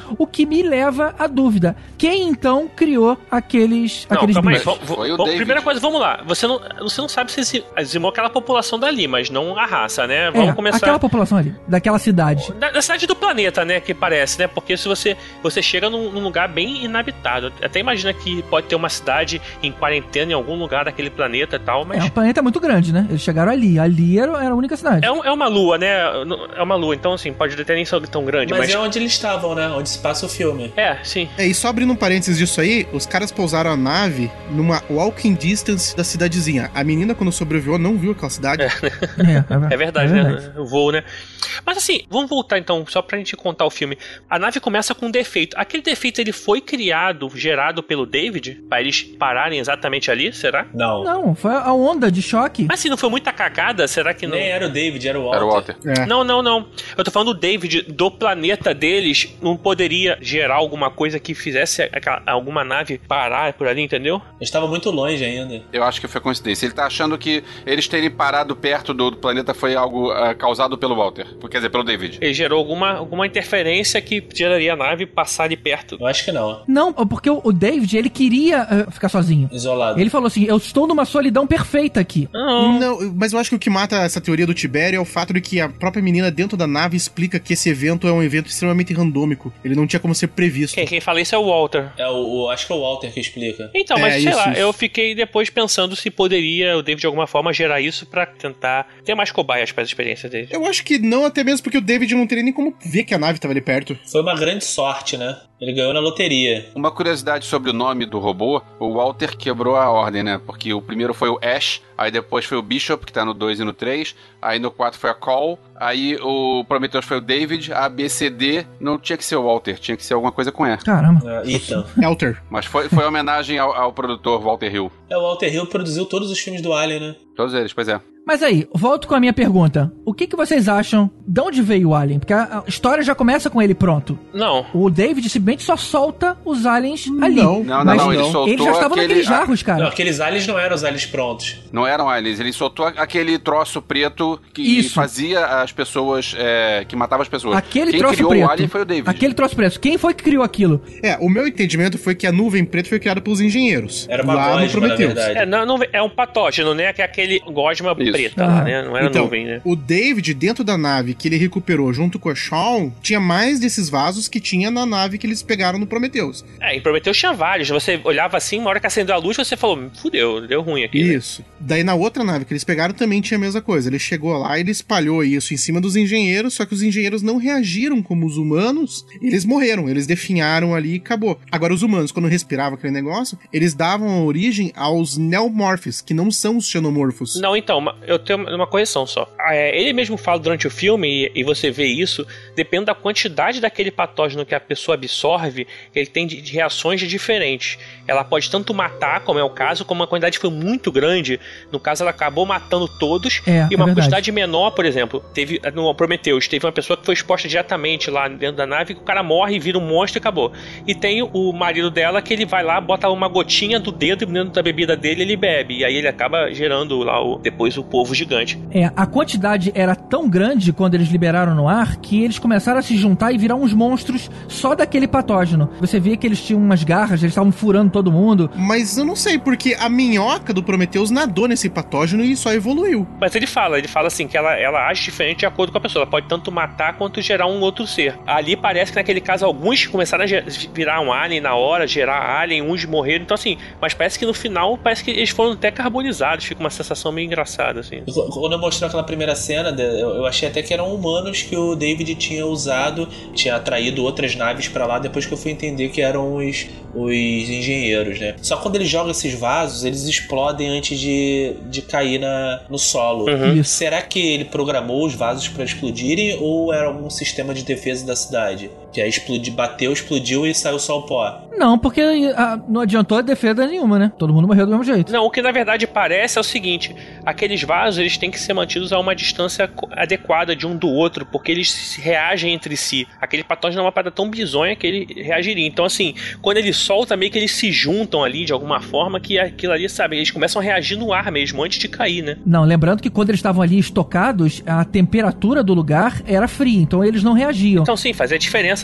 O que me leva à dúvida. Quem então criou aqueles, Não, aqueles calma aí. bichos? Vamos, vamos, primeira coisa, vamos lá. Você não, você não sabe se dizimou aquela população dali, mas não a raça, né? Vamos é, começar... aquela população ali, daquela cidade. Da, da cidade do planeta, né? Que parece, né? Porque se você, você chega num, num lugar bem inabitado. Até imagina que pode ter uma cidade em quarentena em algum lugar daquele planeta e tal, mas... É, o planeta é muito grande, né? Eles chegaram ali. Ali era, era a única cidade. É, um, é uma lua, né? É uma lua, então assim, pode até nem ser tão grande, mas... mas... é onde eles estavam, né? Onde se passa o filme. É, sim. É, e só abrindo um parênteses disso aí, os caras pousaram a nave numa walking distance da cidadezinha. A menina, quando sobreviveu, não viu aquela cidade. É, é, é verdade, é verdade. né? O voo, né? Mas assim, vamos voltar então, só pra gente contar o filme. A nave começa com um defeito. Aquele defeito, ele foi criado, gerado pelo David, pra eles pararem exatamente ali, será? Não. Não, foi a onda de choque. Mas se não foi muita cagada, será que não? Nem era o David, era o Walter. Era o Walter. É. Não, não, não. Eu tô falando do David, do planeta deles, não poderia gerar alguma coisa que fizesse aquela, alguma nave parar por ali, entendeu? Eles estavam muito longe ainda. Eu acho que foi coincidência. Ele tá achando que eles terem parado perto do, do planeta foi algo uh, causado pelo Walter. Quer dizer, pelo David. Ele gerou alguma, alguma interferência que geraria a nave passar ali perto. Eu acho que não. Não, porque o, o David, ele queria uh, ficar sozinho. Isolado. Ele falou assim, eu estou numa solidão perfeita aqui. Não. Não, mas eu acho que o que mata essa teoria do Tibério é o fato de que a própria menina dentro da nave explica que esse evento é um evento extremamente randômico. Ele não tinha como ser previsto. Quem, quem fala isso é o Walter. É o, o acho que é o Walter que explica. Então, mas É, sei isso, lá, isso. eu fiquei depois pensando se poderia o David de alguma forma gerar isso pra tentar ter mais cobaias para as experiências dele. Eu acho que não, até mesmo porque o David não teria nem como ver que a nave tava ali perto. Foi uma grande sorte, né? Ele ganhou na loteria. Uma curiosidade sobre o nome do robô, o Walter quebrou a ordem, né? Porque o primeiro foi o Ash, aí depois foi o Bishop, que tá no dois e no três, aí no quatro foi a Cole, aí o Prometheus foi o David, a B C D não tinha que ser o Walter, tinha que ser alguma coisa com E. Caramba. Uh, Ethan. Elter. Mas foi, foi homenagem ao, ao produtor Walter Hill. É, o Walter Hill produziu todos os filmes do Alien, né? Todos eles, pois é. Mas aí, volto com a minha pergunta. O que, que vocês acham? De onde veio o Alien? Porque a, a história já começa com ele pronto. Não. O David simplesmente só solta os aliens ali. Não, Não, não, Mas não, ele soltou eles já estavam aquele- naqueles jarros, cara. Não, aqueles aliens não eram os aliens prontos. Não eram aliens, ele soltou aquele troço preto que Isso. fazia as pessoas, é, que matava as pessoas. Aquele Quem troço criou preto. o alien foi o David. Aquele troço preto. Quem foi que criou aquilo? É, o meu entendimento foi que a nuvem preta foi criada pelos engenheiros. Era uma lá no gosma, na Prometheus. verdade. É, não, não, é um patógeno, né? Que é aquele gosma Isso. preta Ah. lá, né? Não era Então, nuvem, né? o David, dentro da nave que ele recuperou junto com a Shawn, tinha mais desses vasos que tinha na nave que eles pegaram no Prometheus. É, em Prometheus tinha vários. Você olhava assim, uma hora que acendeu a luz, você falou, fudeu, deu ruim aqui. né? Isso. Daí na outra nave que eles pegaram também tinha a mesma coisa. Ele chegou lá e ele espalhou isso em cima dos engenheiros, só que os engenheiros não reagiram como os humanos, eles morreram, eles definharam ali e acabou. Agora os humanos, quando respiravam aquele negócio, eles davam origem aos neomorphs, que não são os xenomorfos. Não, então, ma- eu tenho uma- uma correção só. É, ele mesmo fala durante o filme, e, e você vê isso, depende da quantidade daquele patógeno que a pessoa absorve, ele tem de, de reações diferentes. Ela pode tanto matar, como é o caso, como a quantidade foi muito grande. No caso, ela acabou matando todos. É, e uma é verdade. quantidade menor, por exemplo, teve no Prometheus, teve uma pessoa que foi exposta diretamente lá dentro da nave, que o cara morre, vira um monstro e acabou. E tem o marido dela que ele vai lá, bota uma gotinha do dedo dentro da bebida dele, ele bebe. E aí ele acaba gerando lá o, depois o povo gigante. É, a quantidade era tão grande quando eles liberaram no ar que eles começaram a se juntar e virar uns monstros só daquele patógeno. Você via que eles tinham umas garras, eles estavam furando todo mundo. Mas eu não sei, porque a minhoca do Prometheus nadou nesse patógeno e só evoluiu. Mas ele fala, ele fala assim, que ela, ela age diferente de acordo com a pessoa. Ela pode tanto matar quanto gerar um outro ser. Ali parece que naquele caso alguns começaram a ge- virar um alien na hora, gerar alien, uns morreram. Então assim, mas parece que no final, parece que eles foram até carbonizados. Fica uma sensação meio engraçada, assim. Quando eu mostrei aquela primeira cena, eu eu achei até que eram humanos que o David tinha usado, tinha atraído outras naves pra lá, depois que eu fui entender que eram os, os engenheiros, né? Só quando ele joga esses vasos, eles explodem antes de, de cair na, no solo. Uhum. Isso. Será que ele programou os vasos pra explodirem ou era algum sistema de defesa da cidade? Que aí explodiu, bateu, explodiu e saiu só o pó. Não, porque ah, não adiantou defesa nenhuma, né? Todo mundo morreu do mesmo jeito. Não, o que na verdade parece é o seguinte: aqueles vasos eles têm que ser mantidos a uma distância co- adequada de um do outro, porque eles se reagem entre si. Aquele patógeno é uma parada tão bizonha que ele reagiria. Então, assim, quando ele solta, meio que eles se juntam ali de alguma forma, que aquilo ali, sabe, eles começam a reagir no ar mesmo, antes de cair, né? Não, lembrando que quando eles estavam ali estocados, a temperatura do lugar era fria, então eles não reagiam. Então, sim, fazia diferença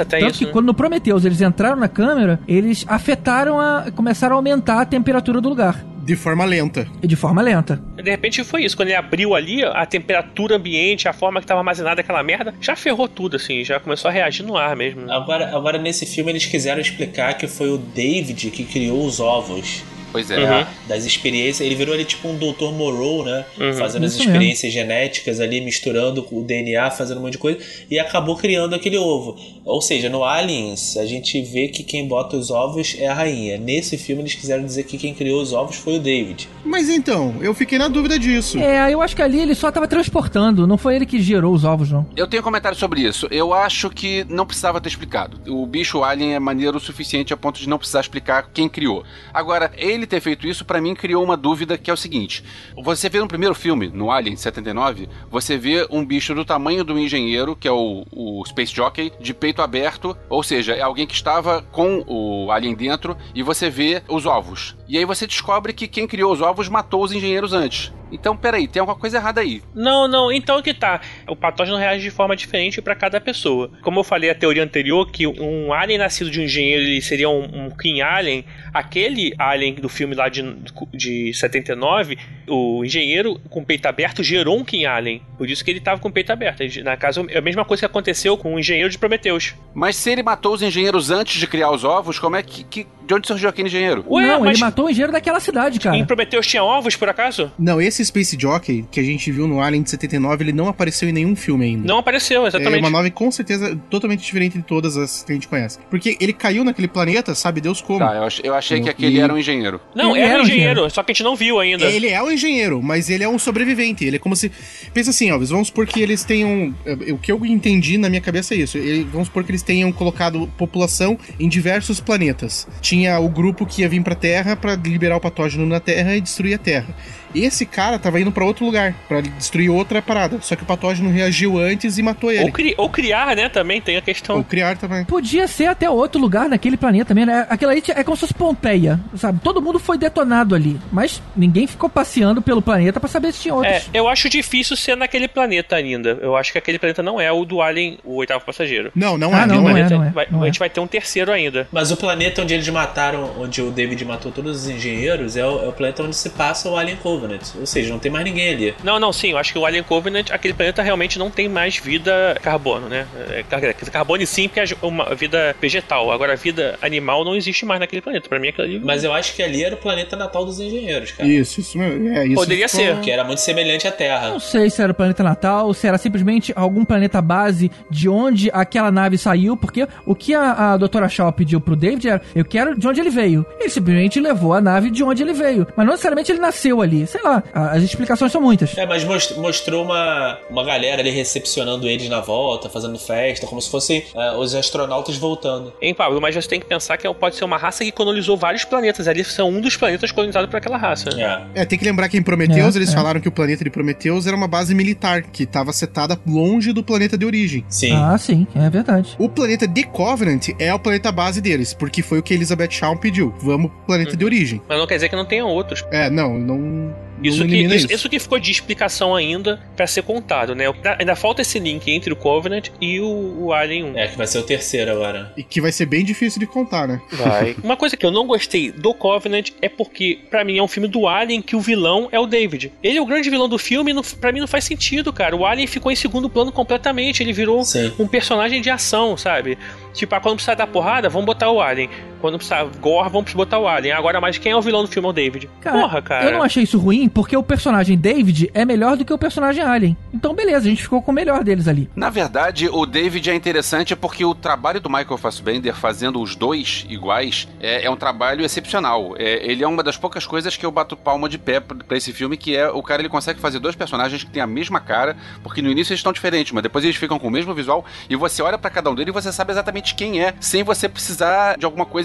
Acontece até Tanto isso, que né? quando no Prometheus eles entraram na câmera, eles afetaram a... começaram a aumentar a temperatura do lugar. De forma lenta. E de forma lenta. De repente foi isso, quando ele abriu ali, a temperatura ambiente, a forma que estava armazenada aquela merda, já ferrou tudo, assim, já começou a reagir no ar mesmo. Agora, agora nesse filme eles quiseram explicar que foi o David que criou os ovos. Pois é. Uhum. Das experiências, ele virou ali tipo um doutor Moreau, né? Uhum. Fazendo as Isso experiências genéticas ali, misturando o D N A, fazendo um monte de coisa, e acabou criando aquele ovo. Ou seja, no Aliens, a gente vê que quem bota os ovos é a rainha. Nesse filme, eles quiseram dizer que quem criou os ovos foi o David. Mas então, eu fiquei na dúvida disso. É, eu acho que ali ele só tava transportando, não foi ele que gerou os ovos, não. Eu tenho um comentário sobre isso. Eu acho que não precisava ter explicado. O bicho alien é maneiro o suficiente a ponto de não precisar explicar quem criou. Agora, ele ter feito isso, pra mim, criou uma dúvida que é o seguinte. Você vê no primeiro filme, no Alien setenta e nove, você vê um bicho do tamanho do engenheiro, que é o, o Space Jockey, de peito aberto, ou seja, é alguém que estava com o alien dentro, e você vê os ovos. E aí você descobre que quem criou os ovos matou os engenheiros antes. Então, peraí, tem alguma coisa errada aí. Não, não, então que tá. O patógeno reage de forma diferente pra cada pessoa. Como eu falei a teoria anterior, que um alien nascido de um engenheiro ele seria um, um King Alien, aquele alien do filme lá de, de setenta e nove, o engenheiro com o peito aberto gerou um King Alien. Por isso que ele tava com o peito aberto. Na casa, é a mesma coisa que aconteceu com o engenheiro de Prometheus. Mas se ele matou os engenheiros antes de criar os ovos, como é que... que de onde surgiu aquele engenheiro? Ué, não, mas ele matou o engenheiro daquela cidade, cara. Em Prometheus tinha ovos, por acaso? Não, esse Space Jockey que a gente viu no Alien de setenta e nove, ele não apareceu em nenhum filme ainda. Não apareceu, exatamente. É uma nave com certeza totalmente diferente de todas as que a gente conhece. Porque ele caiu naquele planeta, sabe Deus como. Tá, eu, ach, eu achei que aquele e... era um engenheiro. Não, Ele era um era um engenheiro, engenheiro. só que a gente não viu ainda. Ele é um engenheiro, mas ele é um sobrevivente. Ele é como se... Pensa assim, Alves, vamos supor que eles tenham... O que eu entendi na minha cabeça é isso. Ele... Vamos supor que eles tenham colocado população em diversos planetas. Tinha o grupo que ia vir pra Terra pra liberar o patógeno na Terra e destruir a Terra. Esse cara tava indo pra outro lugar, pra destruir outra parada. Só que o patógeno reagiu antes e matou ele. Ou, cri... Ou criar, né, também tem a questão. Ou criar também. Podia ser até outro lugar naquele planeta mesmo, né? Aquilo aí é como se fosse Pompeia, sabe? Todo mundo foi detonado ali, mas ninguém ficou passeando pelo planeta pra saber se tinha outros. É, eu acho difícil ser naquele planeta ainda. Eu acho que aquele planeta não é o do Alien, o oitavo passageiro. Não, não Ah, é. não, Não, não é. é. Vai- não a é. gente vai ter um terceiro ainda. Mas o planeta onde eles mataram, onde o David matou todos os engenheiros, é o, é o planeta onde se passa o Alien Covenant. Ou seja, não tem mais ninguém ali. Não, não, sim, eu acho que o Alien Covenant, aquele planeta realmente não tem mais vida carbono, né? É, car- carbono sim, porque é uma vida vegetal. Agora, a vida animal não existe mais naquele planeta. Pra mim, aquilo ali... Mas eu acho que ali era o planeta natal dos engenheiros, cara. Isso, isso mesmo. É, isso Poderia ficou- ser. Que era muito semelhante à Terra. Não sei se era o planeta natal, se era simplesmente algum planeta base de onde aquela nave saiu, porque o que a, a doutora Shaw pediu pro David era, eu quero de onde ele veio. Ele simplesmente levou a nave de onde ele veio. Mas não necessariamente ele nasceu ali. Sei lá, a- as explicações são muitas. É, mas most- mostrou uma, uma galera ali recepcionando eles na volta, fazendo festa, como se fossem é, os astronautas voltando. Hein, Pablo, mas você tem que pensar que pode ser uma raça que colonizou vários planetas. Ali são um dos planetas colonizados por aquela raça. É. É, tem que lembrar que em Prometheus É, eles é. falaram que o planeta de Prometheus era uma base militar, que estava setada longe do planeta de origem. Sim. Ah, sim, é verdade. O planeta de Covenant é o planeta base deles, porque foi o que Elizabeth Shaw pediu. Vamos pro planeta de origem. Mas não quer dizer que não tenha outros. É, não, não... Isso não que, elimina isso, isso que ficou de explicação ainda pra ser contado, né? Ainda, ainda falta esse link entre o Covenant e o, o Alien um. É, que vai ser o terceiro agora. E que vai ser bem difícil de contar, né? Vai. Uma coisa que eu não gostei do Covenant é porque, pra mim, é um filme do Alien que o vilão é o David. Ele é o grande vilão do filme e não, pra mim não faz sentido, cara. O Alien ficou em segundo plano completamente. Ele virou Sim. um personagem de ação, sabe? Tipo, ah, quando precisar dar porrada, vamos botar o Alien. Quando precisar gore, vamos botar o Alien. Agora, mas quem é o vilão do filme é o David. Cara, Porra, cara. eu não achei isso ruim, porque o personagem David é melhor do que o personagem Alien. Então, beleza, a gente ficou com o melhor deles ali. Na verdade, o David é interessante porque o trabalho do Michael Fassbender fazendo os dois iguais é, é um trabalho excepcional. É, ele é uma das poucas coisas que eu bato palma de pé pra pra esse filme, que é o cara ele consegue fazer dois personagens que têm a mesma cara, porque no início eles estão diferentes, mas depois eles ficam com o mesmo visual e você olha pra cada um deles e você sabe exatamente quem é, sem você precisar de alguma coisa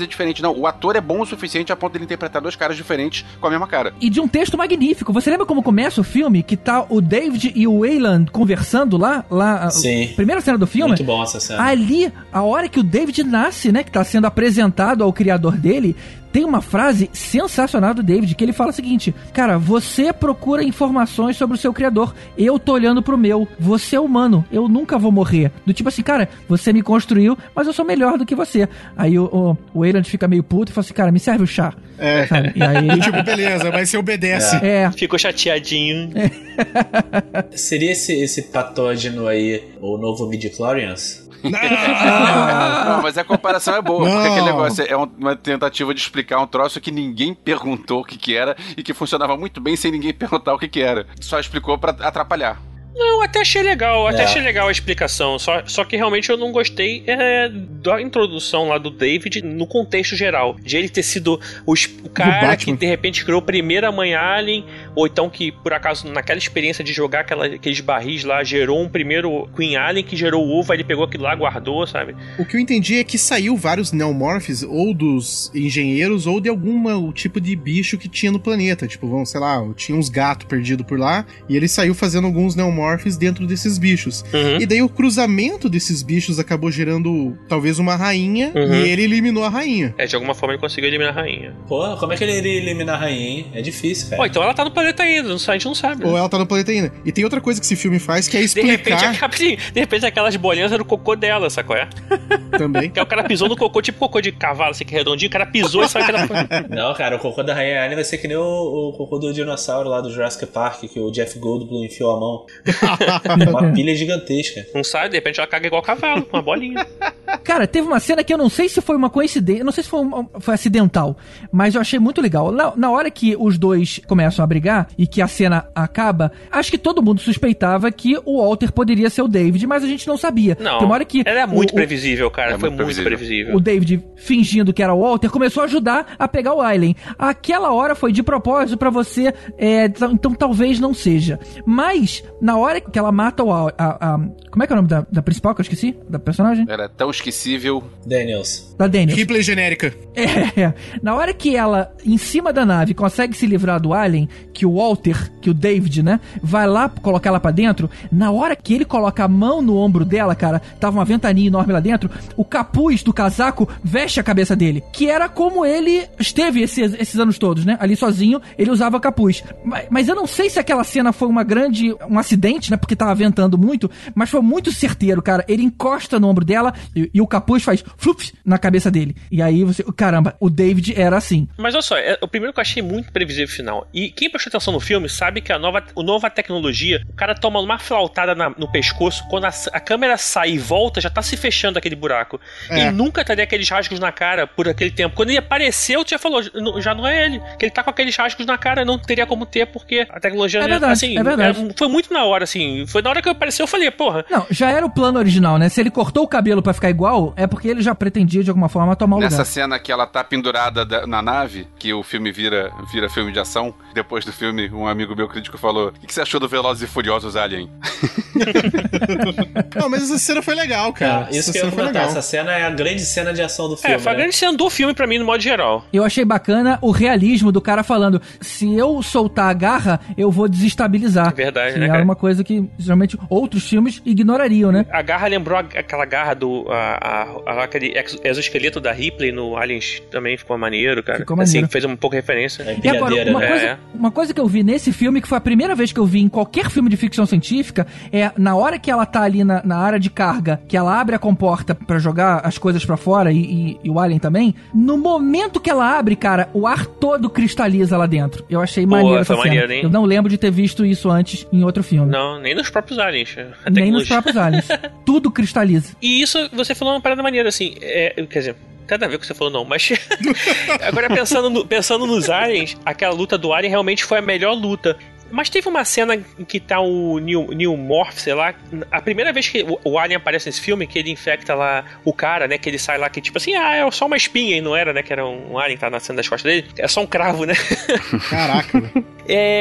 fazer diferente. Não, o ator é bom o suficiente a ponto de ele interpretar dois caras diferentes com a mesma cara. E de um texto magnífico. Você lembra como começa o filme? Que tá o David e o Wayland conversando lá? lá Sim. Primeira cena do filme? Muito bom essa cena. Ali, a hora que o David nasce, né? Que tá sendo apresentado ao criador dele... Tem uma frase sensacional do David, que ele fala o seguinte: cara, você procura informações sobre o seu criador, eu tô olhando pro meu, você é humano, eu nunca vou morrer. Do tipo assim, cara, você me construiu, mas eu sou melhor do que você. Aí o, o, o Wayland fica meio puto e fala assim, cara, me serve o chá. É, sabe? E aí, tipo, beleza, mas você obedece. É. é. Ficou chateadinho. É. Seria esse, esse patógeno aí o novo midi-chlorians? Não. Não, mas a comparação é boa, Não. porque aquele negócio é uma tentativa de explicar um troço que ninguém perguntou o que que era e que funcionava muito bem sem ninguém perguntar o que que era. Só explicou pra atrapalhar. Não, até achei legal, até É. achei legal a explicação, só, só que realmente eu não gostei é, da introdução lá do David no contexto geral, de ele ter sido o, o cara que de repente criou a primeira mãe alien, ou então que por acaso naquela experiência de jogar aquela, aqueles barris lá, gerou um primeiro Queen Alien que gerou o ovo, aí ele pegou aquilo lá, guardou, sabe? O que eu entendi é que saiu vários neomorphs, ou dos engenheiros, ou de algum tipo de bicho que tinha no planeta, tipo, vamos, sei lá, tinha uns gatos perdidos por lá, e ele saiu fazendo alguns neomorphs dentro desses bichos. Uhum. E daí o cruzamento desses bichos acabou gerando talvez uma rainha, Uhum. e ele eliminou a rainha. É, de alguma forma ele conseguiu eliminar a rainha. Pô, como é que ele iria eliminar a rainha, hein? É difícil, cara. Ó, então ela tá no planeta ainda, a gente não sabe. Né? Ou ela tá no planeta ainda. E tem outra coisa que esse filme faz, que é De explicar repente, acaba, assim, de repente aquelas bolinhas eram o cocô dela, sacou? É? também. Que o cara pisou no cocô, tipo cocô de cavalo, assim, que é redondinho, o cara pisou e saiu aquela... Não, cara, o cocô da rainha alien vai ser que nem o, o cocô do dinossauro lá do Jurassic Park, que o Jeff Goldblum enfiou a mão. Uma pilha gigantesca. Não sai, de repente ela caga igual cavalo, com uma bolinha. Cara, teve uma cena que eu não sei se foi uma coincidência, não sei se foi, uma, foi acidental, mas eu achei muito legal. Na, na hora que os dois começam a brigar e que a cena acaba, acho que todo mundo suspeitava que o Walter poderia ser o David, mas a gente não sabia. Não, Tem uma hora que ela é muito o, previsível, cara, é foi muito muito previsível. previsível. O David, fingindo que era o Walter, começou a ajudar a pegar o Alien. Aquela hora foi de propósito pra você, é, t- então talvez não seja. Mas, na hora que ela mata o Al- a, a, como é que é o nome da, da principal que eu esqueci? Da personagem? Era tão esquecível. Daniels. Da Daniels. Ripley genérica. É, na hora que ela, em cima da nave, consegue se livrar do Alien, que o Walter, que o David, né, vai lá colocar ela pra dentro, na hora que ele coloca a mão no ombro dela, cara, tava uma ventania enorme lá dentro, o capuz do casaco veste a cabeça dele, que era como ele esteve esses, esses anos todos, né, ali sozinho, ele usava capuz. Mas, mas eu não sei se aquela cena foi uma grande, um acidente, né, porque tava ventando muito, mas foi muito certeiro, cara, ele encosta no ombro dela e, e o capuz faz flup na cabeça dele. E aí você, caramba, o David era assim. Mas olha só, é, o primeiro que eu achei muito previsível o final. E quem prestou atenção no filme sabe que a nova, a nova tecnologia, o cara toma uma flautada na- no pescoço, quando a, a câmera sai e volta, já tá se fechando aquele buraco. É. E nunca teria aqueles rasgos na cara por aquele tempo. Quando ele apareceu, já falou, "Não, já não é ele. Que ele tá com aqueles rasgos na cara, não teria como ter, porque a tecnologia... É verdade, assim, é verdade. é- foi muito na hora, assim. Foi na hora que apareceu, eu falei, porra... Não, já era o plano original, né? Se ele cortou o cabelo pra ficar igual, é porque ele já pretendia de alguma forma tomar o Nessa lugar. cena que ela tá pendurada da- na nave, que o filme vira, vira filme de ação, depois do filme, um amigo meu crítico falou: o que que você achou do Velozes e Furiosos Alien? Não, mas essa cena foi legal, cara. Ah, isso essa que eu ia cena foi comentar. legal. Essa cena é a grande cena de ação do filme. É, foi a né? grande cena do filme pra mim, no modo geral. Eu achei bacana o realismo do cara falando: se eu soltar a garra, eu vou desestabilizar. Verdade, que né, era cara? uma coisa que geralmente outros filmes ignorariam, né? A garra lembrou a- aquela garra do. A, a- aquele ex- exoesqueleto da Ripley no Aliens também ficou maneiro, cara. Ficou maneiro. Assim, fez um pouco referência. É E agora, empilhadeira, uma né? coisa, É. uma coisa que eu vi nesse filme, que foi a primeira vez que eu vi em qualquer filme de ficção científica, é na hora que ela tá ali na, na área de carga, que ela abre a comporta pra jogar as coisas pra fora e, e- e o Alien também, no momento que ela abre, cara, o ar todo cristaliza lá dentro. Eu achei Pô, maneiro essa foi cena. maneiro, hein? Eu não lembro de ter visto isso antes em outro filme. Não, nem nos próprios Aliens. A Nem nos tecnologia. próprios aliens. Tudo cristaliza. E isso, você falou uma parada maneira, assim. É, quer dizer. Nada a ver com o que você falou, não, mas. Agora, pensando, no- pensando nos aliens, aquela luta do Alien realmente foi a melhor luta. Mas teve uma cena em que tá o Neil, Neil Morph, sei lá. A primeira vez que o, o Alien aparece nesse filme, que ele infecta lá o cara, né? Que ele sai lá, que tipo assim, ah, é só uma espinha, e não era, né? Que era um Alien que tá nascendo das costas dele. É só um cravo, né? Caraca, velho. É.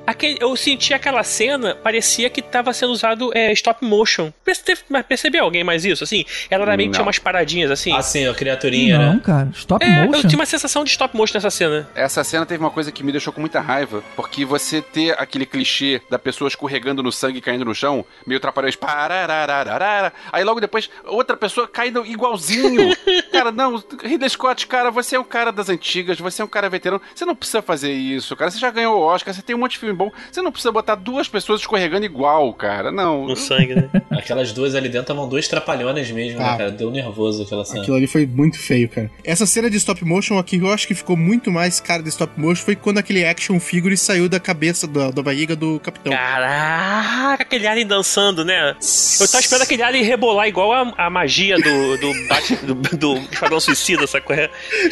Aquele, eu senti aquela cena, parecia que tava sendo usado é, stop motion. Perce, percebeu alguém mais isso? Assim, ela realmente tinha umas paradinhas assim. Assim, a criaturinha, não, né? cara, stop é, motion? Eu tinha uma sensação de stop motion nessa cena. Essa cena teve uma coisa que me deixou com muita raiva, porque você ter aquele clichê da pessoa escorregando no sangue e caindo no chão, meio trapalhões, pararararara, aí logo depois outra pessoa caindo igualzinho. Cara, não, Ridley Scott, cara, você é um cara das antigas, você é um cara veterano, você não precisa fazer isso, cara, você já ganhou o Oscar, você tem um monte de filme bom, você não precisa botar duas pessoas escorregando igual, cara, não. No sangue, né? Aquelas duas ali dentro estavam dois trapalhões mesmo, ah, né, cara? Deu nervoso aquela cena. Aquilo ali foi muito feio, cara. Essa cena de stop motion aqui, eu acho que ficou muito mais cara de stop motion, foi quando aquele action figure saiu da cabeça, da, da barriga do capitão. Caraca, aquele alien dançando, né? Eu tava esperando aquele alien rebolar igual a, a magia do do, do, do, do Esquadrão Suicida, sabe qual é?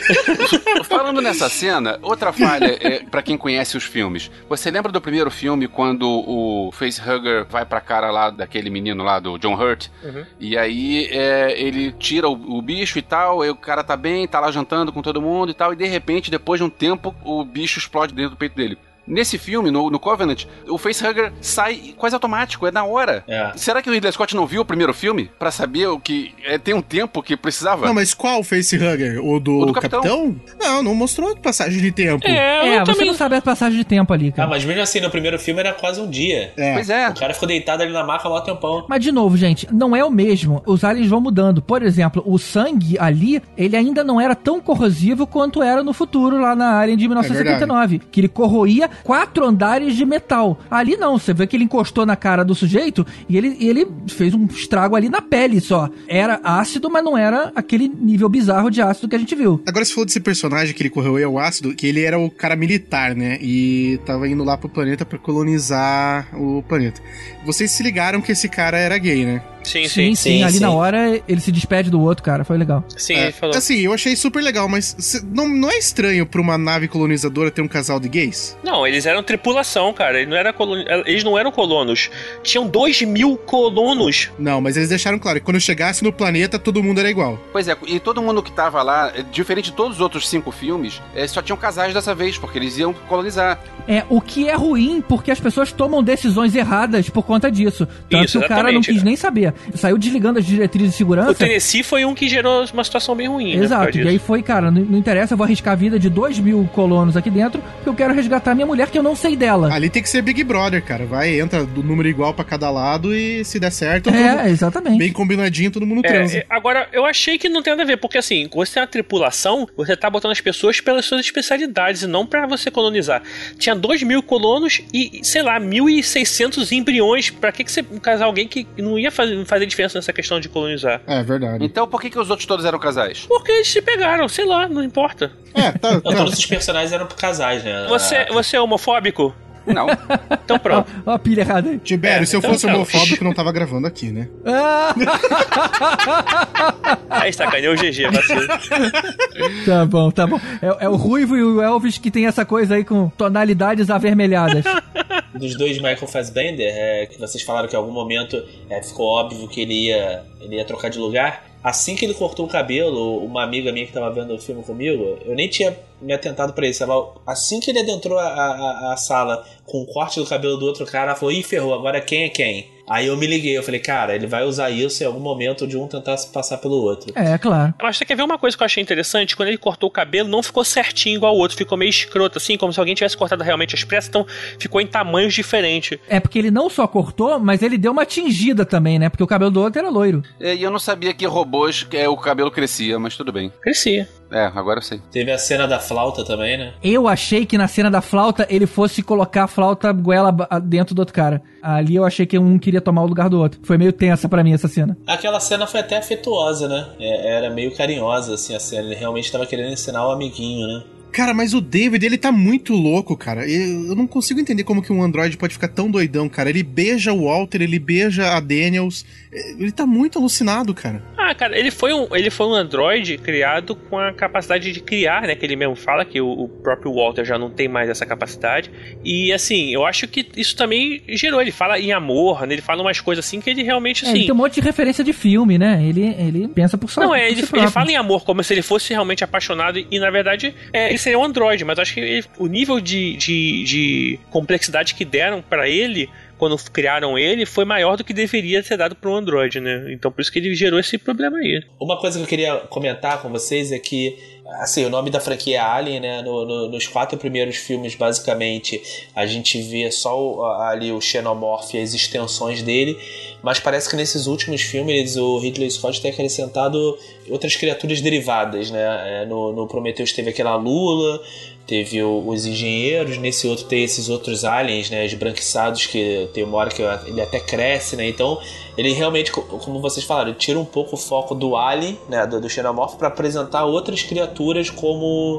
Falando nessa cena, outra falha é, pra quem conhece os filmes. Você lembra do primeiro filme quando o facehugger vai pra cara lá daquele menino lá, do John Hurt? Uhum. E aí é, ele tira o, o bicho e tal, aí o cara tá bem, tá lá jantando com todo mundo e tal, e de repente, depois de um tempo, o bicho explode dentro do peito dele. Nesse filme, no, no Covenant, o facehugger sai quase automático, é na hora. É. Será que o Ridley Scott não viu o primeiro filme pra saber o que é, tem um tempo que precisava? Não, mas qual facehugger? O do, o do capitão? capitão? Não, não mostrou passagem de tempo. É, é você também não sabe a passagem de tempo ali, cara. Ah, mas mesmo assim, no primeiro filme era quase um dia. É. Pois é. O cara ficou deitado ali na maca lá um tempão. Mas de novo, gente, não é o mesmo. Os aliens vão mudando. Por exemplo, o sangue ali, ele ainda não era tão corrosivo quanto era no futuro, lá na Alien de mil novecentos e setenta e nove. É que ele corroía quatro andares de metal. Ali não, você vê que ele encostou na cara do sujeito e ele, ele fez um estrago ali na pele só. Era ácido, mas não era aquele nível bizarro de ácido que a gente viu. Agora, se falou desse personagem que ele corroeu ao ácido, que ele era o cara militar, né? E tava indo lá pro planeta pra colonizar o planeta. Vocês se ligaram que esse cara era gay, né? Sim, sim, sim. sim, sim ali sim. na hora ele se despede do outro, cara. Foi legal. Sim, é, ele falou. Assim, eu achei super legal, mas cê, não, não é estranho pra uma nave colonizadora ter um casal de gays? Não, eles eram tripulação, cara. Eles não, era colon... eles não eram colonos. Tinham dois mil colonos. Não, mas eles deixaram claro que quando chegasse no planeta, todo mundo era igual. Pois é, e todo mundo que tava lá, diferente de todos os outros cinco filmes, é, só tinham casais dessa vez, porque eles iam colonizar. É, o que é ruim, porque as pessoas tomam decisões erradas por conta disso. Tanto Isso, que o cara não quis nem saber. Saiu desligando as diretrizes de segurança. O Tennessee foi um que gerou uma situação bem ruim. Exato, né, e aí foi, cara, não, não interessa, eu vou arriscar a vida de dois mil colonos aqui dentro, porque eu quero resgatar minha mulher, que eu não sei dela. Ali tem que ser Big Brother, cara. Vai, entra do número igual pra cada lado e se der certo... É, todo, exatamente. Bem combinadinho, todo mundo é, transa. É, agora, eu achei que não tem nada a ver, porque assim, quando você tem uma tripulação, você tá botando as pessoas pelas suas especialidades e não pra você colonizar. Tinha dois mil colonos e, sei lá, mil e seiscentos embriões. Pra que, que você casar alguém que não ia fazer, fazer diferença nessa questão de colonizar? É, verdade. Então por que, que os outros todos eram casais? Porque eles se pegaram, sei lá, não importa. É, tá. Não, todos os personagens eram casais, né? Você, você é homofóbico? Não. Então pronto. Ó, ó a pilha errada aí. Tibério, É, se eu então fosse tá. homofóbico, não tava gravando aqui, né? Aí sacaneou o G G, vacilo. Tá bom, tá bom. É, é o Ruivo e o Elvis que tem essa coisa aí com tonalidades avermelhadas. Dos dois Michael Fassbender, é, que vocês falaram que em algum momento é, ficou óbvio que ele ia, ele ia trocar de lugar. Assim que ele cortou o cabelo, uma amiga minha que tava vendo o filme comigo, eu nem tinha me atentado pra isso. Ela, assim que ele adentrou a, a, a sala com o corte do cabelo do outro cara, ela falou, ih, ferrou, agora quem é quem? Aí eu me liguei, eu falei, cara, ele vai usar isso em algum momento de um tentar se passar pelo outro. É, claro. Mas você quer ver uma coisa que eu achei interessante? Quando ele cortou o cabelo, não ficou certinho igual o outro, ficou meio escroto, assim, como se alguém tivesse cortado realmente as pressas, então ficou em tamanhos diferentes. É porque ele não só cortou, mas ele deu uma tingida também, né? Porque o cabelo do outro era loiro. E eu não sabia que robôs é, o cabelo crescia, mas tudo bem. Crescia. É, agora eu sei. Teve a cena da flauta também, né? Eu achei que na cena da flauta ele fosse colocar a flauta goela dentro do outro cara. Ali eu achei que um queria tomar o lugar do outro. Foi meio tensa pra mim essa cena. Aquela cena foi até afetuosa, né? É, era meio carinhosa, assim, a cena. Ele realmente tava querendo ensinar o amiguinho, né? Cara, mas o David, ele tá muito louco, cara. Eu não consigo entender como que um androide pode ficar tão doidão, cara. Ele beija o Walter, ele beija a Daniels. Ele tá muito alucinado, cara. Ah, cara, ele foi um, ele foi um androide criado com a capacidade de criar, né? Que ele mesmo fala que o, o próprio Walter já não tem mais essa capacidade. E, assim, eu acho que isso também gerou. Ele fala em amor, né? Ele fala umas coisas assim que ele realmente, assim... É, ele tem um monte de referência de filme, né? Ele, ele pensa por só. Não, é, ele, ele fala em amor como se ele fosse realmente apaixonado e, na verdade, é, ele seria um androide, mas acho que ele, o nível de, de, de complexidade que deram pra ele quando criaram ele foi maior do que deveria ser dado para um Android, né? Então por isso que ele gerou esse problema aí. Uma coisa que eu queria comentar com vocês é que, assim, o nome da franquia é Alien, né? No, no, nos quatro primeiros filmes, basicamente, a gente vê só o, ali o Xenomorph e as extensões dele, mas parece que nesses últimos filmes o Ridley Scott tem acrescentado outras criaturas derivadas, né? É, no, no Prometheus teve aquela Lula, teve o, os engenheiros, nesse outro tem esses outros aliens, né, esbranquiçados, que tem uma hora que ele até cresce, né, então ele realmente, como vocês falaram, ele tira um pouco o foco do alien, né, do, do Xenomorph, para apresentar outras criaturas como,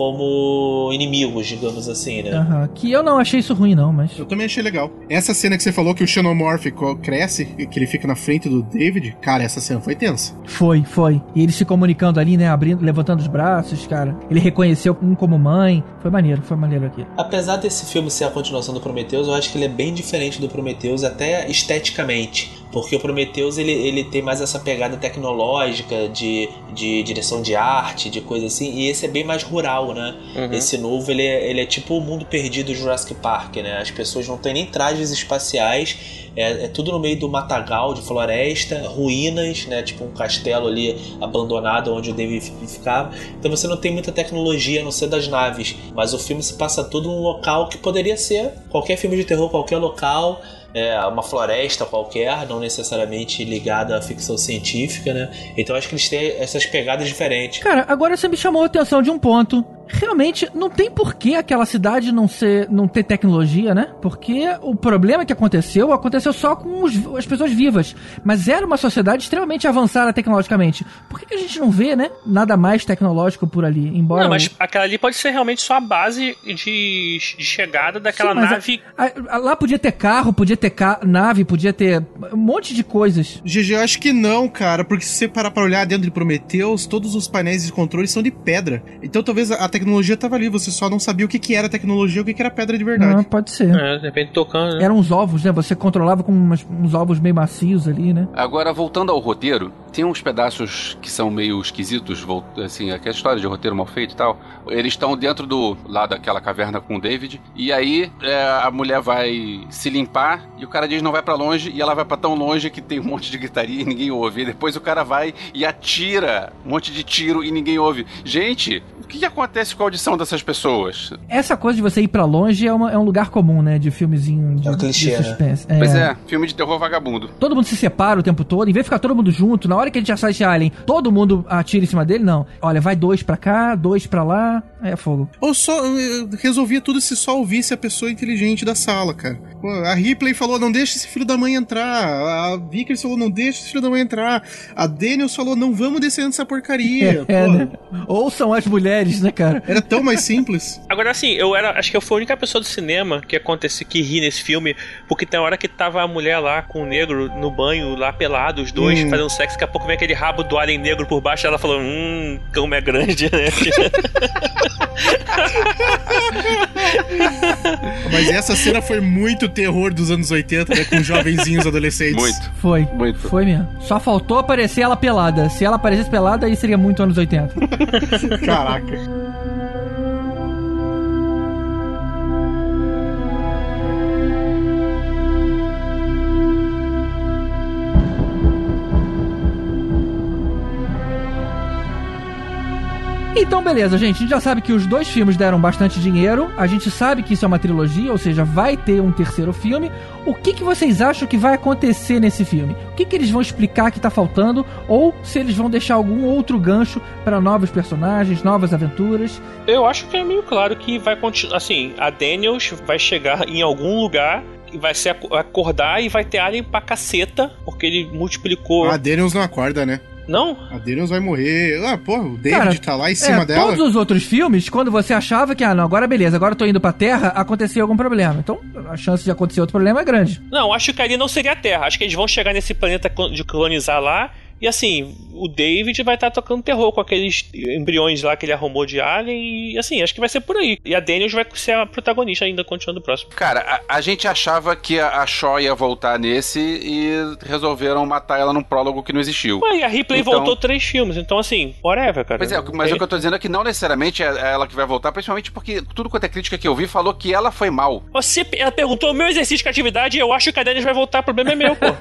como inimigos, digamos assim, né. Uhum. Que eu não achei isso ruim não, mas... Eu também achei legal. Essa cena que você falou que o Xenomorph cresce, que ele fica na frente do David, cara, essa cena foi tensa. Foi, foi. E eles se comunicando ali, né, abrindo, levantando os braços, cara. Ele reconheceu um como mãe. Foi maneiro, foi maneiro aqui. Apesar desse filme ser a continuação do Prometheus, eu acho que ele é bem diferente do Prometheus, até esteticamente. Porque o Prometheus, ele, ele tem mais essa pegada tecnológica, de, de direção de arte, de coisa assim. E esse é bem mais rural, né? Uhum. Esse novo, ele é, ele é tipo o mundo perdido do Jurassic Park, né? As pessoas não têm nem trajes espaciais. É, é tudo no meio do matagal, de floresta, ruínas, né? Tipo um castelo ali abandonado onde o David ficava. Então você não tem muita tecnologia, a não ser das naves. Mas o filme se passa todo num local que poderia ser qualquer filme de terror, qualquer local. É uma floresta qualquer, não necessariamente ligada à ficção científica, né? Então acho que eles têm essas pegadas diferentes. Cara, agora você me chamou a atenção de um ponto. Realmente, não tem porquê aquela cidade não ser, não ter tecnologia, né? Porque o problema que aconteceu, aconteceu só com os, as pessoas vivas. Mas era uma sociedade extremamente avançada tecnologicamente. Por que, que a gente não vê, né? Nada mais tecnológico por ali, embora... Não, mas aquela ali pode ser realmente só a base de, de chegada daquela Sim, nave... A, a, lá podia ter carro, podia ter ca- nave, podia ter um monte de coisas. G G, eu acho que não, cara. Porque se você parar pra olhar dentro de Prometheus, todos os painéis de controle são de pedra. Então talvez a, a tecnologia tava ali, você só não sabia o que, que era tecnologia e o que, que era pedra de verdade. Não, pode ser. É, de repente tocando, né? Eram uns ovos, né? Você controlava com umas, uns ovos meio macios ali, né? Agora, voltando ao roteiro, tem uns pedaços que são meio esquisitos, assim, aquela história de roteiro mal feito e tal. Eles estão dentro do, lá daquela caverna com o David, e aí é, a mulher vai se limpar, e o cara diz não vai pra longe, e ela vai pra tão longe que tem um monte de gritaria e ninguém ouve. E depois o cara vai e atira um monte de tiro e ninguém ouve. Gente, o que, que acontece com a audição dessas pessoas? Essa coisa de você ir pra longe é, uma, é um lugar comum, né? De filmezinho de, é um clichê, de suspense. Né? É. Pois é, filme de terror vagabundo. Todo mundo se separa o tempo todo, em vez de ficar todo mundo junto, na hora que a gente assiste Alien, todo mundo atira em cima dele, não. Olha, vai dois pra cá, dois pra lá, aí é fogo. Ou só, resolvia tudo se só ouvisse a pessoa inteligente da sala, cara. Pô, a Ripley falou, não deixa esse filho da mãe entrar. A Vickers falou, não deixa esse filho da mãe entrar. A Daniels falou, não vamos descer dessa porcaria. É, é, né? Ouçam as mulheres, né, cara? Era tão mais simples. Agora, assim, eu era, acho que eu fui a única pessoa do cinema que acontece, que ri nesse filme, porque tem hora que tava a mulher lá com o negro no banho, lá pelado, os dois hum. fazendo sexo, daqui a pouco vem aquele rabo do alien negro por baixo, ela falou, hum, como é grande, né? Mas essa cena foi muito terror dos anos oitenta, né? Com jovenzinhos adolescentes. Muito. Foi. Muito. Foi mesmo. Só faltou aparecer ela pelada. Se ela aparecesse pelada, aí seria muito anos oitenta. Caraca. Então, beleza, gente. A gente já sabe que os dois filmes deram bastante dinheiro. A gente sabe que isso é uma trilogia, ou seja, vai ter um terceiro filme. O que, que vocês acham que vai acontecer nesse filme? O que, que eles vão explicar que tá faltando? Ou se eles vão deixar algum outro gancho para novos personagens, novas aventuras? Eu acho que é meio claro que vai continuar. Assim, a Daniels vai chegar em algum lugar, vai se acordar e vai ter alien pra caceta, porque ele multiplicou. A Daniels não acorda, né? Não? A Daniels vai morrer. Ah, porra, o David Cara, tá lá em cima é, dela. Todos os outros filmes, quando você achava que, ah, não, agora beleza, agora eu tô indo pra Terra, aconteceu algum problema. Então, a chance de acontecer outro problema é grande. Não, acho que ali não seria a Terra. Acho que eles vão chegar nesse planeta de colonizar lá. E assim, o David vai estar tocando terror com aqueles embriões lá que ele arrumou de Alien e assim, acho que vai ser por aí. E a Daniels vai ser a protagonista ainda, continuando o próximo. Cara, a, a gente achava que a, a Shaw ia voltar nesse e resolveram matar ela num prólogo que não existiu. Ué, e a Ripley então... voltou três filmes, então assim, whatever, cara. Pois é, mas é... o que eu tô dizendo é que não necessariamente é ela que vai voltar, principalmente porque tudo quanto é crítica que eu vi falou que ela foi mal. Você, ela perguntou o meu exercício de criatividade e eu acho que a Daniels vai voltar, o problema é meu, pô.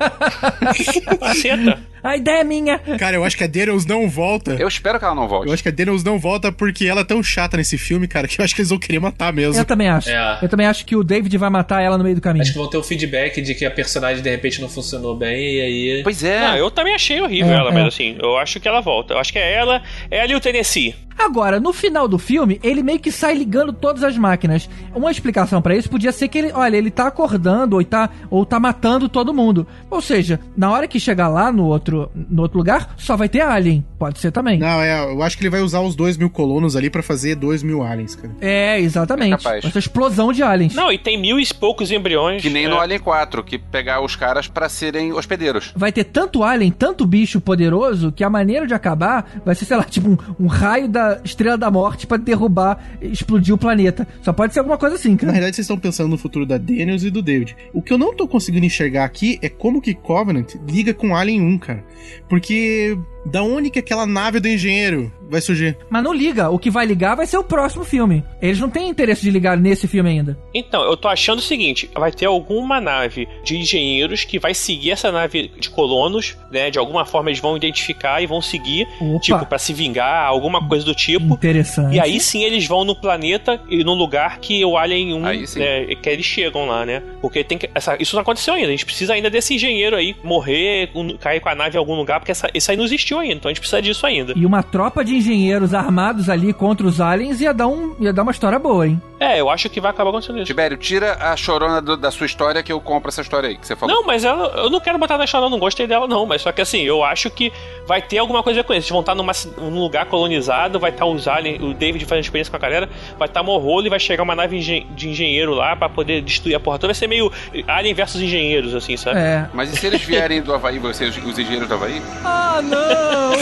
Caceta. A ideia é minha. Cara, eu acho que a Daniels não volta. Eu espero que ela não volte. Eu acho que a Daniels não volta porque ela é tão chata nesse filme, cara, que eu acho que eles vão querer matar mesmo. Eu também acho. É. Eu também acho que o David vai matar ela no meio do caminho. Acho que vão ter o feedback de que a personagem de repente não funcionou bem e aí... Pois é. Não, eu também achei horrível É, ela, é. mas assim, eu acho que ela volta. Eu acho que é ela, é ali o Tennessee. Agora, no final do filme, ele meio que sai ligando todas as máquinas. Uma explicação pra isso podia ser que ele, olha, ele tá acordando ou tá, ou tá matando todo mundo. Ou seja, na hora que chegar lá no outro, no outro lugar, só vai ter alien. Pode ser também. Não, é, eu acho que ele vai usar os dois mil colonos ali pra fazer dois mil aliens, cara. É, exatamente. É capaz. Essa explosão de aliens. Não, e tem mil e poucos embriões. Que nem é. no Alien quatro, que pegar os caras pra serem hospedeiros. Vai ter tanto alien, tanto bicho poderoso, que a maneira de acabar vai ser, sei lá, tipo um, um raio da Estrela da Morte pra derrubar, explodir o planeta. Só pode ser alguma coisa assim, Na cara. realidade, vocês estão pensando no futuro da Daniels e do David. O que eu não tô conseguindo enxergar aqui é como que Covenant liga com Alien um, cara. Porque da onde que aquela nave do engenheiro vai surgir? Mas não liga. O que vai ligar vai ser o próximo filme. Eles não têm interesse de ligar nesse filme ainda. Então, eu tô achando o seguinte, vai ter alguma nave de engenheiros que vai seguir essa nave de colonos, né? De alguma forma eles vão identificar e vão seguir, Opa. tipo, pra se vingar, alguma coisa do tipo. Interessante. E aí sim eles vão no planeta e no lugar que o Alien um, Aí sim. né, que eles chegam lá, né? Porque tem que, essa, isso não aconteceu ainda. A gente precisa ainda desse engenheiro aí morrer, um, cair com a nave em algum lugar, porque essa, isso aí não existiu ainda. Então a gente precisa disso ainda. E uma tropa de engenheiros armados ali contra os aliens ia dar, um, ia dar uma história boa, hein? É, eu acho que vai acabar acontecendo isso. Tibério, tira a chorona do- da sua história que eu compro essa história aí que você falou. Não, mas ela, eu não quero botar na história, eu não gostei dela, não. Mas só que assim, eu acho que vai ter alguma coisa com isso. Eles vão estar numa, ci- num lugar colonizado, vai estar os aliens, o David fazendo experiência com a galera, vai estar morrolo e vai chegar uma nave engen- de engenheiro lá pra poder destruir a porra toda. Vai ser meio Alien versus engenheiros, assim, sabe? É. Mas e se eles vierem do Havaí, vocês, os engenheiros do Havaí? Ah, não!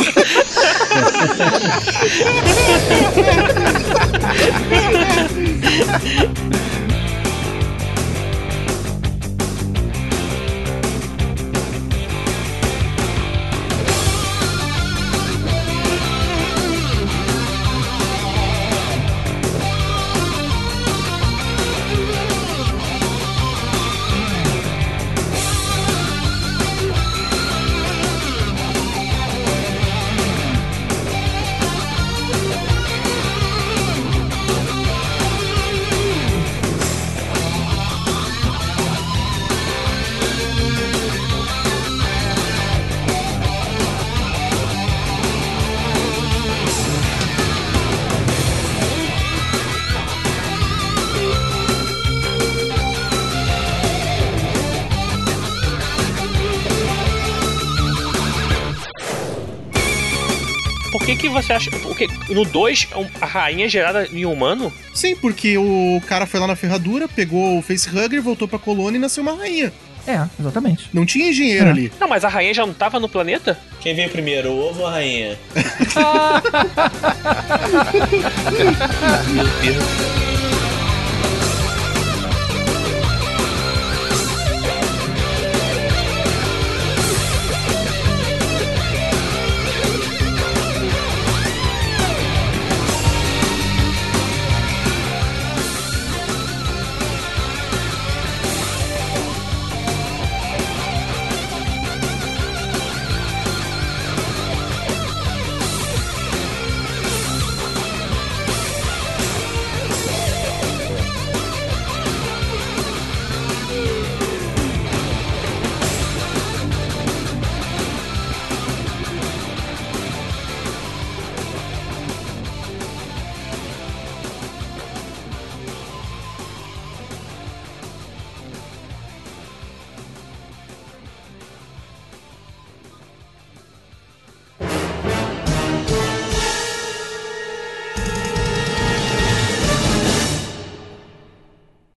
Por que que você acha... Porque no dois, a rainha é gerada em humano? Sim, porque o cara foi lá na ferradura, pegou o facehugger, voltou pra colônia e nasceu uma rainha. É, exatamente. Não tinha engenheiro É. ali. Não, mas a rainha já não tava no planeta? Quem veio primeiro, o ovo ou a rainha? Meu Deus.